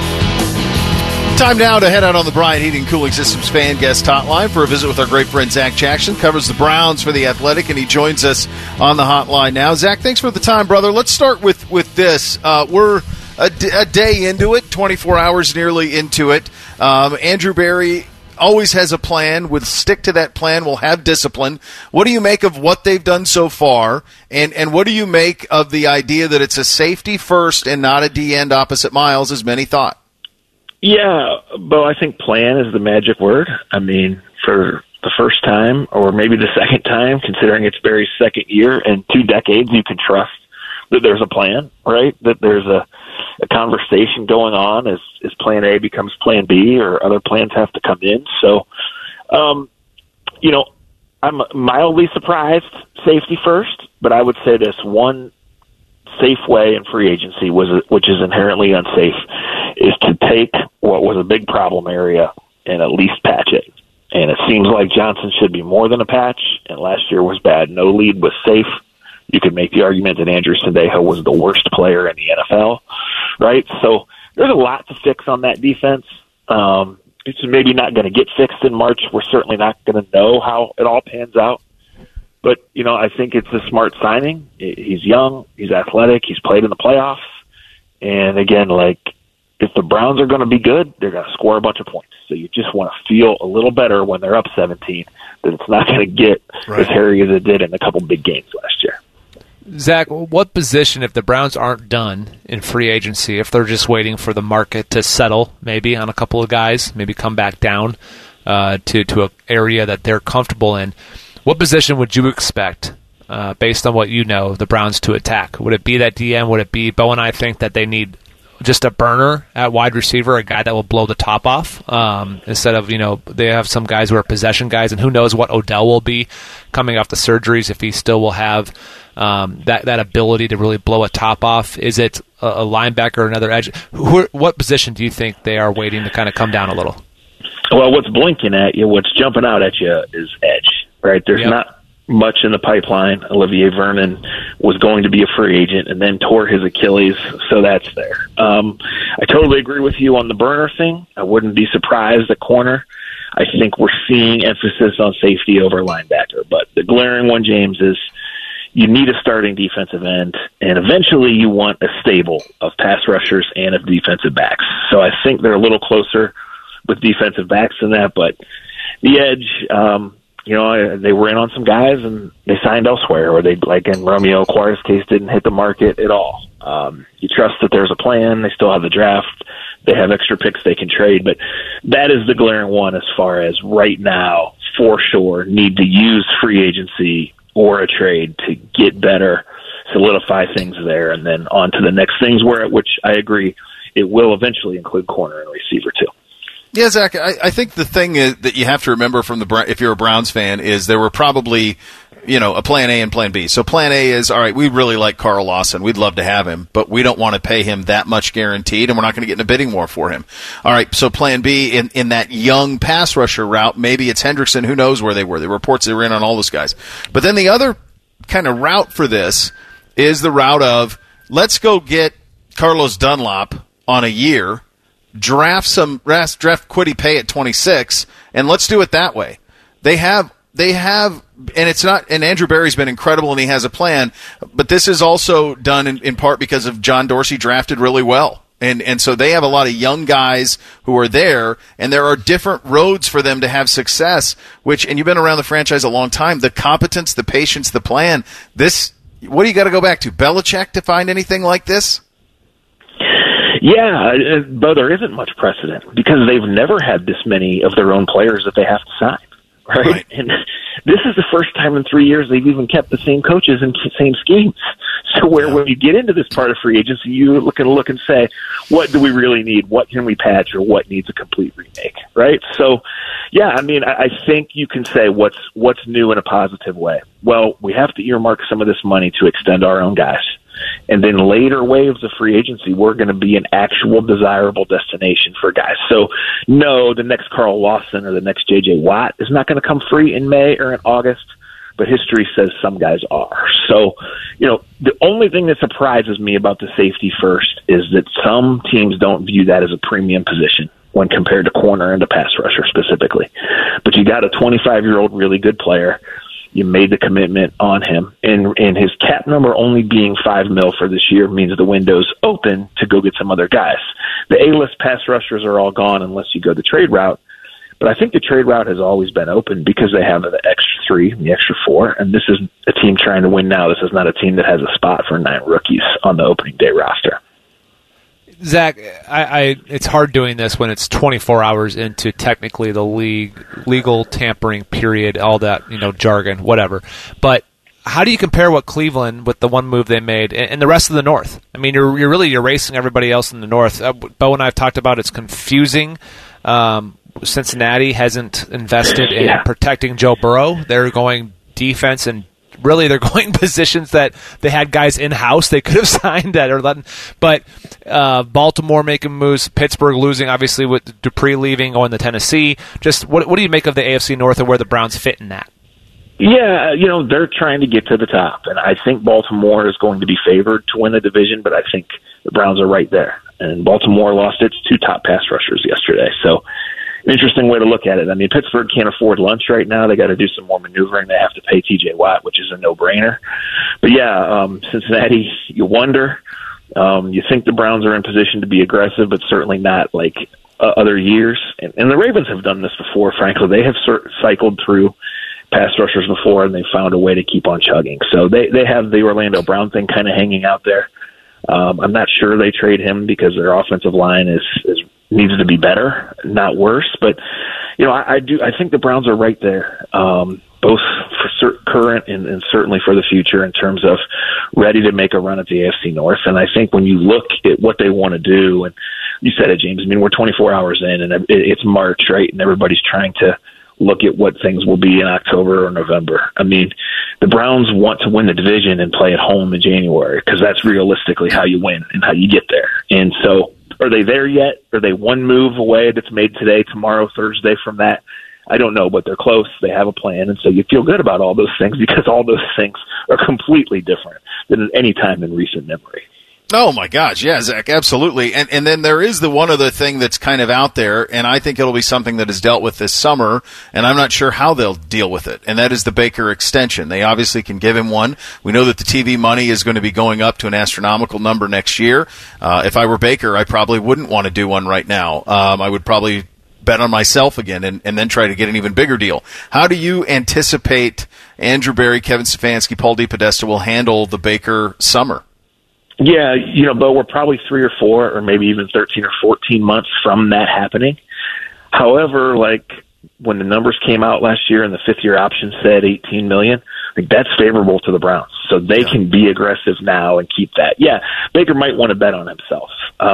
Time now to head out on the Bryant Heating Cooling Systems fan guest hotline for a visit with our great friend Zach Jackson. Covers the Browns for The Athletic, and he joins us on the hotline now. Zach, thanks for the time, brother. Let's start with this. We're a day into it, 24 hours nearly into it. Andrew Berry always has a plan. We'll stick to that plan. We'll have discipline. What do you make of what they've done so far? And what do you make of the idea that it's a safety first and not a D-end opposite Miles, as many thought? Yeah, Bo, I think plan is the magic word. I mean, for the first time, or maybe the second time, considering it's Barry's second year in 2 decades, you can trust that there's a plan, right? That there's a conversation going on as plan A becomes plan B or other plans have to come in. So, I'm mildly surprised safety first, but I would say this one safe way in free agency which is inherently unsafe, is to take what was a big problem area and at least patch it. And it seems like Johnson should be more than a patch, and last year was bad. No lead was safe. You could make the argument that Andrew Sendejo was the worst player in the NFL, right? So there's a lot to fix on that defense. It's maybe not going to get fixed in March. We're certainly not going to know how it all pans out. But, I think it's a smart signing. He's young. He's athletic. He's played in the playoffs. And, again, if the Browns are going to be good, they're going to score a bunch of points. So you just want to feel a little better when they're up 17 that it's not going to get as hairy as it did in a couple big games last year. Zach, what position, if the Browns aren't done in free agency, if they're just waiting for the market to settle maybe on a couple of guys, maybe come back down to an area that they're comfortable in, what position would you expect, based on what you know, the Browns to attack? Would it be that DM? Would it be, Bo and I think that they need just a burner at wide receiver, a guy that will blow the top off, instead of, they have some guys who are possession guys, and who knows what Odell will be coming off the surgeries, if he still will have that ability to really blow a top off. Is it a linebacker or another edge? What position do you think they are waiting to kind of come down a little? Well, what's blinking at you, what's jumping out at you is edge, right? There's not much in the pipeline. Olivier Vernon was going to be a free agent and then tore his Achilles, so that's there. I totally agree with you on the burner thing. I wouldn't be surprised at corner. I think we're seeing emphasis on safety over linebacker, but the glaring one, James, is you need a starting defensive end, and eventually you want a stable of pass rushers and of defensive backs. So I think they're a little closer with defensive backs than that, but the edge, they were in on some guys and they signed elsewhere, or they, like in Romeo Okwara's case, didn't hit the market at all. You trust that there's a plan. They still have the draft. They have extra picks they can trade, but that is the glaring one as far as right now, for sure, need to use free agency or a trade to get better, solidify things there, and then on to the next things, which I agree, it will eventually include corner and receiver too. Yeah, Zach, I think the thing is that you have to remember if you're a Browns fan, is there were probably, a plan A and plan B. So plan A is, all right, we really like Carl Lawson. We'd love to have him, but we don't want to pay him that much guaranteed, and we're not going to get in a bidding war for him. All right, so plan B, in that young pass rusher route, maybe it's Hendrickson. Who knows where they were? The reports they were in on all those guys. But then the other kind of route for this is the route of, let's go get Carlos Dunlap on a year, draft Kwity Paye at 26, and let's do it that way. They have, and it's not, and Andrew Berry's been incredible and he has a plan, but this is also done in part because of John Dorsey drafted really well. And so they have a lot of young guys who are there, and there are different roads for them to have success, and you've been around the franchise a long time, the competence, the patience, the plan, what do you got to go back to? Belichick to find anything like this? Yeah, but there isn't much precedent because they've never had this many of their own players that they have to sign, right? And this is the first time in 3 years they've even kept the same coaches and same schemes. So when you get into this part of free agency, you look and say, what do we really need? What can we patch, or what needs a complete remake, right? So, yeah, I think you can say what's new in a positive way. Well, we have to earmark some of this money to extend our own guys. And then later waves of free agency, we're going to be an actual desirable destination for guys. So, no, the next Carl Lawson or the next J.J. Watt is not going to come free in May or in August, but history says some guys are. So, the only thing that surprises me about the safety first is that some teams don't view that as a premium position when compared to corner and to pass rusher specifically. But you got a 25-year-old really good player. You made the commitment on him, and his cap number only being $5 million for this year means the window's open to go get some other guys. The A-list pass rushers are all gone unless you go the trade route, but I think the trade route has always been open because they have the extra 3 and the extra 4, and this is a team trying to win now. This is not a team that has a spot for 9 rookies on the opening day roster. Zach, it's hard doing this when it's 24 hours into technically the legal tampering period, all that, jargon, whatever. But how do you compare what Cleveland, with the one move they made, and the rest of the North? I mean, you're really erasing everybody else in the North. Bo and I have talked about it's confusing. Cincinnati hasn't invested in protecting Joe Burrow. They're going defense, and really they're going positions that they had guys in-house they could have signed that or letting. But Baltimore making moves, Pittsburgh losing, obviously with Dupree leaving, going to Tennessee. Just what do you make of the AFC North and where the Browns fit in that? Yeah, they're trying to get to the top, and I think Baltimore is going to be favored to win the division, but I think the Browns are right there. And Baltimore lost its 2 top pass rushers yesterday, so an interesting way to look at it. I mean, Pittsburgh can't afford lunch right now. They got to do some more maneuvering. They have to pay T.J. Watt, which is a no-brainer. But yeah, Cincinnati, you wonder. You think the Browns are in position to be aggressive, but certainly not like other years. And the Ravens have done this before, frankly. They have cycled through pass rushers before, and they found a way to keep on chugging. So they have the Orlando Brown thing kind of hanging out there. I'm not sure they trade him because their offensive line needs to be better, not worse. But I think the Browns are right there, both for current and certainly for the future in terms of ready to make a run at the AFC North. And I think when you look at what they want to do, and you said it, James. I mean, we're 24 hours in, and it's March, right? And everybody's trying to look at what things will be in October or November. I mean, the Browns want to win the division and play at home in January because that's realistically how you win and how you get there. And so are they there yet? Are they one move away that's made today, tomorrow, Thursday from that? I don't know, but they're close. They have a plan. And so you feel good about all those things because all those things are completely different than at any time in recent memory. Oh, my gosh. Yeah, Zach, absolutely. And then there is the one other thing that's kind of out there, and I think it'll be something that is dealt with this summer, and I'm not sure how they'll deal with it, and that is the Baker extension. They obviously can give him one. We know that the TV money is going to be going up to an astronomical number next year. If I were Baker, I probably wouldn't want to do one right now. I would probably bet on myself again and then try to get an even bigger deal. How do you anticipate Andrew Berry, Kevin Stefanski, Paul DePodesta will handle the Baker summer? Yeah, but we're probably 3 or 4 or maybe even 13 or 14 months from that happening. However, like when the numbers came out last year and the 5th-year option said $18 million, like that's favorable to the Browns. So they can be aggressive now and keep that. Yeah, Baker might want to bet on himself.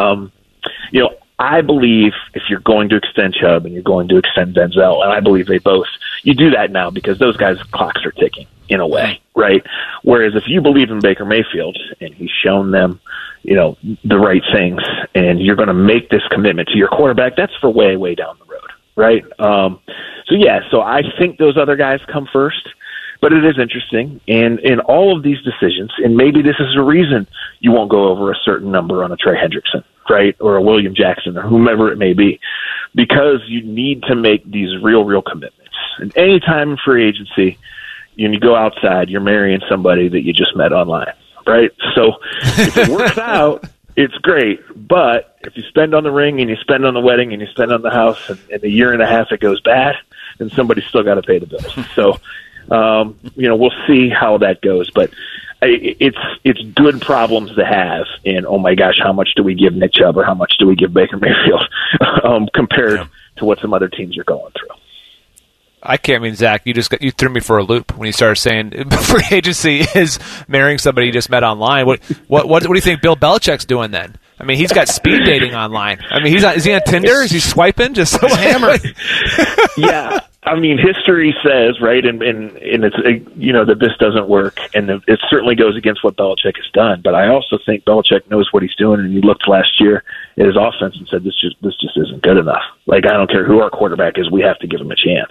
I believe if you're going to extend Chubb and you're going to extend Denzel, and I believe you do that now because those guys' clocks are ticking in a way, right? Whereas if you believe in Baker Mayfield and he's shown them, the right things, and you're going to make this commitment to your quarterback, that's for way, way down the road, right? So I think those other guys come first. But it is interesting, and in all of these decisions, and maybe this is a reason you won't go over a certain number on a Trey Hendrickson, right, or a William Jackson, or whomever it may be, because you need to make these real commitments. And any time in free agency, you go outside, you're marrying somebody that you just met online, right? So if it works out, it's great. But if you spend on the ring and you spend on the wedding and you spend on the house, and in a year and a half it goes bad, then somebody's still got to pay the bills. So we'll see how that goes, but it's good problems to have. And oh my gosh, how much do we give Nick Chubb or how much do we give Baker Mayfield compared to what some other teams are going through? Zach, you threw me for a loop when you started saying free agency is marrying somebody you just met online. What do you think Bill Belichick's doing then? I mean, he's got speed dating online. I mean, is he on Tinder? Is he swiping? Just so hammered. Yeah. I mean, history says, right, and it's that this doesn't work, and it certainly goes against what Belichick has done. But I also think Belichick knows what he's doing, and he looked last year at his offense and said, "This just isn't good enough. Like, I don't care who our quarterback is, we have to give him a chance."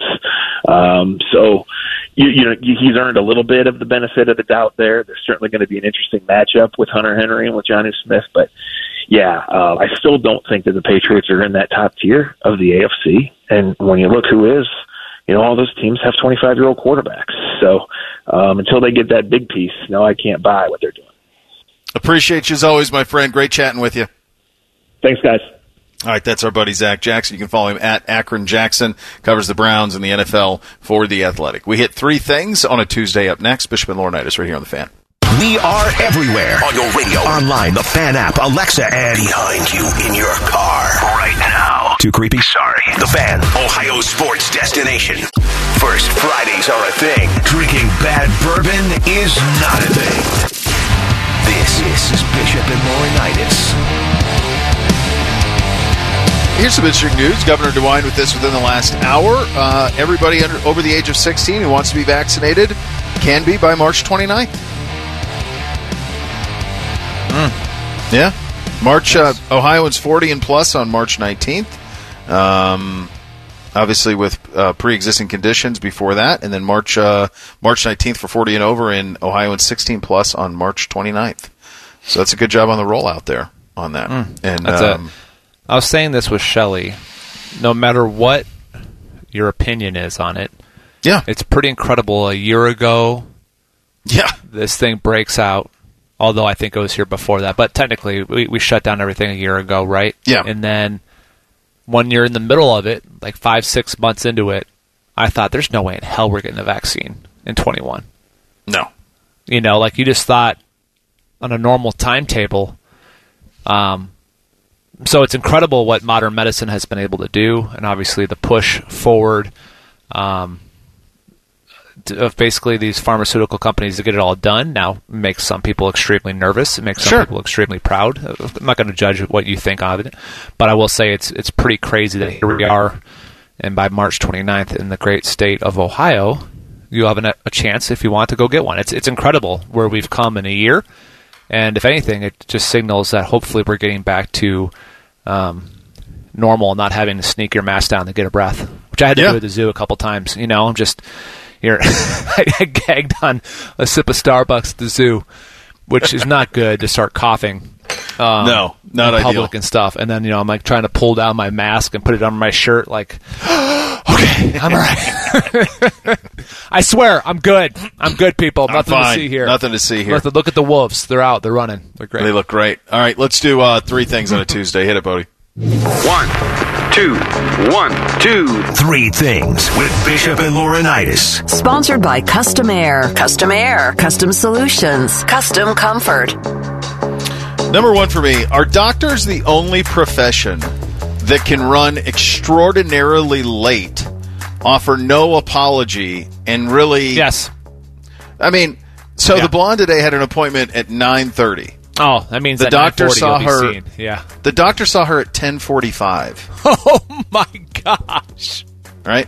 He's earned a little bit of the benefit of the doubt there. There's certainly going to be an interesting matchup with Hunter Henry and with Jonnu Smith, but. Yeah, I still don't think that the Patriots are in that top tier of the AFC. And when you look who is, all those teams have 25-year-old quarterbacks. So until they get that big piece, I can't buy what they're doing. Appreciate you as always, my friend. Great chatting with you. Thanks, guys. All right, that's our buddy Zach Jackson. You can follow him at Akron Jackson. Covers the Browns and the NFL for The Athletic. We hit 3 things on a Tuesday up next. Bishop and Laurinaitis right here on The Fan. We are everywhere. On your radio, online, the Fan app, Alexa, and behind you in your car right now. Too creepy? Sorry. The Fan, Ohio sports destination. First Fridays are a thing. Drinking bad bourbon is not a thing. This is Bishop and Laurinaitis. Here's some interesting news. Governor DeWine with this within the last hour. Everybody over the age of 16 who wants to be vaccinated can be by March 29th. Yeah. March, Ohioans 40 and plus on March 19th. Obviously with pre-existing conditions before that. And then March 19th for 40 and over in Ohioans 16 plus on March 29th. So that's a good job on the rollout there on that. And I was saying this with Shelley. No matter what your opinion is on it, yeah, it's pretty incredible. A year ago, this thing breaks out. Although I think it was here before that, but technically we shut down everything a year ago, right? Yeah. And then when you're in the middle of it, like 5-6 months into it, I thought there's no way in hell we're getting a vaccine in 21. No. You know, like you just thought on a normal timetable. So it's incredible what modern medicine has been able to do, and obviously the push forward of basically these pharmaceutical companies to get it all done now makes some people extremely nervous. It makes some people extremely proud. I'm not going to judge what you think of it, but I will say it's pretty crazy that here we are, and by March 29th in the great state of Ohio, you have a chance if you want to go get one. It's incredible where we've come in a year. And if anything, it just signals that hopefully we're getting back to normal, not having to sneak your mask down to get a breath, which I had to do at the zoo a couple times. You know, just here, I gagged on a sip of Starbucks at the zoo, which is not good to start coughing. No, not in ideal. Public and stuff. And then, you know, I'm like trying to pull down my mask and put it on my shirt like, okay, I'm all right. I swear, I'm good. I'm good, people. Nothing to see here. Nothing to see here. Look at the wolves. They're out. They're running. They're great. They look great. All right, let's do 3 things on a Tuesday. Hit it, Bodie. 1, 2, 1, 2, 3 things with Bishop and Laurinaitis. Sponsored by Custom Air. Custom Air. Custom Solutions. Custom Comfort. Number 1 for me, are doctors the only profession that can run extraordinarily late, offer no apology, and really... Yes. I mean, so the blonde today had an appointment at 9:30. Oh, that means the doctor saw her. Seen. Yeah. The doctor saw her at 10:45. Oh my gosh! Right,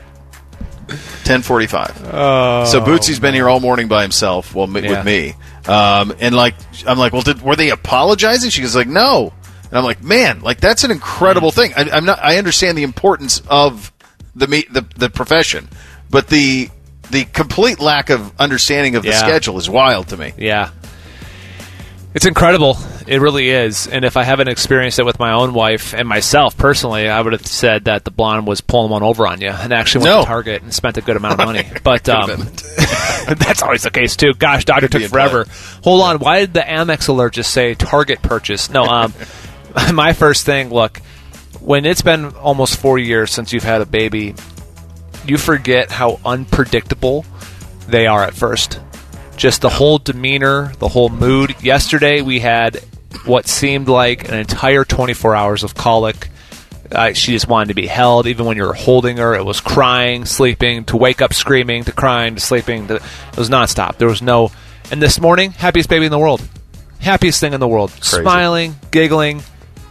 10:45. Oh, so Bootsy's been here all morning by himself, with me. And like, I'm like, well, were they apologizing? She was like, no. And I'm like, man, like that's an incredible thing. I understand the importance of the profession, but the complete lack of understanding of the schedule is wild to me. Yeah. It's incredible. It really is. And if I haven't experienced it with my own wife and myself personally, I would have said that the blonde was pulling one over on you and actually went to Target and spent a good amount of money. But that's always the case, too. Gosh, doctor took forever. Hold on. Why did the Amex alert just say Target purchase? No, my first thing, look, when it's been almost 4 years since you've had a baby, you forget how unpredictable they are at first. Just the whole demeanor, the whole mood. Yesterday we had what seemed like an entire 24 hours of colic. She just wanted to be held. Even when you were holding her, it was crying, sleeping, to wake up screaming, to crying, to sleeping. It was nonstop. There was no... And this morning, happiest baby in the world. Happiest thing in the world. Crazy. Smiling, giggling.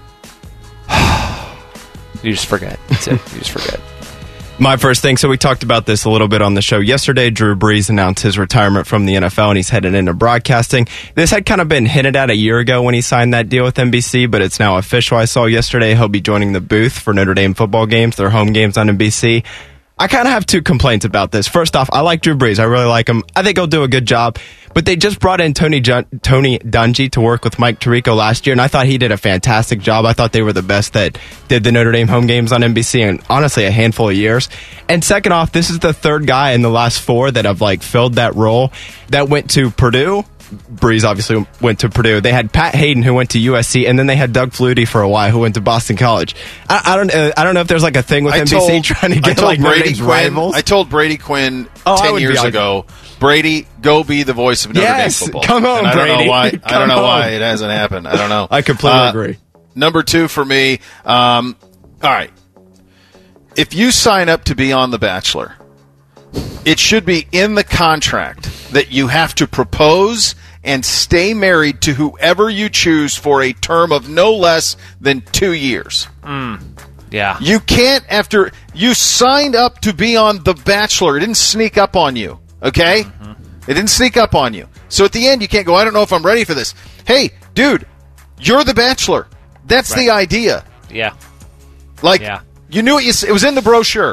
You just forget. That's it. You just forget. My first thing, so we talked about this a little bit on the show yesterday. Drew Brees announced his retirement from the NFL, and he's headed into broadcasting. This had kind of been hinted at a year ago when he signed that deal with NBC, but it's now official. I saw yesterday he'll be joining the booth for Notre Dame football games, their home games on NBC. I kind of have 2 complaints about this. First off, I like Drew Brees. I really like him. I think he'll do a good job. But they just brought in Tony Dungy to work with Mike Tirico last year, and I thought he did a fantastic job. I thought they were the best that did the Notre Dame home games on NBC in, honestly, a handful of years. And second off, this is the 3rd guy in the last 4 that have filled that role that went to Purdue. Brees obviously went to Purdue. They had Pat Hayden, who went to USC, and then they had Doug Flutie for a while, who went to Boston College. I don't know if there's a thing with NBC trying to get Notre Dame's rivals. I told Brady Quinn 10 years ago, Brady, go be the voice of Notre Dame football. Come on, and Brady. I don't know why it hasn't happened. I don't know. I completely agree. Number 2 for me. All right. If you sign up to be on The Bachelor, It should be in the contract that you have to propose and stay married to whoever you choose for a term of no less than 2 years. Yeah. You can't, after you signed up to be on The Bachelor, it didn't sneak up on you, okay? It didn't sneak up on you. So at the end, you can't go, I don't know if I'm ready for this. Hey, dude, you're The Bachelor. That's the idea. Yeah. Like, you knew it was in the brochure.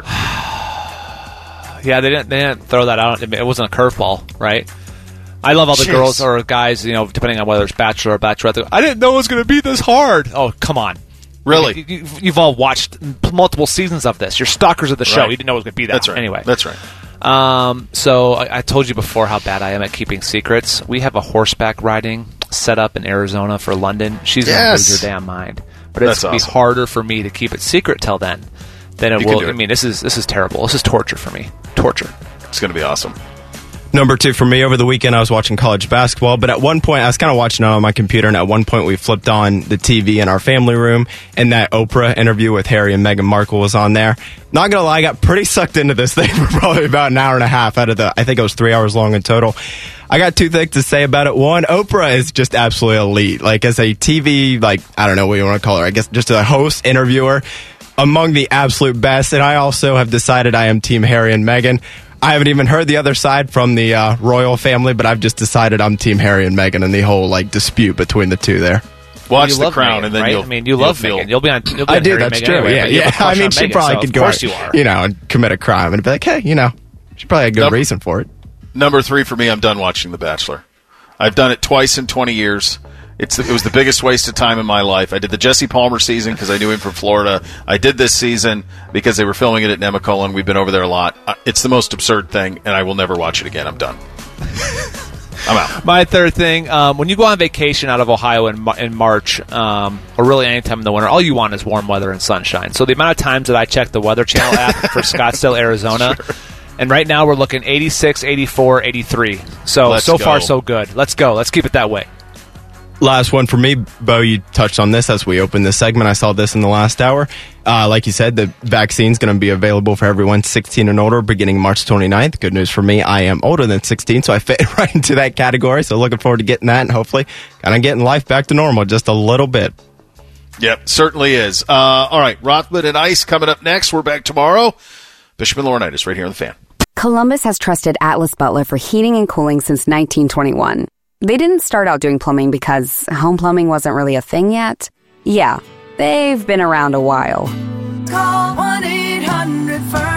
Yeah, they didn't throw that out. It wasn't a curveball, right? I love all the girls or guys, depending on whether it's Bachelor or Bachelorette. I didn't know it was going to be this hard. Oh, come on. Really? You've all watched multiple seasons of this. You're stalkers of the show. Right. You didn't know it was going to be that. That's right. Anyway. That's right. So I told you before how bad I am at keeping secrets. We have a horseback riding set up in Arizona for London. She's going to lose her damn mind. But it's going to be harder for me to keep it secret till then than it will. I mean, this is terrible. This is torture for me. Torture. It's going to be awesome. Number 2 for me, over the weekend I was watching college basketball, but at one point I was kind of watching it on my computer, and at one point we flipped on the TV in our family room, and that Oprah interview with Harry and Meghan Markle was on there. Not gonna lie, I got pretty sucked into this thing for probably about an hour and a half out of I think it was 3 hours long in total. I got 2 things to say about it. One, Oprah is just absolutely elite. Like, as a TV, I don't know what you want to call her, I guess just a host, interviewer, among the absolute best. And I also have decided I am Team Harry and Meghan. I haven't even heard the other side from the royal family, but I've just decided I'm Team Harry and Meghan and the whole dispute between the two there. Watch The Crown, Meghan, and then right? You love Meghan. You'll be on. I do. That's Meghan true. Anyway, Yeah. I mean, she probably could go out, and commit a crime and be like, hey, she probably had a good reason for it. Number 3 for me, I'm done watching The Bachelor. I've done it twice in 20 years. It was the biggest waste of time in my life. I did the Jesse Palmer season because I knew him from Florida. I did this season because they were filming it at Nemacolin. We've been over there a lot. It's the most absurd thing, and I will never watch it again. I'm done. I'm out. My third thing, when you go on vacation out of Ohio in March, or really any time in the winter, all you want is warm weather and sunshine. So the amount of times that I check the Weather Channel app for Scottsdale, Arizona, and right now we're looking 86, 84, 83. So far, so good. Let's go. Let's keep it that way. Last one for me, Bo, you touched on this as we opened this segment. I saw this in the last hour. Like you said, the vaccine's going to be available for everyone 16 and older beginning March 29th. Good news for me, I am older than 16, so I fit right into that category. So looking forward to getting that and hopefully kind of getting life back to normal just a little bit. Yep, certainly is. All right, Rothman and Ice coming up next. We're back tomorrow. Bishop and Laurinaitis right here on The Fan. Columbus has trusted Atlas Butler for heating and cooling since 1921. They didn't start out doing plumbing because home plumbing wasn't really a thing yet. Yeah, they've been around a while. Call 1-800-FIRST